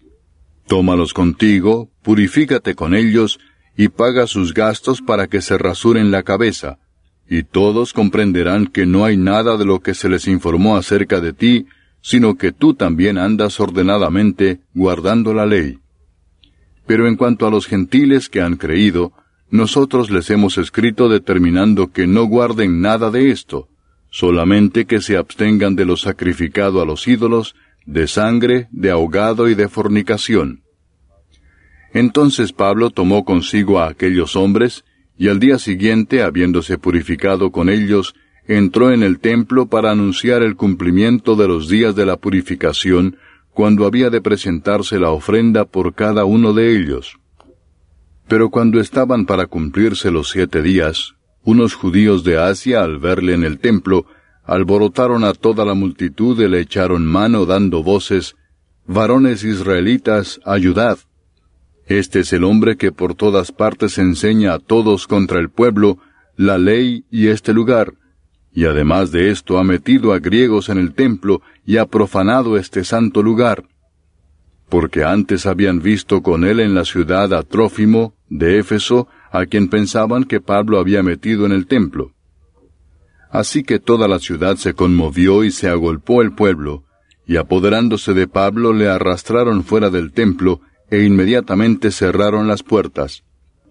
Tómalos contigo, purifícate con ellos, y paga sus gastos para que se rasuren la cabeza, y todos comprenderán que no hay nada de lo que se les informó acerca de ti, sino que tú también andas ordenadamente guardando la ley. Pero en cuanto a los gentiles que han creído, nosotros les hemos escrito determinando que no guarden nada de esto, solamente que se abstengan de lo sacrificado a los ídolos, de sangre, de ahogado y de fornicación. Entonces Pablo tomó consigo a aquellos hombres, y al día siguiente, habiéndose purificado con ellos, entró en el templo para anunciar el cumplimiento de los días de la purificación, cuando había de presentarse la ofrenda por cada uno de ellos. Pero cuando estaban para cumplirse los siete días, unos judíos de Asia, al verle en el templo, alborotaron a toda la multitud y le echaron mano dando voces: «Varones israelitas, ayudad. Este es el hombre que por todas partes enseña a todos contra el pueblo, la ley y este lugar, y además de esto ha metido a griegos en el templo y ha profanado este santo lugar». Porque antes habían visto con él en la ciudad a Trófimo, de Éfeso, a quien pensaban que Pablo había metido en el templo. Así que toda la ciudad se conmovió y se agolpó el pueblo, y apoderándose de Pablo le arrastraron fuera del templo, e inmediatamente cerraron las puertas.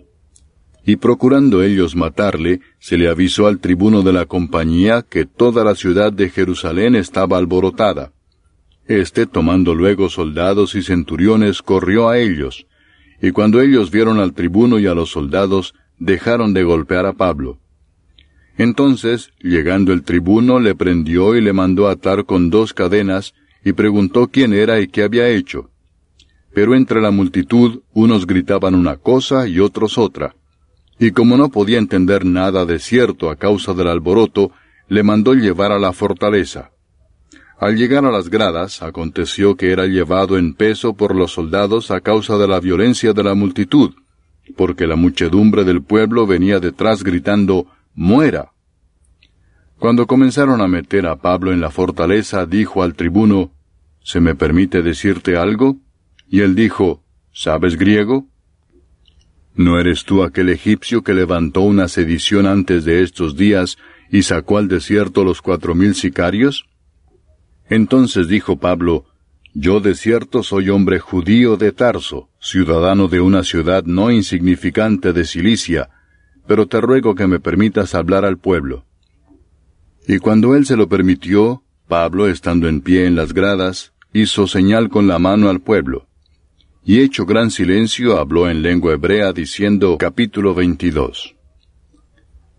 Y procurando ellos matarle, se le avisó al tribuno de la compañía que toda la ciudad de Jerusalén estaba alborotada. Este, tomando luego soldados y centuriones, corrió a ellos, y cuando ellos vieron al tribuno y a los soldados, dejaron de golpear a Pablo. Entonces, llegando el tribuno, le prendió y le mandó atar con dos cadenas, y preguntó quién era y qué había hecho. Pero entre la multitud, unos gritaban una cosa y otros otra. Y como no podía entender nada de cierto a causa del alboroto, le mandó llevar a la fortaleza. Al llegar a las gradas, aconteció que era llevado en peso por los soldados a causa de la violencia de la multitud, porque la muchedumbre del pueblo venía detrás gritando: «¡Muera!». Cuando comenzaron a meter a Pablo en la fortaleza, dijo al tribuno: «¿Se me permite decirte algo?». Y él dijo: «¿Sabes griego? ¿No eres tú aquel egipcio que levantó una sedición antes de estos días y sacó al desierto los cuatro mil sicarios?». Entonces dijo Pablo: «Yo de cierto soy hombre judío de Tarso, ciudadano de una ciudad no insignificante de Cilicia, pero te ruego que me permitas hablar al pueblo». Y cuando él se lo permitió, Pablo, estando en pie en las gradas, hizo señal con la mano al pueblo. Y hecho gran silencio, habló en lengua hebrea, diciendo: Capítulo veintidós.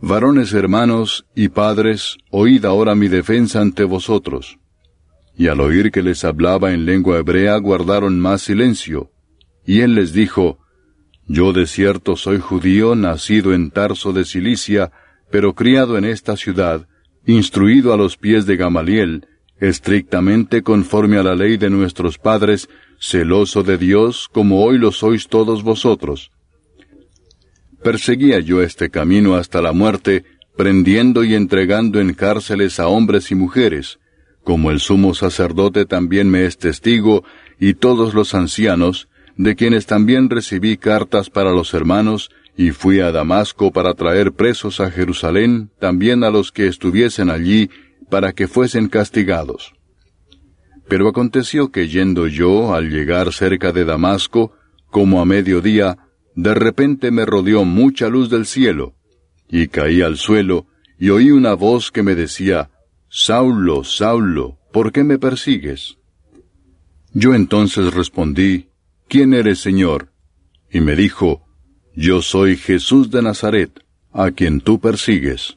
Varones hermanos y padres, oíd ahora mi defensa ante vosotros. Y al oír que les hablaba en lengua hebrea, guardaron más silencio. Y él les dijo, Yo de cierto soy judío, nacido en Tarso de Cilicia, pero criado en esta ciudad, instruido a los pies de Gamaliel, estrictamente conforme a la ley de nuestros padres, celoso de Dios, como hoy lo sois todos vosotros. Perseguía yo este camino hasta la muerte, prendiendo y entregando en cárceles a hombres y mujeres, como el sumo sacerdote también me es testigo, y todos los ancianos, de quienes también recibí cartas para los hermanos, y fui a Damasco para traer presos a Jerusalén, también a los que estuviesen allí, para que fuesen castigados. Pero aconteció que yendo yo, al llegar cerca de Damasco, como a mediodía, de repente me rodeó mucha luz del cielo, y caí al suelo, y oí una voz que me decía, Saulo, Saulo, ¿por qué me persigues? Yo entonces respondí, ¿Quién eres, Señor? Y me dijo, Yo soy Jesús de Nazaret, a quien tú persigues.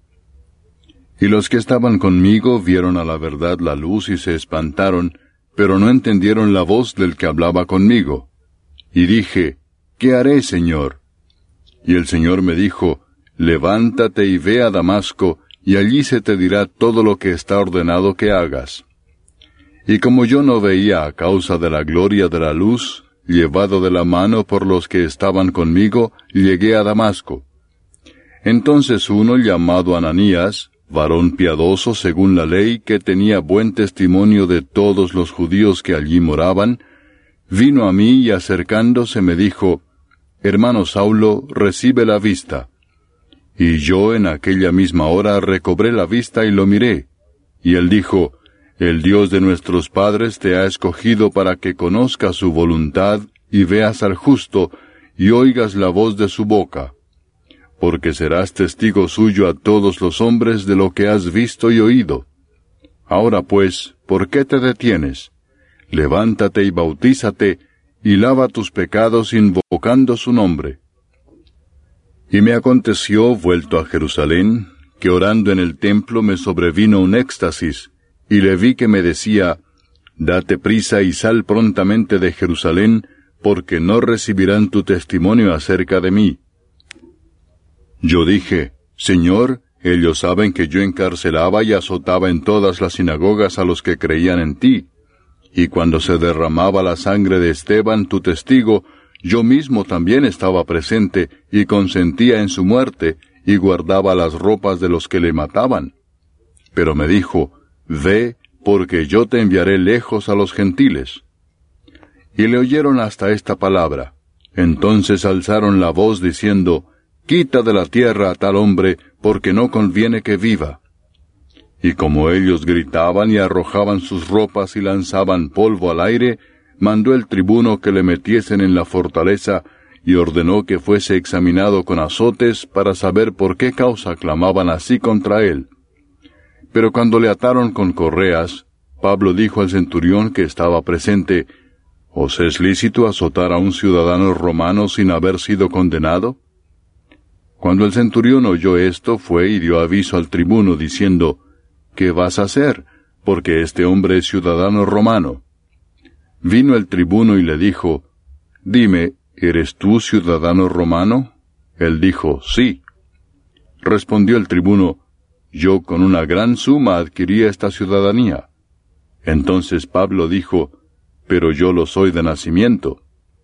Y los que estaban conmigo vieron a la verdad la luz y se espantaron, pero no entendieron la voz del que hablaba conmigo. Y dije, ¿Qué haré, Señor? Y el Señor me dijo, Levántate y ve a Damasco, y allí se te dirá todo lo que está ordenado que hagas. Y como yo no veía a causa de la gloria de la luz, llevado de la mano por los que estaban conmigo, llegué a Damasco. Entonces uno llamado Ananías, varón piadoso según la ley, que tenía buen testimonio de todos los judíos que allí moraban, vino a mí y acercándose me dijo, Hermano Saulo, recibe la vista. Y yo en aquella misma hora recobré la vista y lo miré. Y él dijo, El Dios de nuestros padres te ha escogido para que conozcas su voluntad y veas al justo y oigas la voz de su boca. Porque serás testigo suyo a todos los hombres de lo que has visto y oído. Ahora pues, ¿por qué te detienes? Levántate y bautízate, y lava tus pecados invocando su nombre. Y me aconteció, vuelto a Jerusalén, que orando en el templo me sobrevino un éxtasis, y le vi que me decía, Date prisa y sal prontamente de Jerusalén, porque no recibirán tu testimonio acerca de mí. Yo dije, Señor, ellos saben que yo encarcelaba y azotaba en todas las sinagogas a los que creían en ti. Y cuando se derramaba la sangre de Esteban, tu testigo, yo mismo también estaba presente y consentía en su muerte y guardaba las ropas de los que le mataban. Pero me dijo, Ve, porque yo te enviaré lejos a los gentiles. Y le oyeron hasta esta palabra. Entonces alzaron la voz diciendo, Quita de la tierra a tal hombre, porque no conviene que viva. Y como ellos gritaban y arrojaban sus ropas y lanzaban polvo al aire, mandó el tribuno que le metiesen en la fortaleza y ordenó que fuese examinado con azotes para saber por qué causa clamaban así contra él. Pero cuando le ataron con correas, Pablo dijo al centurión que estaba presente, ¿Os es lícito azotar a un ciudadano romano sin haber sido condenado? Cuando el centurión oyó esto, fue y dio aviso al tribuno diciendo, ¿Qué vas a hacer? Porque este hombre es ciudadano romano. Vino el tribuno y le dijo, Dime, ¿eres tú ciudadano romano? Él dijo, Sí. Respondió el tribuno, Yo con una gran suma adquirí esta ciudadanía. Entonces Pablo dijo, Pero yo lo soy de nacimiento.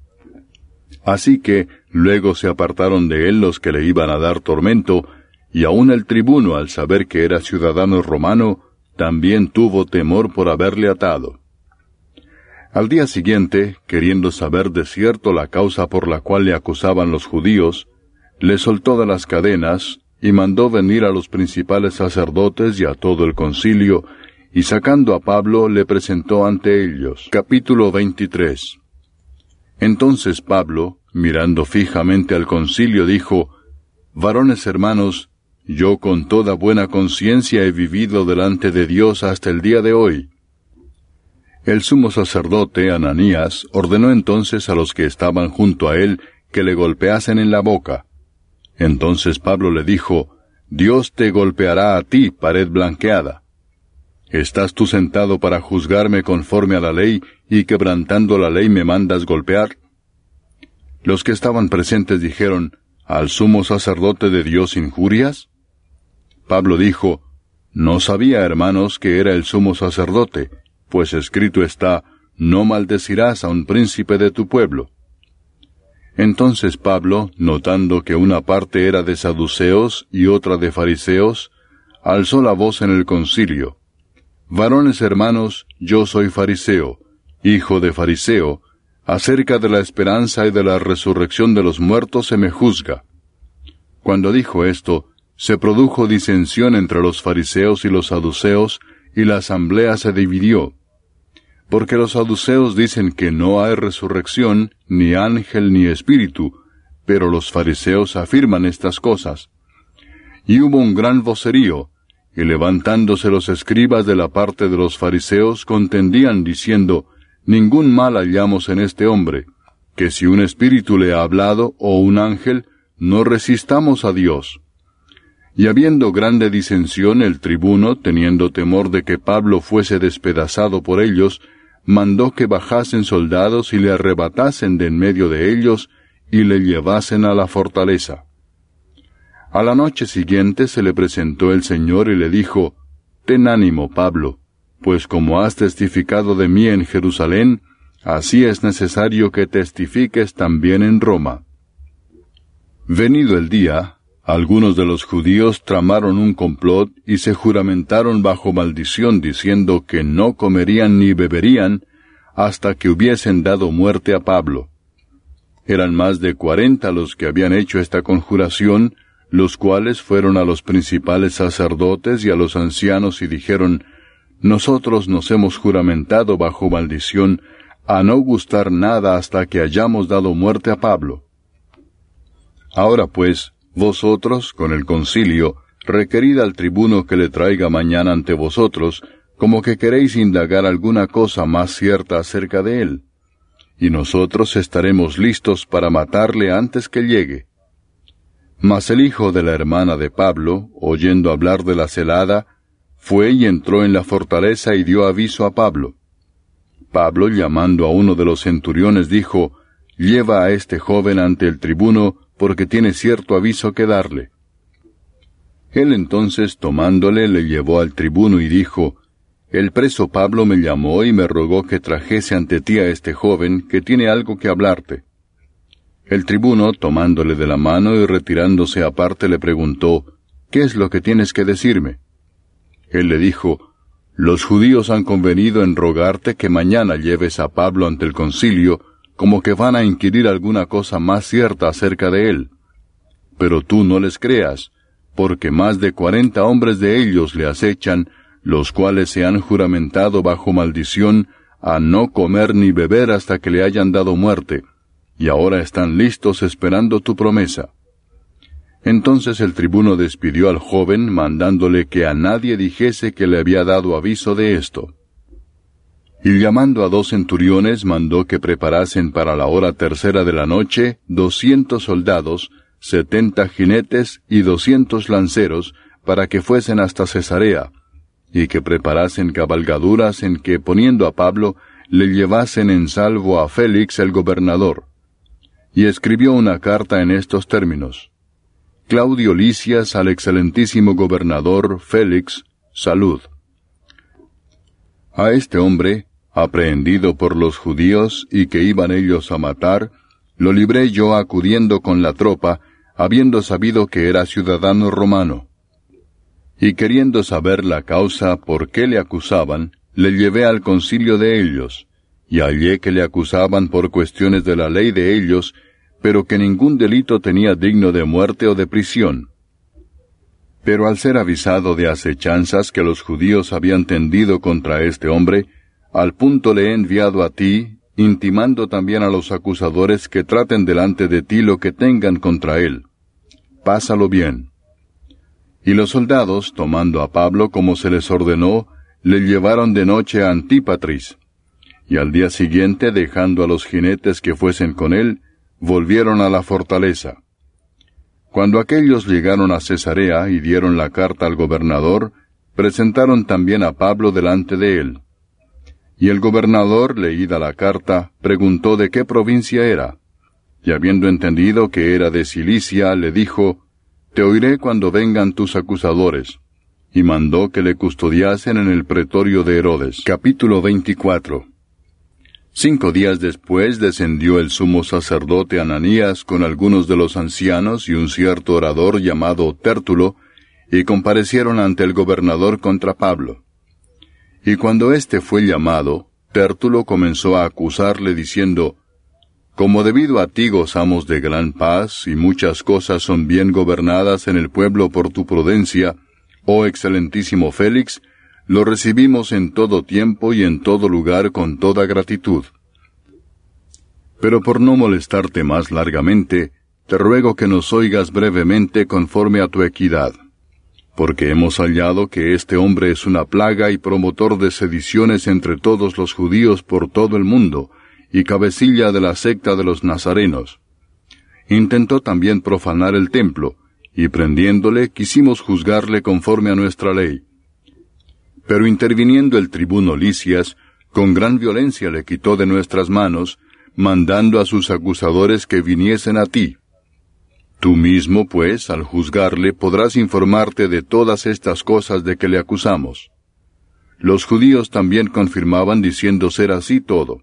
Así que luego se apartaron de él los que le iban a dar tormento, y aun el tribuno, al saber que era ciudadano romano, también tuvo temor por haberle atado. Al día siguiente, queriendo saber de cierto la causa por la cual le acusaban los judíos, le soltó de las cadenas, y mandó venir a los principales sacerdotes y a todo el concilio, y sacando a Pablo le presentó ante ellos. Capítulo veintitrés. Entonces Pablo, mirando fijamente al concilio, dijo, Varones hermanos, yo con toda buena conciencia he vivido delante de Dios hasta el día de hoy. El sumo sacerdote, Ananías, ordenó entonces a los que estaban junto a él que le golpeasen en la boca. Entonces Pablo le dijo, Dios te golpeará a ti, pared blanqueada. ¿Estás tú sentado para juzgarme conforme a la ley, y quebrantando la ley me mandas golpear? Los que estaban presentes dijeron, ¿al sumo sacerdote de Dios injurias? Pablo dijo, No sabía, hermanos, que era el sumo sacerdote, pues escrito está, No maldecirás a un príncipe de tu pueblo. Entonces Pablo, notando que una parte era de saduceos y otra de fariseos, alzó la voz en el concilio. Varones hermanos, yo soy fariseo, hijo de fariseo, acerca de la esperanza y de la resurrección de los muertos se me juzga. Cuando dijo esto, se produjo disensión entre los fariseos y los saduceos, y la asamblea se dividió. Porque los saduceos dicen que no hay resurrección, ni ángel ni espíritu, pero los fariseos afirman estas cosas. Y hubo un gran vocerío, y levantándose los escribas de la parte de los fariseos contendían diciendo, Ningún mal hallamos en este hombre, que si un espíritu le ha hablado, o un ángel, no resistamos a Dios. Y habiendo grande disensión, el tribuno, teniendo temor de que Pablo fuese despedazado por ellos, mandó que bajasen soldados y le arrebatasen de en medio de ellos, y le llevasen a la fortaleza. A la noche siguiente se le presentó el Señor y le dijo, Ten ánimo, Pablo, pues como has testificado de mí en Jerusalén, así es necesario que testifiques también en Roma. Venido el día, algunos de los judíos tramaron un complot y se juramentaron bajo maldición diciendo que no comerían ni beberían hasta que hubiesen dado muerte a Pablo. Eran más de cuarenta los que habían hecho esta conjuración, los cuales fueron a los principales sacerdotes y a los ancianos y dijeron, Nosotros nos hemos juramentado bajo maldición a no gustar nada hasta que hayamos dado muerte a Pablo. Ahora pues, vosotros, con el concilio, requerid al tribuno que le traiga mañana ante vosotros, como que queréis indagar alguna cosa más cierta acerca de él. Y nosotros estaremos listos para matarle antes que llegue. Mas el hijo de la hermana de Pablo, oyendo hablar de la celada, fue y entró en la fortaleza y dio aviso a Pablo. Pablo, llamando a uno de los centuriones, dijo, Lleva a este joven ante el tribuno, porque tiene cierto aviso que darle. Él entonces, tomándole, le llevó al tribuno y dijo, El preso Pablo me llamó y me rogó que trajese ante ti a este joven, que tiene algo que hablarte. El tribuno, tomándole de la mano y retirándose aparte, le preguntó, ¿Qué es lo que tienes que decirme? Él le dijo, Los judíos han convenido en rogarte que mañana lleves a Pablo ante el concilio, como que van a inquirir alguna cosa más cierta acerca de él. Pero tú no les creas, porque más de cuarenta hombres de ellos le acechan, los cuales se han juramentado bajo maldición a no comer ni beber hasta que le hayan dado muerte, y ahora están listos esperando tu promesa. Entonces el tribuno despidió al joven, mandándole que a nadie dijese que le había dado aviso de esto. Y llamando a dos centuriones, mandó que preparasen para la hora tercera de la noche doscientos soldados, setenta jinetes y doscientos lanceros, para que fuesen hasta Cesarea, y que preparasen cabalgaduras en que, poniendo a Pablo, le llevasen en salvo a Félix el gobernador. Y escribió una carta en estos términos: Claudio Lisias al excelentísimo gobernador Félix, salud. A este hombre, aprehendido por los judíos y que iban ellos a matar, lo libré yo acudiendo con la tropa, habiendo sabido que era ciudadano romano. Y queriendo saber la causa por qué le acusaban, le llevé al concilio de ellos, y hallé que le acusaban por cuestiones de la ley de ellos, pero que ningún delito tenía digno de muerte o de prisión. Pero al ser avisado de acechanzas que los judíos habían tendido contra este hombre, al punto le he enviado a ti, intimando también a los acusadores que traten delante de ti lo que tengan contra él. Pásalo bien. Y los soldados, tomando a Pablo como se les ordenó, le llevaron de noche a Antípatris. Y al día siguiente, dejando a los jinetes que fuesen con él, volvieron a la fortaleza. Cuando aquellos llegaron a Cesarea y dieron la carta al gobernador, presentaron también a Pablo delante de él. Y el gobernador, leída la carta, preguntó de qué provincia era. Y habiendo entendido que era de Cilicia, le dijo, «Te oiré cuando vengan tus acusadores». Y mandó que le custodiasen en el pretorio de Herodes. Capítulo veinticuatro. Cinco días después descendió el sumo sacerdote Ananías con algunos de los ancianos y un cierto orador llamado Tértulo, y comparecieron ante el gobernador contra Pablo. Y cuando éste fue llamado, Tértulo comenzó a acusarle diciendo, «Como debido a ti gozamos de gran paz, y muchas cosas son bien gobernadas en el pueblo por tu prudencia, oh excelentísimo Félix, lo recibimos en todo tiempo y en todo lugar con toda gratitud. Pero por no molestarte más largamente, te ruego que nos oigas brevemente conforme a tu equidad, porque hemos hallado que este hombre es una plaga y promotor de sediciones entre todos los judíos por todo el mundo, y cabecilla de la secta de los nazarenos. Intentó también profanar el templo, y prendiéndole quisimos juzgarle conforme a nuestra ley. Pero interviniendo el tribuno Lisias, con gran violencia le quitó de nuestras manos, mandando a sus acusadores que viniesen a ti. Tú mismo, pues, al juzgarle, podrás informarte de todas estas cosas de que le acusamos. Los judíos también confirmaban diciendo ser así todo.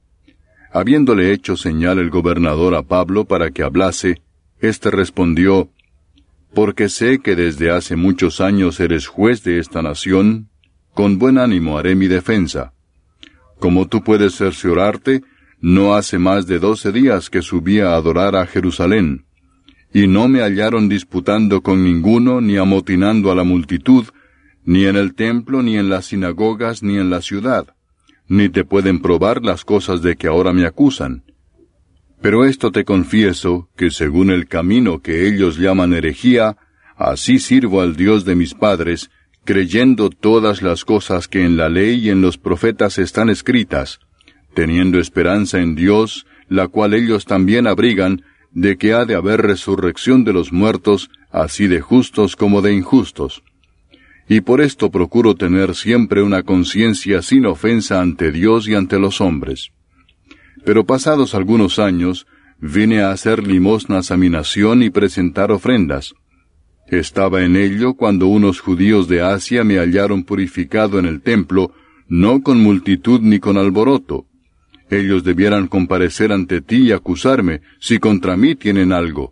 Habiéndole hecho señal el gobernador a Pablo para que hablase, éste respondió, «Porque sé que desde hace muchos años eres juez de esta nación, con buen ánimo haré mi defensa. Como tú puedes cerciorarte, no hace más de doce días que subí a adorar a Jerusalén, y no me hallaron disputando con ninguno, ni amotinando a la multitud, ni en el templo, ni en las sinagogas, ni en la ciudad, ni te pueden probar las cosas de que ahora me acusan. Pero esto te confieso, que según el camino que ellos llaman herejía, así sirvo al Dios de mis padres, creyendo todas las cosas que en la ley y en los profetas están escritas, teniendo esperanza en Dios, la cual ellos también abrigan, de que ha de haber resurrección de los muertos, así de justos como de injustos. Y por esto procuro tener siempre una conciencia sin ofensa ante Dios y ante los hombres. Pero pasados algunos años, vine a hacer limosnas a mi nación y presentar ofrendas. Estaba en ello cuando unos judíos de Asia me hallaron purificado en el templo, no con multitud ni con alboroto. Ellos debieran comparecer ante ti y acusarme, si contra mí tienen algo.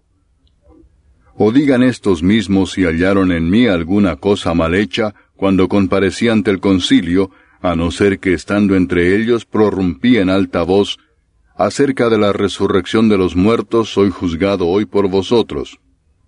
O digan estos mismos si hallaron en mí alguna cosa mal hecha, cuando comparecí ante el concilio, a no ser que estando entre ellos prorrumpí en alta voz, acerca de la resurrección de los muertos soy juzgado hoy por vosotros.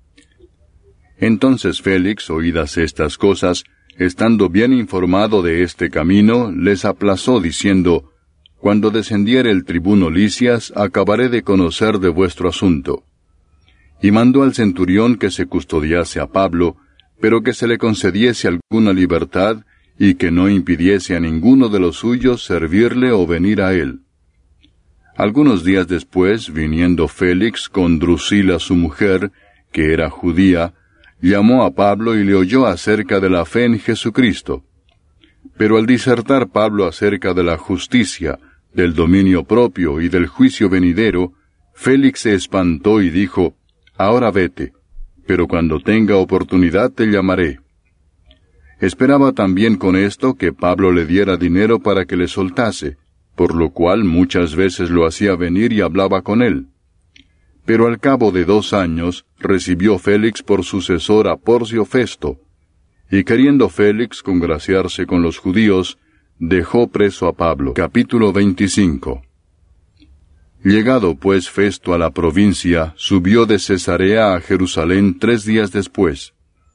Entonces Félix, oídas estas cosas, estando bien informado de este camino, les aplazó diciendo, «Cuando descendiere el tribuno Lisias, acabaré de conocer de vuestro asunto». Y mandó al centurión que se custodiase a Pablo, pero que se le concediese alguna libertad, y que no impidiese a ninguno de los suyos servirle o venir a él. Algunos días después, viniendo Félix con Drusila su mujer, que era judía, llamó a Pablo y le oyó acerca de la fe en Jesucristo. Pero al disertar Pablo acerca de la justicia, del dominio propio y del juicio venidero, Félix se espantó y dijo, «Ahora vete, pero cuando tenga oportunidad te llamaré». Esperaba también con esto que Pablo le diera dinero para que le soltase, por lo cual muchas veces lo hacía venir y hablaba con él. Pero al cabo de dos años recibió Félix por sucesor a Porcio Festo, y queriendo Félix congraciarse con los judíos, dejó preso a Pablo. Capítulo veinticinco. Llegado pues Festo a la provincia, subió de Cesarea a Jerusalén tres días después.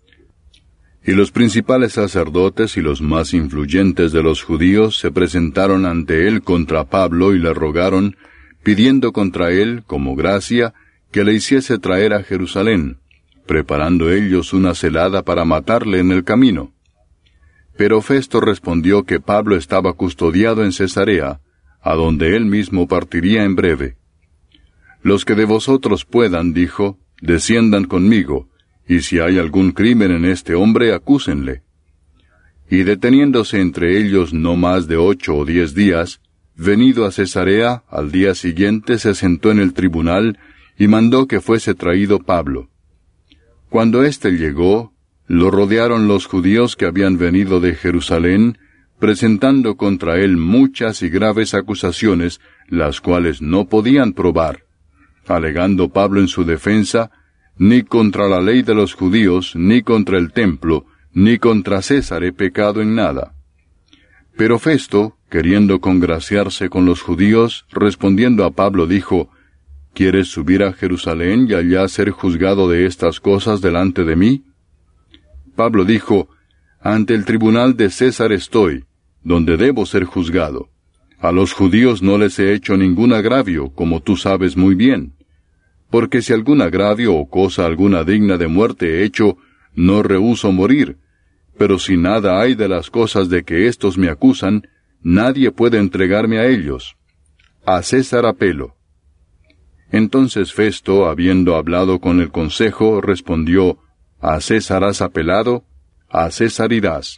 Y los principales sacerdotes y los más influyentes de los judíos se presentaron ante él contra Pablo y le rogaron, pidiendo contra él, como gracia, que le hiciese traer a Jerusalén, preparando ellos una celada para matarle en el camino. Pero Festo respondió que Pablo estaba custodiado en Cesarea, a donde él mismo partiría en breve. Los que de vosotros puedan, dijo, desciendan conmigo, y si hay algún crimen en este hombre, acúsenle. Y deteniéndose entre ellos no más de ocho o diez días, venido a Cesarea, al día siguiente se sentó en el tribunal, y mandó que fuese traído Pablo. Cuando éste llegó, lo rodearon los judíos que habían venido de Jerusalén, presentando contra él muchas y graves acusaciones, las cuales no podían probar, alegando Pablo en su defensa, ni contra la ley de los judíos, ni contra el templo, ni contra César he pecado en nada. Pero Festo, queriendo congraciarse con los judíos, respondiendo a Pablo, dijo, ¿Quieres subir a Jerusalén y allá ser juzgado de estas cosas delante de mí? Pablo dijo, Ante el tribunal de César estoy, donde debo ser juzgado. A los judíos no les he hecho ningún agravio, como tú sabes muy bien. Porque si algún agravio o cosa alguna digna de muerte he hecho, no rehúso morir. Pero si nada hay de las cosas de que éstos me acusan, nadie puede entregarme a ellos. A César apelo. Entonces Festo, habiendo hablado con el consejo, respondió, ¿A César has apelado? A César irás.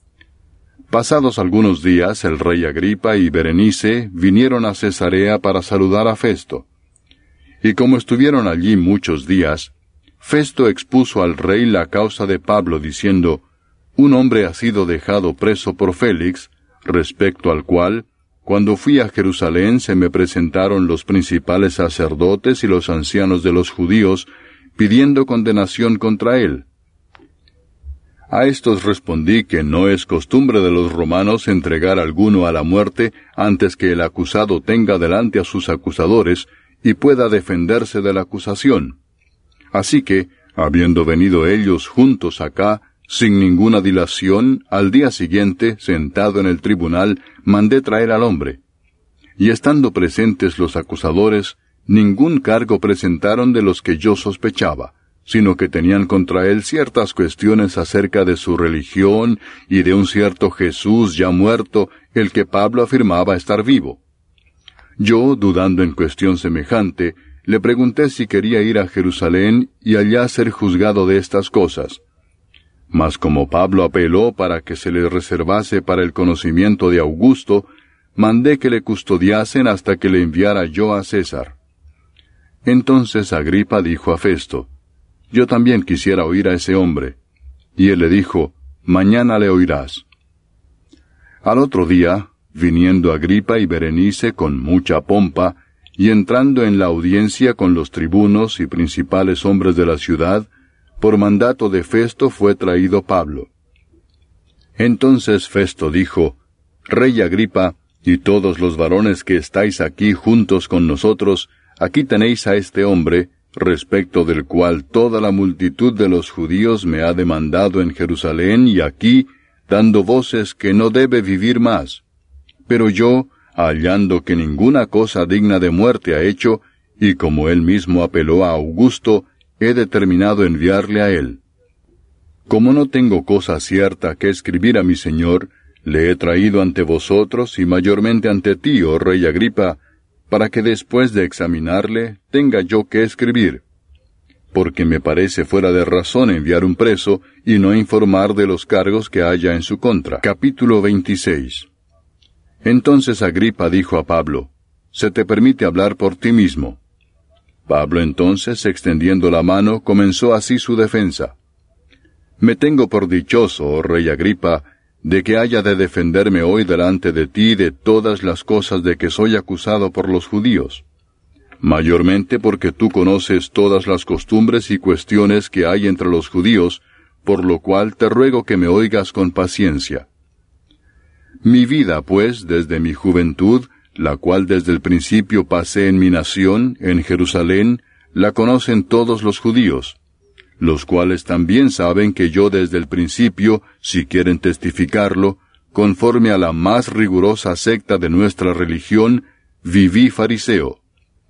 Pasados algunos días, el rey Agripa y Berenice vinieron a Cesarea para saludar a Festo. Y como estuvieron allí muchos días, Festo expuso al rey la causa de Pablo, diciendo, Un hombre ha sido dejado preso por Félix, respecto al cual, cuando fui a Jerusalén se me presentaron los principales sacerdotes y los ancianos de los judíos, pidiendo condenación contra él. A estos respondí que no es costumbre de los romanos entregar a alguno a la muerte antes que el acusado tenga delante a sus acusadores y pueda defenderse de la acusación. Así que, habiendo venido ellos juntos acá, sin ninguna dilación, al día siguiente, sentado en el tribunal, mandé traer al hombre. Y estando presentes los acusadores, ningún cargo presentaron de los que yo sospechaba, sino que tenían contra él ciertas cuestiones acerca de su religión y de un cierto Jesús ya muerto, el que Pablo afirmaba estar vivo. Yo, dudando en cuestión semejante, le pregunté si quería ir a Jerusalén y allá ser juzgado de estas cosas. Mas como Pablo apeló para que se le reservase para el conocimiento de Augusto, mandé que le custodiasen hasta que le enviara yo a César. Entonces Agripa dijo a Festo, Yo también quisiera oír a ese hombre. Y él le dijo, Mañana le oirás. Al otro día, viniendo Agripa y Berenice con mucha pompa, y entrando en la audiencia con los tribunos y principales hombres de la ciudad, por mandato de Festo fue traído Pablo. Entonces Festo dijo, Rey Agripa, y todos los varones que estáis aquí juntos con nosotros, aquí tenéis a este hombre, respecto del cual toda la multitud de los judíos me ha demandado en Jerusalén y aquí, dando voces que no debe vivir más. Pero yo, hallando que ninguna cosa digna de muerte ha hecho, y como él mismo apeló a Augusto, he determinado enviarle a él. Como no tengo cosa cierta que escribir a mi señor, le he traído ante vosotros y mayormente ante ti, oh rey Agripa, para que después de examinarle tenga yo que escribir. Porque me parece fuera de razón enviar un preso y no informar de los cargos que haya en su contra. Capítulo veintiséis. Entonces Agripa dijo a Pablo, Se te permite hablar por ti mismo. Pablo entonces, extendiendo la mano, comenzó así su defensa. Me tengo por dichoso, oh rey Agripa, de que haya de defenderme hoy delante de ti de todas las cosas de que soy acusado por los judíos. Mayormente porque tú conoces todas las costumbres y cuestiones que hay entre los judíos, por lo cual te ruego que me oigas con paciencia. Mi vida, pues, desde mi juventud, la cual desde el principio pasé en mi nación, en Jerusalén, la conocen todos los judíos, los cuales también saben que yo desde el principio, si quieren testificarlo, conforme a la más rigurosa secta de nuestra religión, viví fariseo.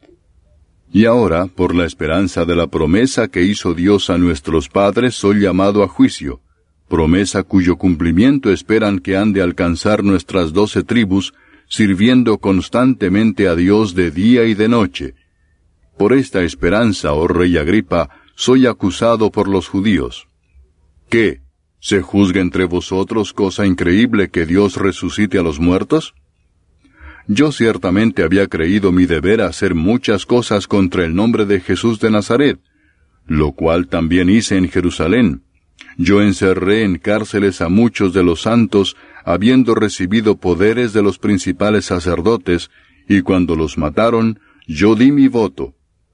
Y ahora, por la esperanza de la promesa que hizo Dios a nuestros padres, soy llamado a juicio, promesa cuyo cumplimiento esperan que han de alcanzar nuestras doce tribus, sirviendo constantemente a Dios de día y de noche, Por esta esperanza, oh rey Agripa, soy acusado por los judíos. ¿Qué? ¿Se juzga entre vosotros cosa increíble que Dios resucite a los muertos? Yo ciertamente había creído mi deber hacer muchas cosas contra el nombre de Jesús de Nazaret, lo cual también hice en Jerusalén. Yo encerré en cárceles a muchos de los santos, habiendo recibido poderes de los principales sacerdotes, y cuando los mataron, yo di mi voto.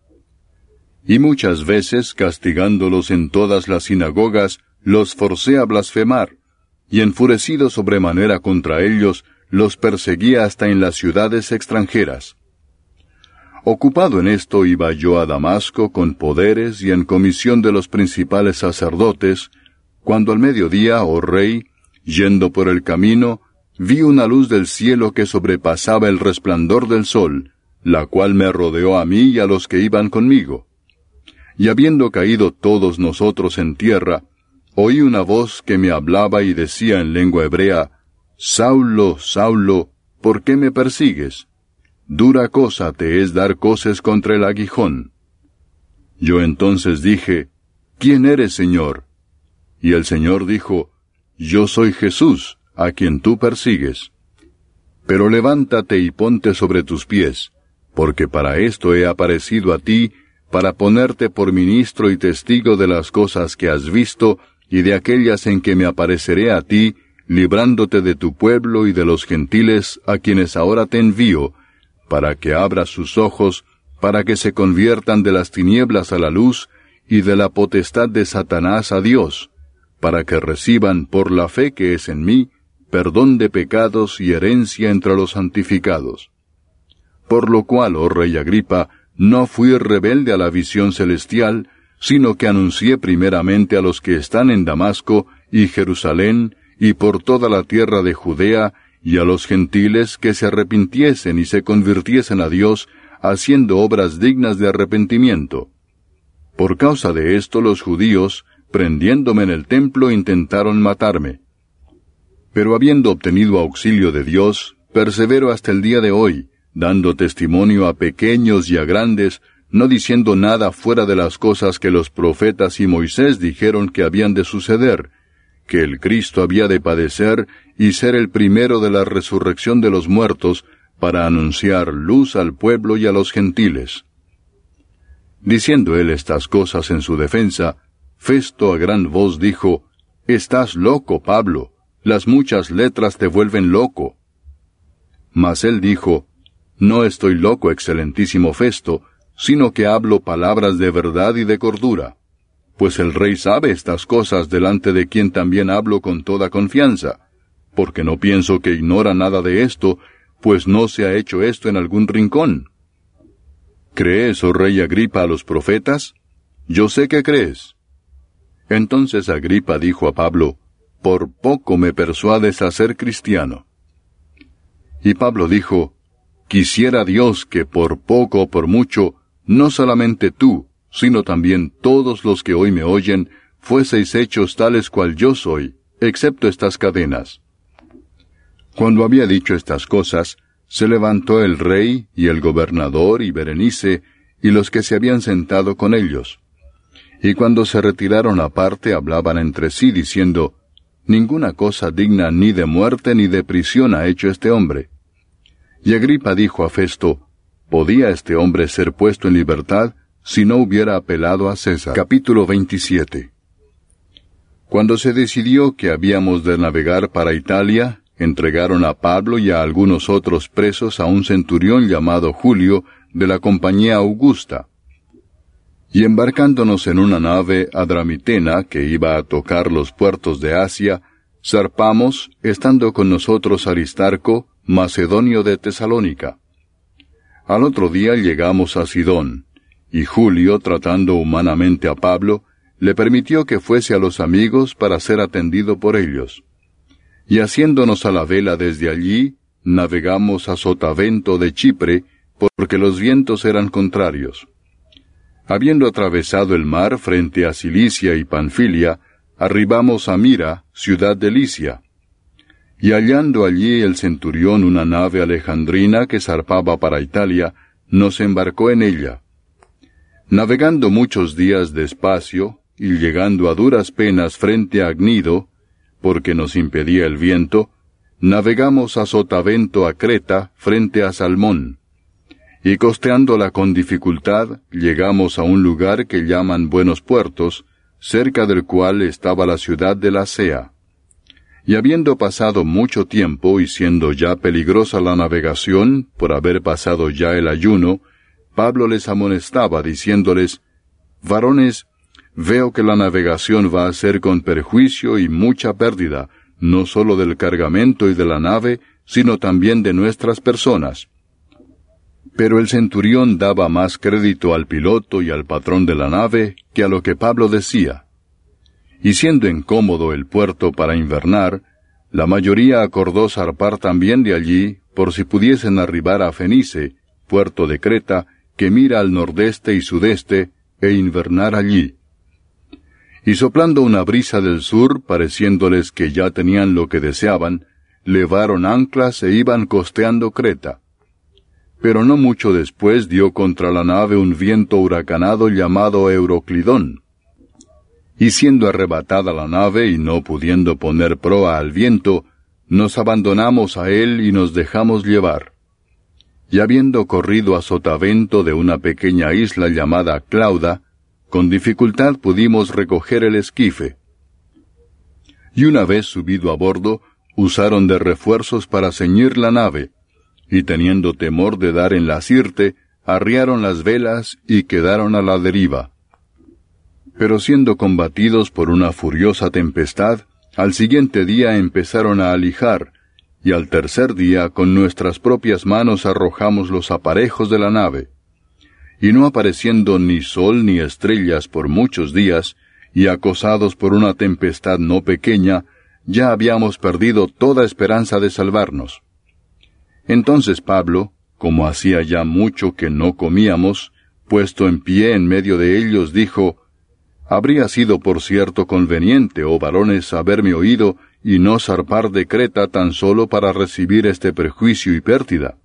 Y muchas veces, castigándolos en todas las sinagogas, los forcé a blasfemar, y enfurecido sobremanera contra ellos, los perseguía hasta en las ciudades extranjeras. Ocupado en esto iba yo a Damasco con poderes y en comisión de los principales sacerdotes, cuando al mediodía, oh rey, yendo por el camino, vi una luz del cielo que sobrepasaba el resplandor del sol, la cual me rodeó a mí y a los que iban conmigo. Y habiendo caído todos nosotros en tierra, oí una voz que me hablaba y decía en lengua hebrea, Saulo, Saulo, ¿por qué me persigues? Dura cosa te es dar coces contra el aguijón. Yo entonces dije, ¿quién eres, Señor? Y el Señor dijo, Yo soy Jesús, a quien tú persigues. Pero levántate y ponte sobre tus pies, porque para esto he aparecido a ti, para ponerte por ministro y testigo de las cosas que has visto y de aquellas en que me apareceré a ti, librándote de tu pueblo y de los gentiles a quienes ahora te envío, para que abras sus ojos, para que se conviertan de las tinieblas a la luz y de la potestad de Satanás a Dios, para que reciban por la fe que es en mí, perdón de pecados y herencia entre los santificados. Por lo cual, oh rey Agripa, no fui rebelde a la visión celestial, sino que anuncié primeramente a los que están en Damasco y Jerusalén y por toda la tierra de Judea, y a los gentiles que se arrepintiesen y se convirtiesen a Dios, haciendo obras dignas de arrepentimiento. Por causa de esto los judíos, prendiéndome en el templo, intentaron matarme. Pero habiendo obtenido auxilio de Dios, persevero hasta el día de hoy, dando testimonio a pequeños y a grandes, no diciendo nada fuera de las cosas que los profetas y Moisés dijeron que habían de suceder, que el Cristo había de padecer y ser el primero de la resurrección de los muertos, para anunciar luz al pueblo y a los gentiles. Diciendo él estas cosas en su defensa, Festo a gran voz dijo, Estás loco, Pablo, las muchas letras te vuelven loco. Mas él dijo, No estoy loco, excelentísimo Festo, sino que hablo palabras de verdad y de cordura. Pues el rey sabe estas cosas delante de quien también hablo con toda confianza, porque no pienso que ignora nada de esto, pues no se ha hecho esto en algún rincón. ¿Crees, oh rey Agripa, a los profetas? Yo sé que crees. Entonces Agripa dijo a Pablo, Por poco me persuades a ser cristiano. Y Pablo dijo, Quisiera Dios que por poco o por mucho, no solamente tú, sino también todos los que hoy me oyen, fueseis hechos tales cual yo soy, excepto estas cadenas. Cuando había dicho estas cosas, se levantó el rey, y el gobernador, y Berenice, y los que se habían sentado con ellos. Y cuando se retiraron aparte, hablaban entre sí, diciendo, Ninguna cosa digna ni de muerte ni de prisión ha hecho este hombre. Y Agripa dijo a Festo, ¿Podía este hombre ser puesto en libertad, si no hubiera apelado a César? Capítulo veintisiete. Cuando se decidió que habíamos de navegar para Italia, entregaron a Pablo y a algunos otros presos a un centurión llamado Julio, de la compañía Augusta. Y embarcándonos en una nave adramitena que iba a tocar los puertos de Asia, zarpamos, estando con nosotros Aristarco, macedonio de Tesalónica. Al otro día llegamos a Sidón, y Julio, tratando humanamente a Pablo, le permitió que fuese a los amigos para ser atendido por ellos. Y haciéndonos a la vela desde allí, navegamos a Sotavento de Chipre, porque los vientos eran contrarios. Habiendo atravesado el mar frente a Cilicia y Panfilia, arribamos a Mira, ciudad de Licia. Y hallando allí el centurión una nave alejandrina que zarpaba para Italia, nos embarcó en ella. Navegando muchos días despacio, y llegando a duras penas frente a Gnido, porque nos impedía el viento, navegamos a sotavento a Creta frente a Salmón, y costeándola con dificultad, llegamos a un lugar que llaman Buenos Puertos, cerca del cual estaba la ciudad de Lasea. Y habiendo pasado mucho tiempo y siendo ya peligrosa la navegación, por haber pasado ya el ayuno, Pablo les amonestaba diciéndoles, «Varones, veo que la navegación va a ser con perjuicio y mucha pérdida, no sólo del cargamento y de la nave, sino también de nuestras personas». Pero el centurión daba más crédito al piloto y al patrón de la nave que a lo que Pablo decía. Y siendo incómodo el puerto para invernar, la mayoría acordó zarpar también de allí, por si pudiesen arribar a Fenice, puerto de Creta, que mira al nordeste y sudeste, e invernar allí. Y soplando una brisa del sur, pareciéndoles que ya tenían lo que deseaban, levaron anclas e iban costeando Creta. Pero no mucho después dio contra la nave un viento huracanado llamado Euroclidón. Y siendo arrebatada la nave y no pudiendo poner proa al viento, nos abandonamos a él y nos dejamos llevar. Y habiendo corrido a sotavento de una pequeña isla llamada Clauda, con dificultad pudimos recoger el esquife. Y una vez subido a bordo, usaron de refuerzos para ceñir la nave, y teniendo temor de dar en la sirte, arriaron las velas y quedaron a la deriva. Pero siendo combatidos por una furiosa tempestad, al siguiente día empezaron a alijar, y al tercer día con nuestras propias manos arrojamos los aparejos de la nave. Y no apareciendo ni sol ni estrellas por muchos días, y acosados por una tempestad no pequeña, ya habíamos perdido toda esperanza de salvarnos. Entonces Pablo, como hacía ya mucho que no comíamos, puesto en pie en medio de ellos, dijo, «Habría sido por cierto conveniente, oh varones, haberme oído, y no zarpar de Creta tan solo para recibir este perjuicio y pérdida.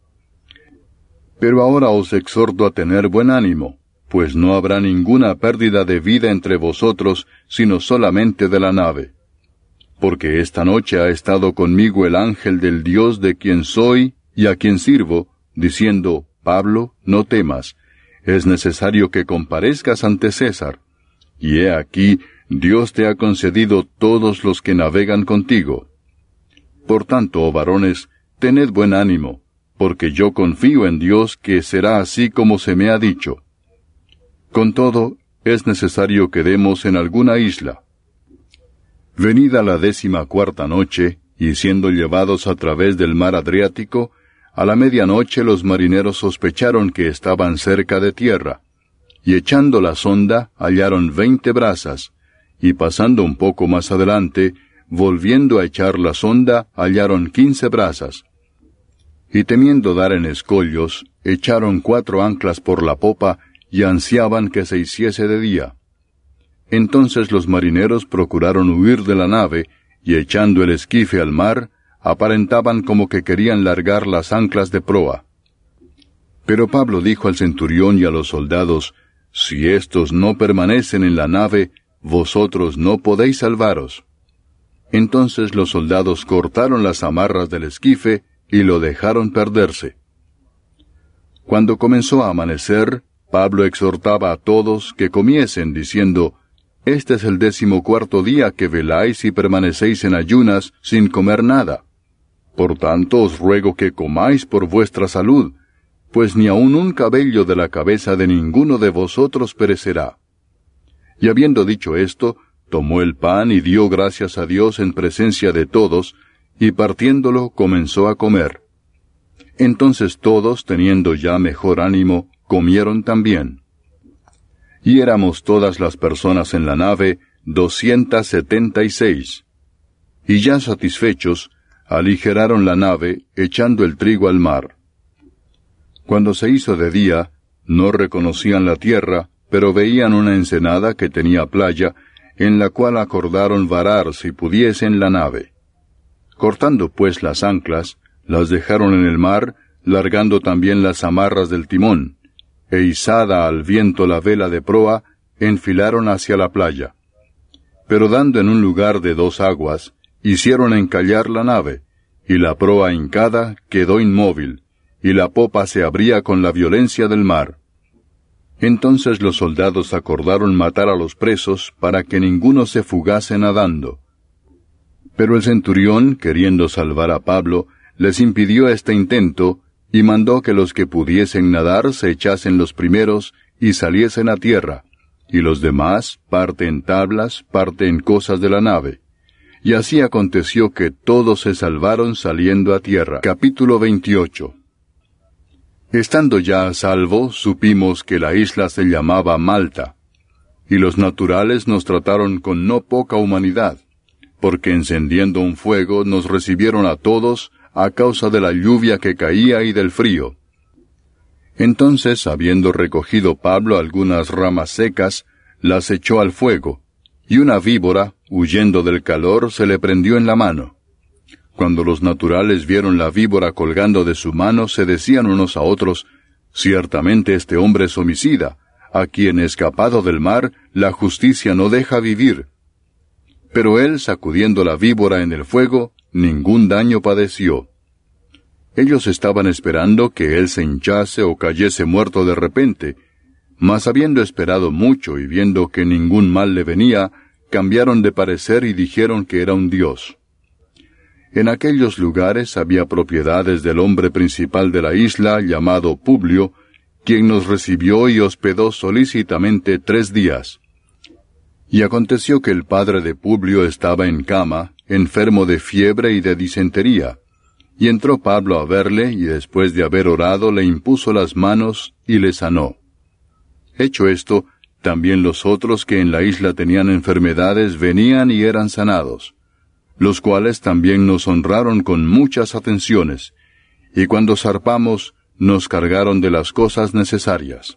Pero ahora os exhorto a tener buen ánimo, pues no habrá ninguna pérdida de vida entre vosotros, sino solamente de la nave. Porque esta noche ha estado conmigo el ángel del Dios de quien soy y a quien sirvo, diciendo, Pablo, no temas, es necesario que comparezcas ante César. Y he aquí, Dios te ha concedido todos los que navegan contigo. Por tanto, oh varones, tened buen ánimo, porque yo confío en Dios que será así como se me ha dicho. Con todo, es necesario que demos en alguna isla. Venida la décima cuarta noche, y siendo llevados a través del mar Adriático, a la medianoche los marineros sospecharon que estaban cerca de tierra, y echando la sonda hallaron veinte brazas, y pasando un poco más adelante, volviendo a echar la sonda, hallaron quince brazas. Y temiendo dar en escollos, echaron cuatro anclas por la popa, y ansiaban que se hiciese de día. Entonces los marineros procuraron huir de la nave, y echando el esquife al mar, aparentaban como que querían largar las anclas de proa. Pero Pablo dijo al centurión y a los soldados, «Si éstos no permanecen en la nave, vosotros no podéis salvaros». Entonces los soldados cortaron las amarras del esquife y lo dejaron perderse. Cuando comenzó a amanecer, Pablo exhortaba a todos que comiesen, diciendo, «Este es el decimocuarto día que veláis y permanecéis en ayunas sin comer nada. Por tanto os ruego que comáis por vuestra salud, pues ni aun un cabello de la cabeza de ninguno de vosotros perecerá». Y habiendo dicho esto, tomó el pan y dio gracias a Dios en presencia de todos, y partiéndolo comenzó a comer. Entonces todos, teniendo ya mejor ánimo, comieron también. Y éramos todas las personas en la nave, doscientas setenta y seis. Y ya satisfechos, aligeraron la nave, echando el trigo al mar. Cuando se hizo de día, no reconocían la tierra, pero veían una ensenada que tenía playa, en la cual acordaron varar si pudiesen la nave. Cortando pues las anclas, las dejaron en el mar, largando también las amarras del timón, e izada al viento la vela de proa, enfilaron hacia la playa. Pero dando en un lugar de dos aguas, hicieron encallar la nave, y la proa hincada quedó inmóvil, y la popa se abría con la violencia del mar. Entonces los soldados acordaron matar a los presos para que ninguno se fugase nadando. Pero el centurión, queriendo salvar a Pablo, les impidió este intento, y mandó que los que pudiesen nadar se echasen los primeros y saliesen a tierra, y los demás, parte en tablas, parte en cosas de la nave. Y así aconteció que todos se salvaron saliendo a tierra. Capítulo veintiocho. Estando ya a salvo, supimos que la isla se llamaba Malta, y los naturales nos trataron con no poca humanidad, porque encendiendo un fuego nos recibieron a todos a causa de la lluvia que caía y del frío. Entonces, habiendo recogido Pablo algunas ramas secas, las echó al fuego, y una víbora, huyendo del calor, se le prendió en la mano. Cuando los naturales vieron la víbora colgando de su mano, se decían unos a otros, «Ciertamente este hombre es homicida, a quien escapado del mar, la justicia no deja vivir». Pero él, sacudiendo la víbora en el fuego, ningún daño padeció. Ellos estaban esperando que él se hinchase o cayese muerto de repente, mas habiendo esperado mucho y viendo que ningún mal le venía, cambiaron de parecer y dijeron que era un dios. En aquellos lugares había propiedades del hombre principal de la isla, llamado Publio, quien nos recibió y hospedó solícitamente tres días. Y aconteció que el padre de Publio estaba en cama, enfermo de fiebre y de disentería. Y entró Pablo a verle, y después de haber orado le impuso las manos y le sanó. Hecho esto, también los otros que en la isla tenían enfermedades venían y eran sanados, los cuales también nos honraron con muchas atenciones, y cuando zarpamos nos cargaron de las cosas necesarias.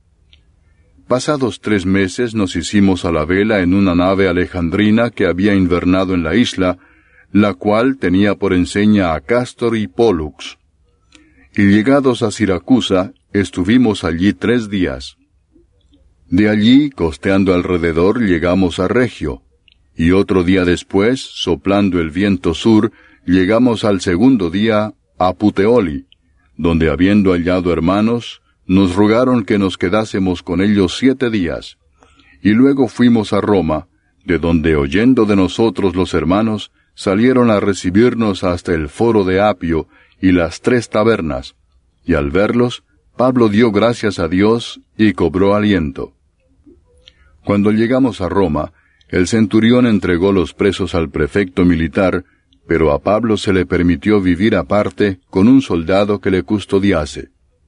Pasados tres meses nos hicimos a la vela en una nave alejandrina que había invernado en la isla, la cual tenía por enseña a Cástor y Pólux. Y llegados a Siracusa, estuvimos allí tres días. De allí, costeando alrededor, llegamos a Regio, y otro día después, soplando el viento sur, llegamos al segundo día a Puteoli, donde habiendo hallado hermanos, nos rogaron que nos quedásemos con ellos siete días, y luego fuimos a Roma, de donde oyendo de nosotros los hermanos, salieron a recibirnos hasta el foro de Apio y las tres tabernas, y al verlos, Pablo dio gracias a Dios y cobró aliento. Cuando llegamos a Roma, el centurión entregó los presos al prefecto militar, pero a Pablo se le permitió vivir aparte con un soldado que le custodiase.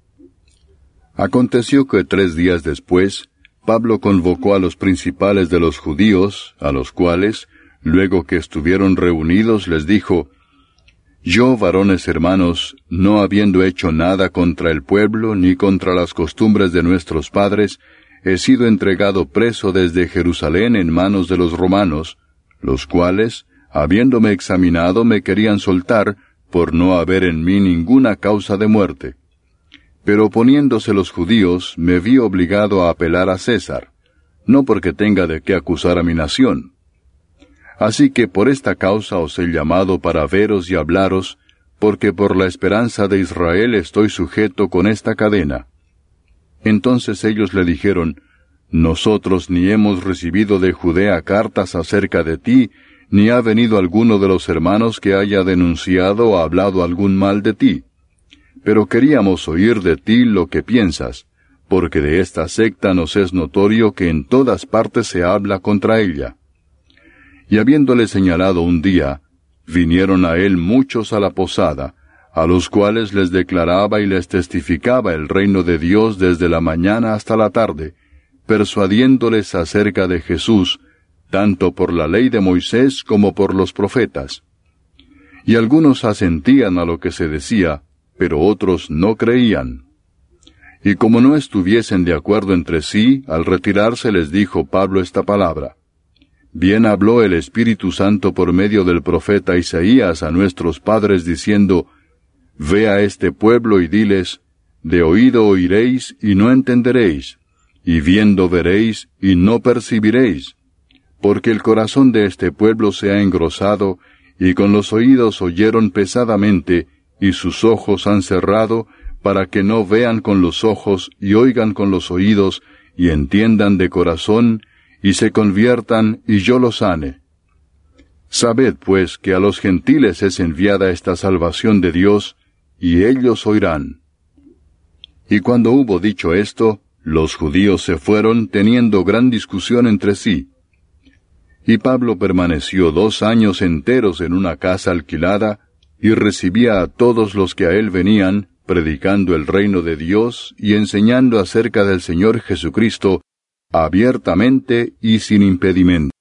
Aconteció que tres días después, Pablo convocó a los principales de los judíos, a los cuales, luego que estuvieron reunidos, les dijo, «Yo, varones hermanos, no habiendo hecho nada contra el pueblo ni contra las costumbres de nuestros padres, he sido entregado preso desde Jerusalén en manos de los romanos, los cuales, habiéndome examinado, me querían soltar, por no haber en mí ninguna causa de muerte. Pero oponiéndose los judíos, me vi obligado a apelar a César, no porque tenga de qué acusar a mi nación. Así que por esta causa os he llamado para veros y hablaros, porque por la esperanza de Israel estoy sujeto con esta cadena». Entonces ellos le dijeron, «Nosotros ni hemos recibido de Judea cartas acerca de ti, ni ha venido alguno de los hermanos que haya denunciado o hablado algún mal de ti. Pero queríamos oír de ti lo que piensas, porque de esta secta nos es notorio que en todas partes se habla contra ella». Y habiéndole señalado un día, vinieron a él muchos a la posada, a los cuales les declaraba y les testificaba el reino de Dios desde la mañana hasta la tarde, persuadiéndoles acerca de Jesús, tanto por la ley de Moisés como por los profetas. Y algunos asentían a lo que se decía, pero otros no creían. Y como no estuviesen de acuerdo entre sí, al retirarse les dijo Pablo esta palabra: «Bien habló el Espíritu Santo por medio del profeta Isaías a nuestros padres diciendo, Ve a este pueblo y diles, de oído oiréis y no entenderéis, y viendo veréis y no percibiréis, porque el corazón de este pueblo se ha engrosado, y con los oídos oyeron pesadamente, y sus ojos han cerrado, para que no vean con los ojos, y oigan con los oídos, y entiendan de corazón, y se conviertan, y yo los sane. Sabed, pues, que a los gentiles es enviada esta salvación de Dios, y ellos oirán. Y cuando hubo dicho esto, los judíos se fueron, teniendo gran discusión entre sí. Y Pablo permaneció dos años enteros en una casa alquilada, y recibía a todos los que a él venían, predicando el reino de Dios y enseñando acerca del Señor Jesucristo, abiertamente y sin impedimento.